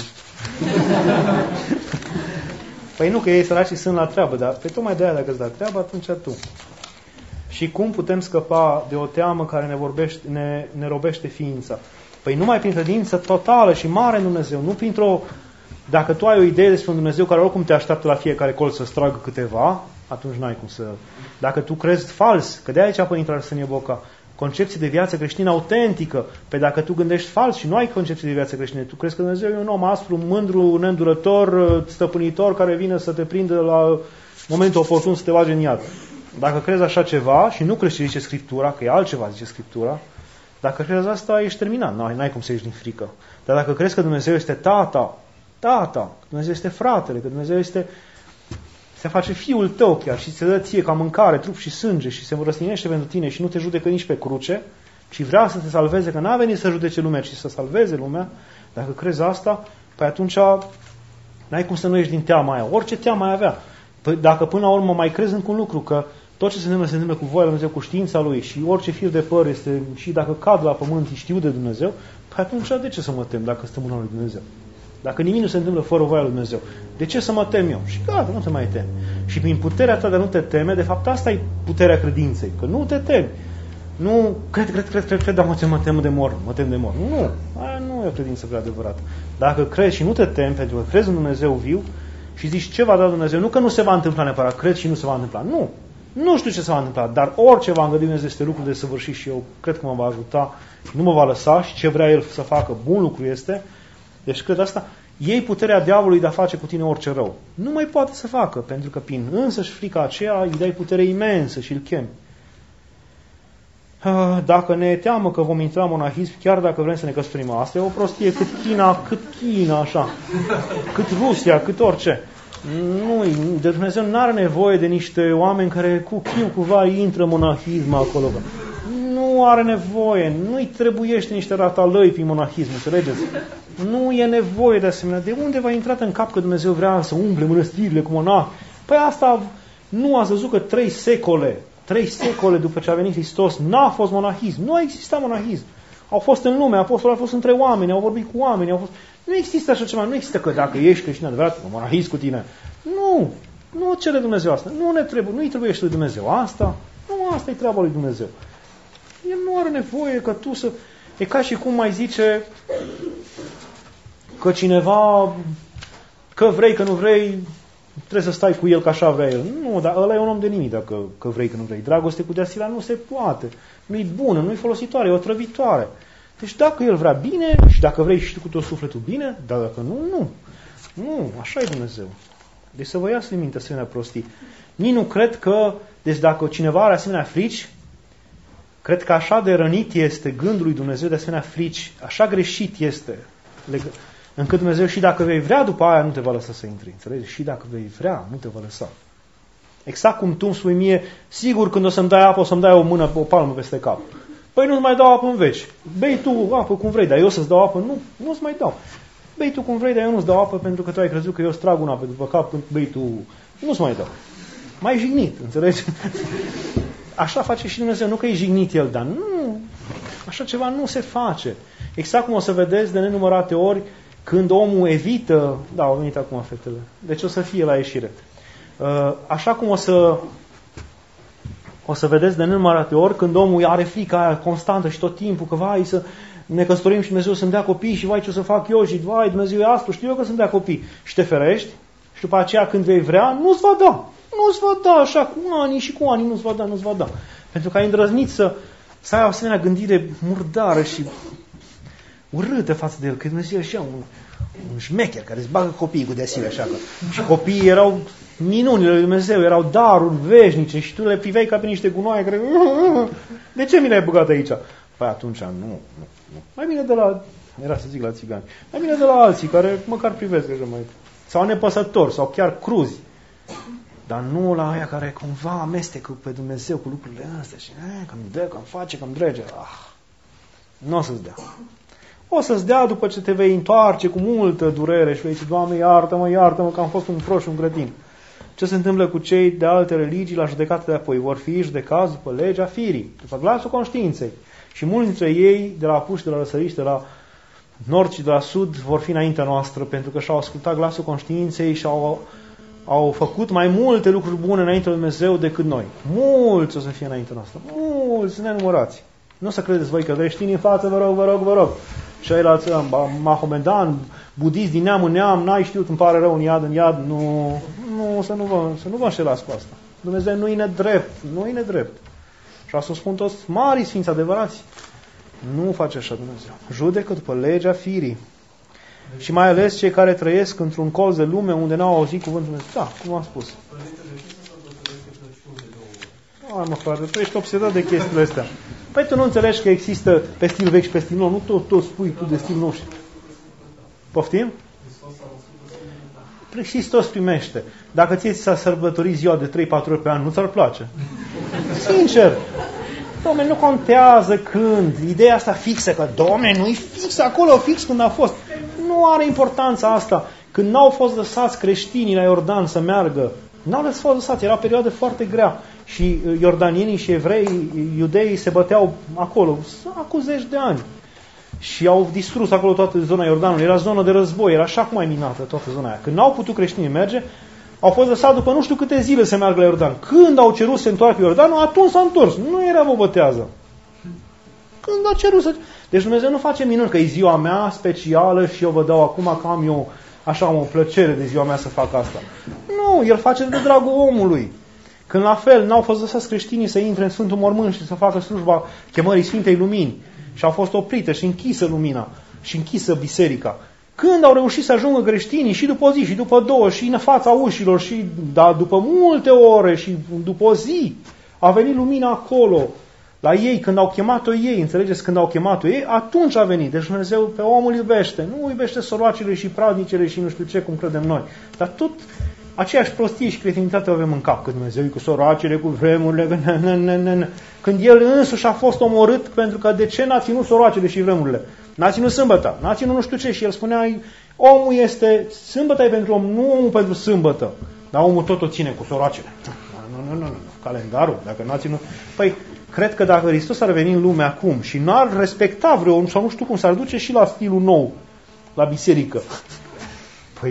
Păi nu, că ei săracii sunt la treabă, dar pe tocmai de aia dacă îți la treabă, atunci tu. Și cum putem scăpa de o teamă care ne, vorbește, ne, ne robește ființa? Păi numai prin credință totală și mare în Dumnezeu, nu printr-o... Dacă tu ai o idee despre un Dumnezeu care oricum te așteaptă la fiecare colț să-ți tragă câteva, atunci n-ai cum să... Dacă tu crezi fals, că de aici apă intră Arsenie Boca, concepție de viață creștină autentică, pe dacă tu gândești fals și nu ai concepție de viață creștină, tu crezi că Dumnezeu e un om aspru, mândru, neîndurător, stăpânitor, care vine să te prindă la momentul oportun să te bage în iad. Dacă crezi așa ceva și nu crezi ce zice Scriptura, că e altceva zice Scriptura, dacă crezi asta, ești terminat, n-ai, n-ai cum să ieși din frică. Dar dacă crezi că Dumnezeu este tata, tata, că Dumnezeu este fratele, că Dumnezeu este... se face fiul tău chiar și se dă ție ca mâncare, trup și sânge și se răstinește pentru tine și nu te judecă nici pe cruce, ci vrea să te salveze, că n-a venit să judece lumea, ci să salveze lumea, dacă crezi asta, păi atunci n-ai cum să nu ieși din teama aia. Orice teamă ai avea. Păi dacă până la urmă mai crezi încă un lucru, că tot ce se întâmplă, se întâmplă cu voia lui Dumnezeu, cu știința Lui și orice fir de păr este, și dacă cad la pământ, știu de Dumnezeu, păi atunci de ce să mă tem dacă stăm în lui Dumnezeu? Dacă nimic nu se întâmplă fără voia lui Dumnezeu, de ce să mă tem eu? Și gata, nu te mai temi. Și prin puterea ta de nu te teme, de fapt asta e puterea credinței, că nu te temi. Nu, cred, cred, cred, cred, cred, dar mă tem, mă tem de mor, mă tem de mor. Nu, aia nu e o credință prea adevărată. Dacă crezi și nu te temi, pentru că crezi în Dumnezeu viu și zici ce va da Dumnezeu, nu că nu se va întâmpla neapărat, crezi și nu se va întâmpla. Nu, nu știu ce se va întâmpla, dar orice va îngădui Dumnezeu este lucru de săvârșit și eu cred că mă va ajuta și nu mă va lăsa și ce vrea El să facă, bun lucru este. Deci cred asta. Iei puterea diavolului de a face cu tine orice rău. Nu mai poate să facă, pentru că prin însăși frica aceea îi dai putere imensă și îl chemi. Dacă ne teamă că vom intra în monahism, chiar dacă vrem să ne căsătorim, asta e o prostie cât China, cât China, așa, cât Rusia, cât orice. Nu, de Dumnezeu nu are nevoie de niște oameni care cu chiu, cumva intră în monahism acolo. Nu are nevoie, nu-i trebuiește niște ratalăi prin monahism, înțelegeți? Nu e nevoie de asemenea. De unde v-a intrat în cap că Dumnezeu vrea să umple mănăstirile cu monahi? Păi asta nu ați văzut că trei secole, trei secole după ce a venit Hristos, n-a fost monahism. Nu a existat monahism. Au fost în lume, apostolii au fost între oameni, au vorbit cu oameni, au fost... Nu există așa ceva, nu există că dacă ești creștin adevărat, monahism cu tine. Nu, Nu cere Dumnezeu asta. Nu ne trebuie, nu-i trebuie lui Dumnezeu asta. Nu, asta e treaba lui Dumnezeu. El nu are nevoie ca tu să... E ca și cum mai zice că cineva, că vrei, că nu vrei, trebuie să stai cu el ca așa vrea el. Nu, dar ăla e un om de nimic dacă că vrei, că nu vrei. Dragoste cu deasila nu se poate. Nu-i bună, nu-i folositoare, e otrăvitoare. Deci dacă el vrea bine și dacă vrei și tu cu tot sufletul bine, dar dacă nu, nu. Nu, așa e Dumnezeu. Deci să vă iați în minte asemenea prostii. Nici nu cred că, deci dacă cineva are asemenea frici, cred că așa de rănit este gândul lui Dumnezeu de asemenea frici, așa greșit este, încât Dumnezeu și dacă vei vrea după aia nu te va lăsa să intri. Înțelegi? Și dacă vei vrea, nu te va lăsa. Exact cum tu îmi spui mie, sigur când o să-mi dai apă, o să-mi dai o mână, o palmă peste cap. Păi nu-ți mai dau apă în veci. Bei tu apă cum vrei, dar eu să-ți dau apă? Nu, nu-ți mai dau. Bei tu cum vrei, dar eu nu-ți dau apă pentru că tu ai crezut că eu îți trag una pe după cap când bei tu. Nu-ți mai dau. Mai jignit, înțelegi? Așa face și Dumnezeu, nu că e jignit El, dar nu, așa ceva nu se face. Exact cum o să vedeți de nenumărate ori când omul evită, da, au venit acum fetele, deci o să fie la ieșire. Așa cum o să o să vedeți de nenumărate ori când omul are frica aia constantă și tot timpul că vai să ne căsătorim și Dumnezeu să-mi dea copii și vai ce o să fac eu și vai Dumnezeu e astru, știu eu că să-mi dea copii și te ferești și după aceea când vei vrea, nu-ți va da. Nu-ți va da așa cu ani și cu ani, nu-ți va da, nu-ți va da. Pentru că ai îndrăznit să, să ai o asemenea gândire murdară și urâtă față de el, că Dumnezeu e așa un, un șmecher care îți bagă copiii cu deasile așa. Că, și copiii erau minunile lui Dumnezeu, erau daruri veșnice și tu le priveai ca pe niște gunoaie care... De ce mi le-ai băgat aici? Păi atunci nu, nu, nu. Mai bine de la... Era să zic la țigani. Mai bine de la alții care măcar privesc așa mai... Sau nepăsători, sau chiar cruzi. Dar nu la aia care cumva amestecă pe Dumnezeu cu lucrurile astea și că îmi dă, că îmi face, că îmi drege. Ah, nu o să-ți dea. O să-ți dea după ce te vei întoarce cu multă durere și vei zice, Doamne, iartă-mă, iartă-mă că am fost un proș, un grădin. Ce se întâmplă cu cei de alte religii la judecată de apoi? Vor fi judecați după legea firii, după glasul conștiinței. Și mulți dintre ei, de la apuși, de la răsăriși, de la nord și de la sud, vor fi înaintea noastră, pentru că și-au ascultat glasul conștiinței și au au făcut mai multe lucruri bune înainte de Dumnezeu decât noi. Mulți o să fie înainte noastră. Mulți, nenumărați. Nu o să credeți voi că creștini în față, vă rog, vă rog, vă rog. Și ailalți, mahomedan, budiți din neam în neam, n-ai știut, îmi pare rău în iad, în iad. Nu, nu, să nu vă, să nu vă înșelați cu asta. Dumnezeu nu-i nedrept, nu-i nedrept. Și asta o spun toți mari sfinți adevărați. Nu face așa Dumnezeu. Judecă după legea firii. Și mai ales cei care trăiesc într-un colț de lume unde n-au auzit cuvântul Dumnezeu. Da, cum am spus. Ah, mă, frate, tu ești obsedat de chestiile astea. Păi tu nu înțelegi că există pe stil vechi și pe stil nou. Nu tot, tot spui tu de stil nou. Poftim? Hristos primește. Dacă ție ți s-a sărbătorit ziua de trei patru ori pe an, nu ți-ar place? Sincer. Dom'le, nu contează când. Ideea asta fixă, că Dom'le, nu-i fix acolo, fix când a fost. Nu are importanța asta. Când n-au fost lăsați creștinii la Iordan să meargă, n-au fost lăsați, era o perioadă foarte grea. Și iordanienii și evrei, iudeii se băteau acolo, acum zeci de ani. Și au distrus acolo toată zona Iordanului. Era zonă de război, era așa cum ai minată toată zona aia. Când n-au putut creștinii merge, au fost lăsați după nu știu câte zile să meargă la Iordan. Când au cerut să se întoarcă Iordanul, atunci s-a întors. Nu era o bătează. Când a cerut să... Deci Dumnezeu nu face minuni că e ziua mea specială și eu vă dau acum că am eu așa o plăcere de ziua mea să fac asta. Nu, El face de dragul omului. Când la fel n-au fost lăsați creștinii să intre în Sfântul Mormânt și să facă slujba chemării Sfintei Lumini și au fost oprite și închisă lumina și închisă biserica. Când au reușit să ajungă creștinii și după o zi și după două și în fața ușilor și da, după multe ore și după o zi a venit lumina acolo la ei, când au chemat-o ei, înțelegeți, când au chemat-o ei, atunci a venit. Deci Dumnezeu pe omul iubește, nu iubește soroacele și pradnicele și nu știu ce, cum credem noi. Dar tot aceeași prostie și cretinitate o avem în cap, că Dumnezeu e cu soroacele, cu vremurile, că ne, ne, ne, ne, ne. Când El însuși a fost omorât pentru că de ce n-a ținut soroacele și vremurile? N-a ținut sâmbătă, n-a ținut nu știu ce și El spunea, omul este, sâmbătă e pentru om, nu omul pentru sâmbătă, dar omul tot o ține cu soroacele. Nu, nu, nu, nu, calendarul, dacă n-a ținut... Păi, cred că dacă Hristos ar veni în lume acum și n-ar respecta vreo, sau nu știu cum, s-ar duce și la stilul nou, la biserică. Păi,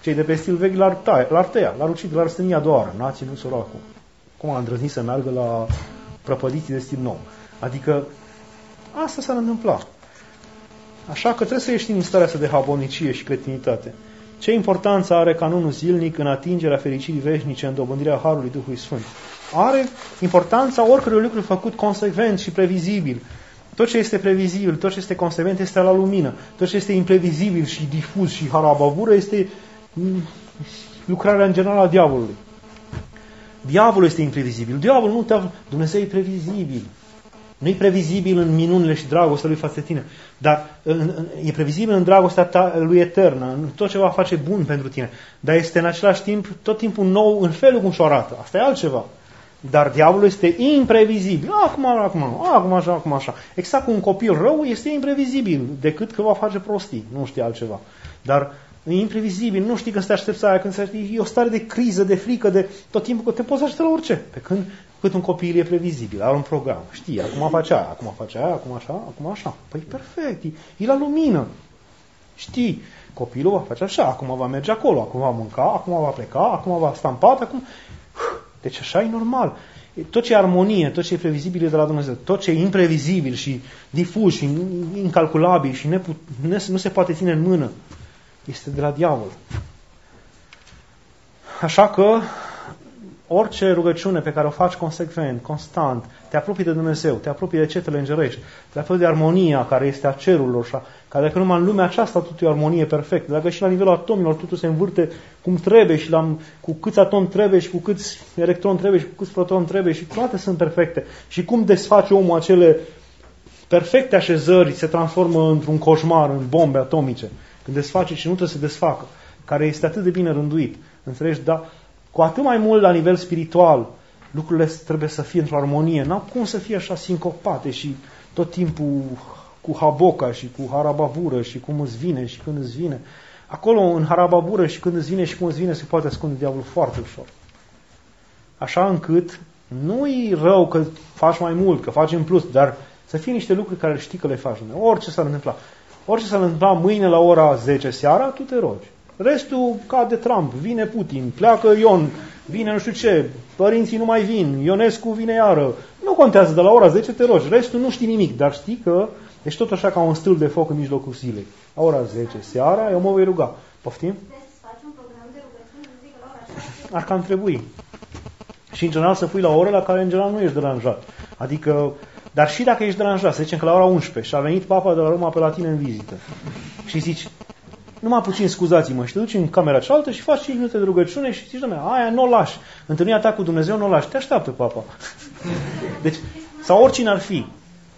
Cei de pe stil vechi l-ar, taia, l-ar tăia, l-ar ucide, l-ar stâni a doua oară. N-a ținut soracul. Cum a îndrăznit să meargă la prăpădiții de stil nou? Adică asta s-ar întâmpla. Așa că trebuie să ieșim din starea asta de habonicie și cretinitate. Ce importanță are canonul zilnic în atingerea fericirii veșnice, în dobândirea Harului Duhului Sfânt? Are importanța oricărui lucru făcut consecvent și previzibil. Tot ce este previzibil, tot ce este consecvent este la lumină. Tot ce este imprevizibil și difuz și harabavură este lucrarea în general a diavolului. Diavolul este imprevizibil. Diavolul nu te... Dumnezeu e previzibil. Nu e previzibil în minunile și dragostea lui față de tine, dar e previzibil în dragostea ta lui eternă, în tot ce va face bun pentru tine. Dar este în același timp tot timpul nou în felul cum și-o arată. Asta e altceva. Dar diavolul este imprevizibil. Acum, acum, acum așa, acum așa. Exact cum un copil rău este imprevizibil, decât că va face prostii. Nu știe altceva. Dar e imprevizibil, nu știi când să te aștepți aia, când să știi, e o stare de criză, de frică, de tot timpul că te poți aștepta la orice. Pe când cât un copil e previzibil, are un program. Știi, acum face aia, acum face aia, acum așa, acum așa. Păi perfect, e, e la lumină. Știi, copilul va face așa, acum va merge acolo, acum va mânca, acum va pleca, acum va sta în pat, acum... Deci așa e normal. Tot ce e armonie, tot ce e previzibil e de la Dumnezeu. Tot ce e imprevizibil și difuz și incalculabil și neput, nu se poate ține în mână este de la diavol. Așa că orice rugăciune pe care o faci consecvent, constant, te apropii de Dumnezeu, te apropii de cetele îngerești, te apropii de armonia care este a cerurilor, că dacă numai în lumea aceasta totul e armonie perfectă, dacă și la nivelul atomilor totul se învârte cum trebuie și la, cu câți atomi trebuie și cu câți electroni trebuie și cu câți protoni trebuie și toate sunt perfecte. Și cum desface omul acele perfecte așezări, se transformă într-un coșmar, în bombe atomice, când desface și nu trebuie să desfacă, care este atât de bine rânduit. Înțelegi? Dar cu atât mai mult la nivel spiritual, lucrurile trebuie să fie într-o armonie. N-au cum să fie așa sincopate și tot timpul cu haboca și cu harabavură și cum îți vine și când îți vine. Acolo, în harabavură și când îți vine și cum îți vine, se poate ascunde diavolul foarte ușor. Așa încât nu-i rău că faci mai mult, că faci în plus, dar să fie niște lucruri care știi că le faci. Orice s-ar întâmpla. Orice s-ar întâmpla mâine la ora zece seara, tu te rogi. Restul cade Trump, vine Putin, pleacă Ion, vine nu știu ce, părinții nu mai vin, Ionescu vine iară. Nu contează, de la ora zece te rogi, restul nu știi nimic, dar știi că ești tot așa ca un stâlp de foc în mijlocul zilei. La ora zece seara, eu mă voi ruga. Poftim? Ar cam trebui. Și în general să pui la ore la care în general nu ești deranjat. Adică, dar și dacă ești deranjat, să zicem că la ora unsprezece și a venit papa de la Roma pe la tine în vizită și zici, numai puțin scuzați-mă, și te duci în camera cealaltă și faci cinci minute de rugăciune și zici, doamne, aia nu o lași. Întâlnirea ta cu Dumnezeu nu o lași. Te așteaptă, papa. Deci, sau oricine ar fi.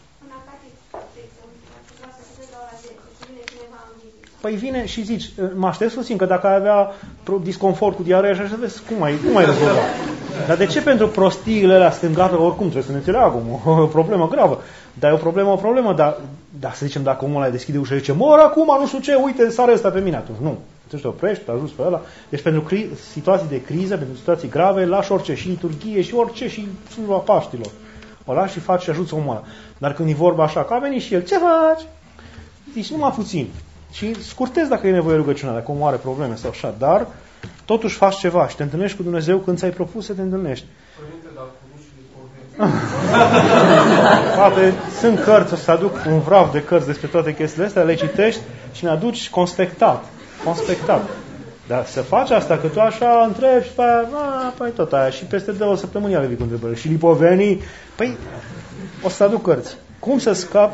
Păi vine și zici, mă aștept puțin, că dacă ai avea disconfort cu diarea așa, să vezi cum ai, cum ai rezolva. Dar de ce pentru prostiile alea stângate, oricum trebuie să ne înțeleagă, o problemă gravă. Dar e o problemă, o problemă, dar, dar să zicem, dacă omul ăla deschide ușa și zice, mor acum, nu știu ce, uite, sare ăsta pe mine atunci. Nu. Atunci te oprești, te ajuți pe ăla. Deci pentru cri- situații de criză, pentru situații grave, lași orice, și liturghie, și orice, și slujba Paștilor. O lași și faci și ajuți omul ăla. Dar când e vorba așa, că a venit și el, ce faci? Zici, numai puțin. Și scurtezi dacă e nevoie rugăciunea, dacă omul are probleme sau așa, dar totuși faci ceva și te întâlnești cu Dumnezeu când ți-ai propus să te întâlnești. Părinte, dar cu rușile Poate sunt cărți, o să aduc un vraf de cărți despre toate chestiile astea, le citești și ne aduci conspectat. Conspectat. Dar să faci asta, că tu așa întrebi și pe aia, a, păi tot aia, și peste două săptămâni ale vii cu întrebări. Și lipovenii, păi o să aduc cărți. Cum să scap?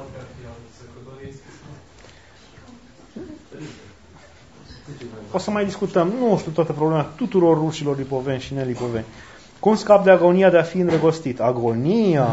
O să mai discutăm, nu știu, toată problema tuturor rușilor lipoveni și nelipoveni. Cum scap de agonia de a fi îndrăgostit? Agonia!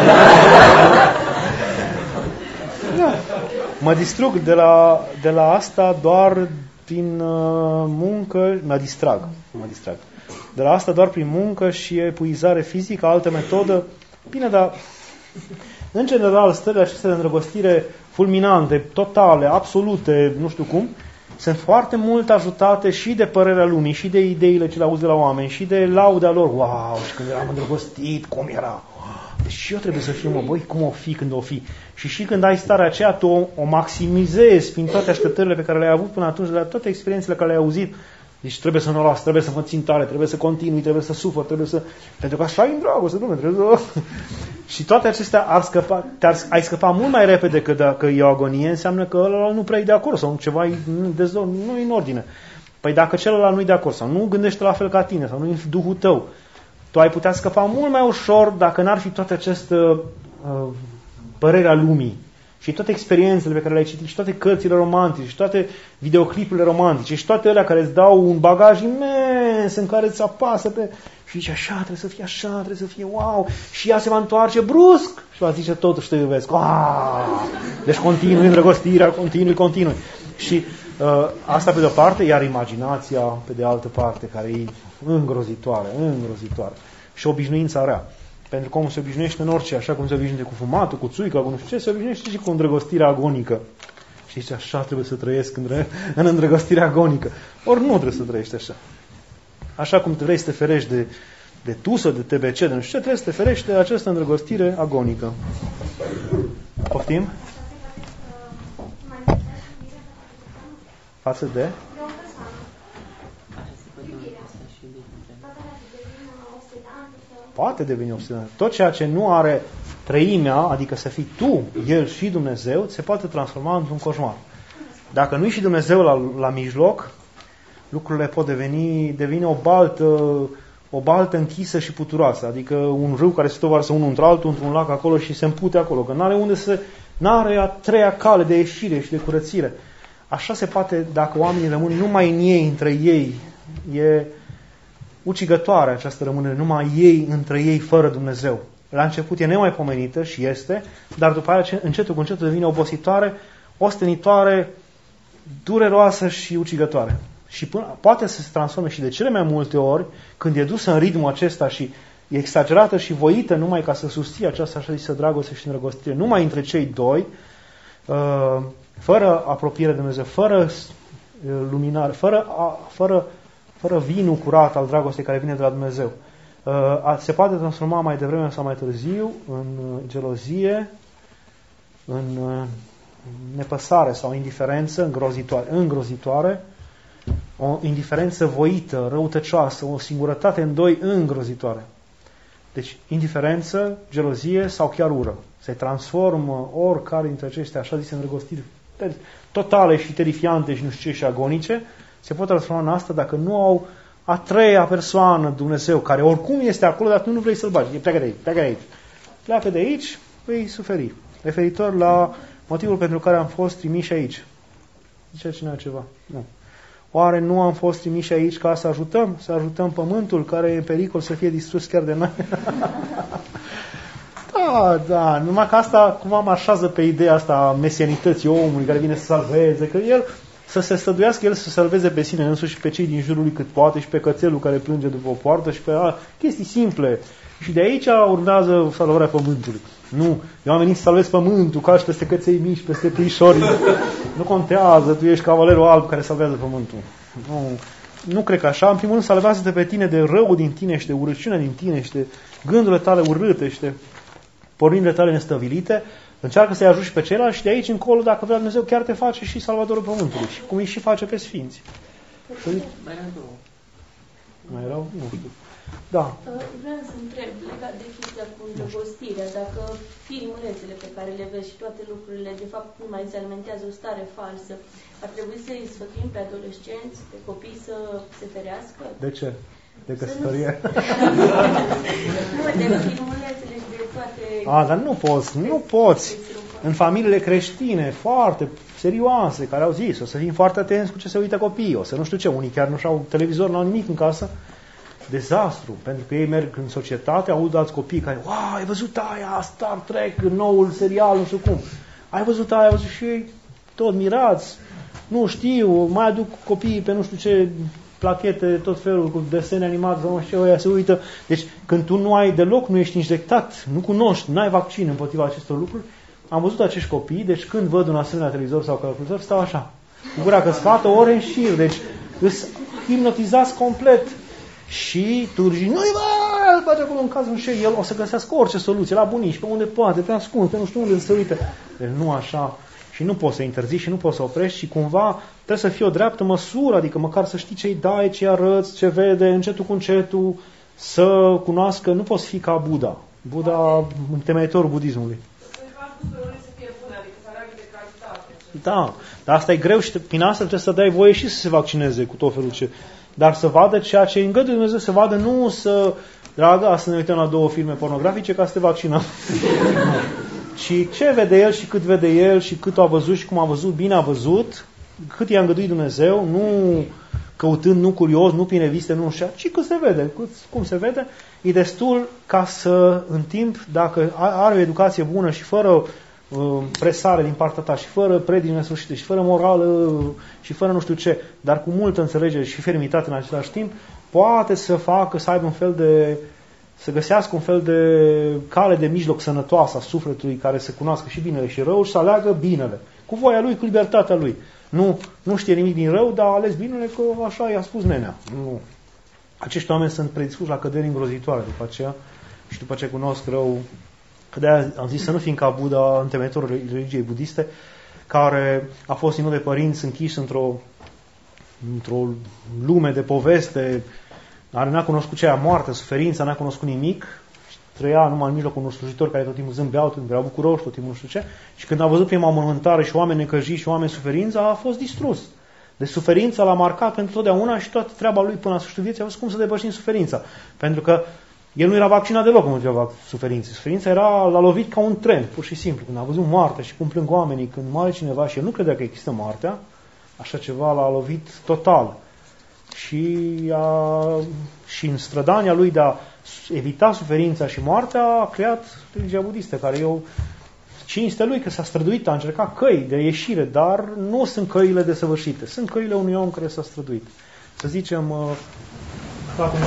Da. Mă distrug de la, de la asta doar prin uh, muncă, mă distrag, mă distrag. De la asta doar prin muncă și epuizare fizică, altă metodă. Bine, dar în general stările acestea de îndrăgostire fulminante, totale, absolute, nu știu cum, sunt foarte mult ajutate și de părerea lumii, și de ideile ce le auzi de la oameni, și de lauda lor. Wow, și când eram îndrăgostit, cum era? Deci și eu trebuie să fiu, mă, băi, cum o fi când o fi. Și și când ai starea aceea, tu o, o maximizezi prin toate așteptările pe care le-ai avut până atunci, de la toate experiențele care le-ai auzit. Deci trebuie să nu o las, trebuie să mă țin tare, trebuie să continui, trebuie să sufăr, trebuie să... Pentru că așa e în dragoste, Dumnezeu, trebuie să... Și toate acestea ar scăpa, te-ar, ai scăpa mult mai repede decât dacă e o agonie, înseamnă că ăla nu prea e de acord sau ceva e, nu e în ordine. Păi dacă celălalt nu e de acord sau nu gândește la fel ca tine sau nu e Duhul tău, tu ai putea scăpa mult mai ușor dacă n-ar fi toată această uh, părere a lumii și toate experiențele pe care le-ai citit și toate cărțile romantice și toate videoclipurile romantice și toate alea care îți dau un bagaj imens în care îți apasă pe... Și zice, așa, trebuie să fie așa, trebuie să fie wow. Și ea se va întoarce brusc și va zice, totuși te iubesc. Aaaa! Deci continui îndrăgostirea, continui, continui. Și uh, asta pe de-o parte, iar imaginația pe de altă parte, care e îngrozitoare, îngrozitoare. Și obișnuința rea. Pentru că omul se obișnuiește în orice, așa cum se obișnuiește cu fumatul, cu țuica, cu nu știu ce, se obișnuiește și cu îndrăgostirea agonică. Și zice, așa trebuie să trăiesc în, în îndrăgostirea agonică. Ori nu trebuie să trăiești așa. Așa cum vrei să te ferești de, de tusă, de T B C, de nu știu ce, trebuie să te ferești de această îndrăgostire agonică. Poftim? Față de? Poate deveni obsedant. Tot ceea ce nu are treimea, adică să fii tu, El și Dumnezeu, se poate transforma într-un coșmar. Dacă nu e și Dumnezeu la, la mijloc, lucrurile pot deveni, devine o baltă, o baltă închisă și puturoasă. Adică un râu care se tovarsă unul într-altul, într-un lac acolo și se împute acolo. Că n-are unde să... N-are a treia cale de ieșire și de curățire. Așa se poate dacă oamenii rămân numai în ei, între ei. E ucigătoare această rămânere, numai ei, între ei, fără Dumnezeu. La început e nemaipomenită și este, dar după aceea, încetul cu încetul, devine obositoare, ostenitoare, dureroasă și ucigătoare. Și până, poate să se transforme și de cele mai multe ori, când e dusă în ritmul acesta și e exagerată și voită numai ca să susție această așa zisă dragoste și îndrăgostire, numai între cei doi, fără apropiere de Dumnezeu, fără luminare, fără, fără, fără vinul curat al dragostei care vine de la Dumnezeu. Se poate transforma mai devreme sau mai târziu în gelozie, în nepăsare sau indiferență îngrozitoare, îngrozitoare, o indiferență voită, răutăcioasă, o singurătate în doi îngrozitoare. Deci, indiferență, gelozie sau chiar ură. Se transformă oricare dintre acestea, așa zise, îndrăgostiri totale și terifiante și nu știu ce și agonice, se pot transforma în asta dacă nu au a treia persoană, Dumnezeu, care oricum este acolo, dar tu nu vrei să-l bagi. Pleacă de aici, pleacă de aici. Pleacă de aici, vei suferi. Referitor la motivul pentru care am fost trimiși aici. Zice cineva ceva? Nu. Oare nu am fost trimiși aici ca să ajutăm? Să ajutăm pământul care e în pericol să fie distrus chiar de noi? Da, da, numai că asta cumva mă așează pe ideea asta a mesianității omului care vine să salveze, că el să se stăduiască el să salveze pe sine însuși și pe cei din jurul lui cât poate și pe cățelul care plânge după o poartă și pe a, chestii simple. Și de aici urmează salvarea pământului. Nu, eu am venit să salvez pământul, calci peste căței mici, peste puișori. Nu contează, tu ești cavalerul alb care salvează pământul. Nu, nu cred că așa. În primul rând, salvează-te pe tine de rău din tine și de urăciunea din tine și de gândurile tale urâte și de pornirile tale nestăvilite. Încearcă să-i ajut și pe ceilalți și de aici încolo, dacă vrea Dumnezeu, chiar te face și salvatorul pământului. Și cum îi și face pe sfinți. Mai erau două. Mai erau? Nu știu. Da. Vreau să întreb, legat de chestia cu îndrăgostirea, dacă filmulețele pe care le vezi și toate lucrurile, de fapt, nu mai se alimentează o stare falsă, ar trebui să îi sfătuim pe adolescenți, pe copii să se ferească? De ce? De căsătorie? Nu, de filmulețele și de toate... A, dar nu poți, nu poți. În familiile creștine, foarte serioase, care au zis, o să fim foarte atenți cu ce se uită copiii, o să nu știu ce, unii chiar nu și-au televizor, n-au nimic în casă. Dezastru, pentru că ei merg în societate, aud alți copii care, wow, ai văzut aia, Star Trek, noul serial, nu știu cum. Ai văzut aia, ai văzut și ei tot mirați, nu știu, mai aduc copiii pe nu știu ce plachete, tot felul, cu desene animate, sau nu știu, ăia se uită. Deci, când tu nu ai deloc, nu ești injectat, nu cunoști, nu ai vaccin împotriva acestor lucruri, am văzut acești copii, deci când văd un asemenea televizor sau calculator, stau așa, cu gura căscată, ore în șir, deci îs hipnotizați complet. Și tu zici, nu-i Dar îl bage acolo în cazul și el o să găsească orice soluție, la bunici, pe unde poate, pe ascuns, pe nu știu unde se uite. Deci nu așa. Și nu poți să interzici și nu poți să oprești și cumva trebuie să fie o dreaptă măsură, adică măcar să știi ce-i dai, ce-i arăți, ce vede, încetul cu încetul, să cunoască, nu poți fi ca Buddha. Buddha, întemeitorul budismului. Da, dar asta e greu și prin asta trebuie să dai voie și să se vaccineze cu tot felul ce... Dar să vadă ceea ce îngăduie Dumnezeu să vadă, nu să... Dragă, să ne uităm la două filme pornografice ca să te vaccinăm. Și ce vede el și cât vede el și cât a văzut și cum a văzut, bine a văzut, cât i-a îngăduit Dumnezeu, nu căutând, nu curios, nu prin reviste, nu așa, ci cât se vede, cât, cum se vede, e destul ca să, în timp, dacă are o educație bună și fără uh, presare din partea ta și fără predici nesfârșite și fără morală și fără nu știu ce, dar cu multă înțelegere și fermitate în același timp, poate să facă, să aibă un fel de să găsească un fel de cale de mijloc sănătoasă a sufletului care să cunoască și binele și răul și să aleagă binele. Cu voia lui, cu libertatea lui. Nu, nu știe nimic din rău, dar a ales binele că așa i-a spus nenea. Nu. Acești oameni sunt predispuși la căderi îngrozitoare după aceea și după ce cunosc rău, că de-aia am zis să nu fim ca Buddha, întemeitorul religiei budiste, care a fost ținut de părinți închis într-o într-o lume de poveste. N-a cunoscut ce e moarte, suferința, n-a cunoscut nimic, trăia numai în mijlocul unor slujitori care tot timpul zâmbeau, tot timpul erau bucuroși, tot timpul nu știu ce. Și când a văzut prima mormântare și oameni necăjiți și oameni suferință, a fost distrus. De suferința l-a marcat pentru totdeauna și toată treaba lui până la sfârșitul vieții a fost cum să depășim suferința. Pentru că el nu era vaccinat deloc în motiva suferinței. Suferința era, l-a lovit ca un tren, pur și simplu. Când a văzut moartea și cum plâng oamenii, când moare cineva și el nu credea că există moartea, așa ceva l-a lovit total. Și, a, și în strădania lui de a evita suferința și moartea a creat religia budistă, care eu cinste lui că s-a străduit, a încercat căi de ieșire, dar nu sunt căile desăvârșite, sunt căile unui om care s-a străduit. Să zicem, Tatăl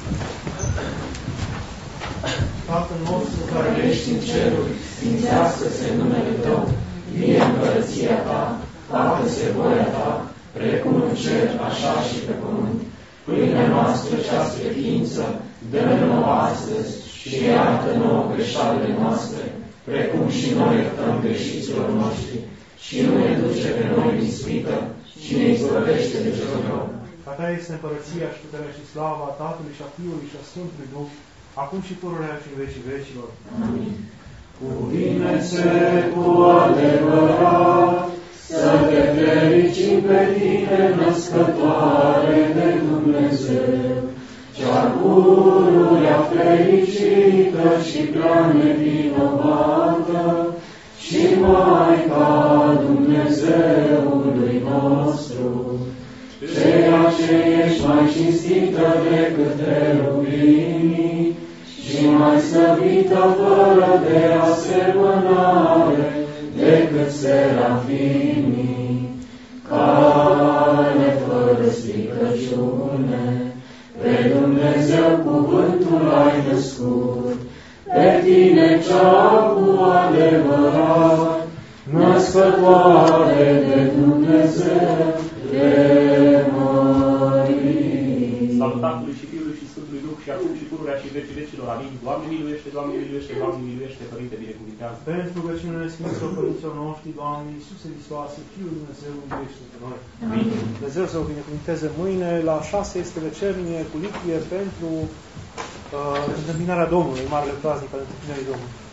nostru care ești în ceruri, sfințească-se numele Tău, vie împărăția Ta, facă-se voia Ta, precum în cer, așa și pe pământ. Pâinea noastră cea spre ființă, dă-ne nouă astăzi și iartă nouă greșalele noastre, precum și noi iertăm greșiților noștri. Și nu ne duce pe noi în ispită, ci ne izbăvește de cel rău. A Ta este împărăția și puterea și slava a Tatălui și a Fiului și a Sfântului Duh, acum și pururea și în vecii vecilor. Amin. Cuvine-ți cu adevărat, să te fericim pe Tine, născătoare de Dumnezeu, cea pururea fericită și prea nevinovată, și Maica Dumnezeului nostru, ceea ce ești mai cinstită decât cherubinii și mai slăvită fără de asemănare decât serafimii, care fără stricăciune pe Dumnezeu cuvântul ai născut, pe Tine cea cu adevărat, născătoare de Dumnezeu, de mărit. Slavă Tatălui și Fiului și Sfântului Duh și acum și pururea și vecii vecilor. Amin. Doamne miluiește, Doamne miluiește, Doamne miluiește, Părinte binecuvintează. Pentru rugăciunile Sfinților Părinților noștri, Doamne Iisuse Hristoase, Fiul Dumnezeu, miluiește pe noi. Amin. Dumnezeu să o binecuvinteze mâine. La șase este vecernie cu lichie pentru uh, întâmpinarea Domnului, marele praznic al întâmpinării Domnului.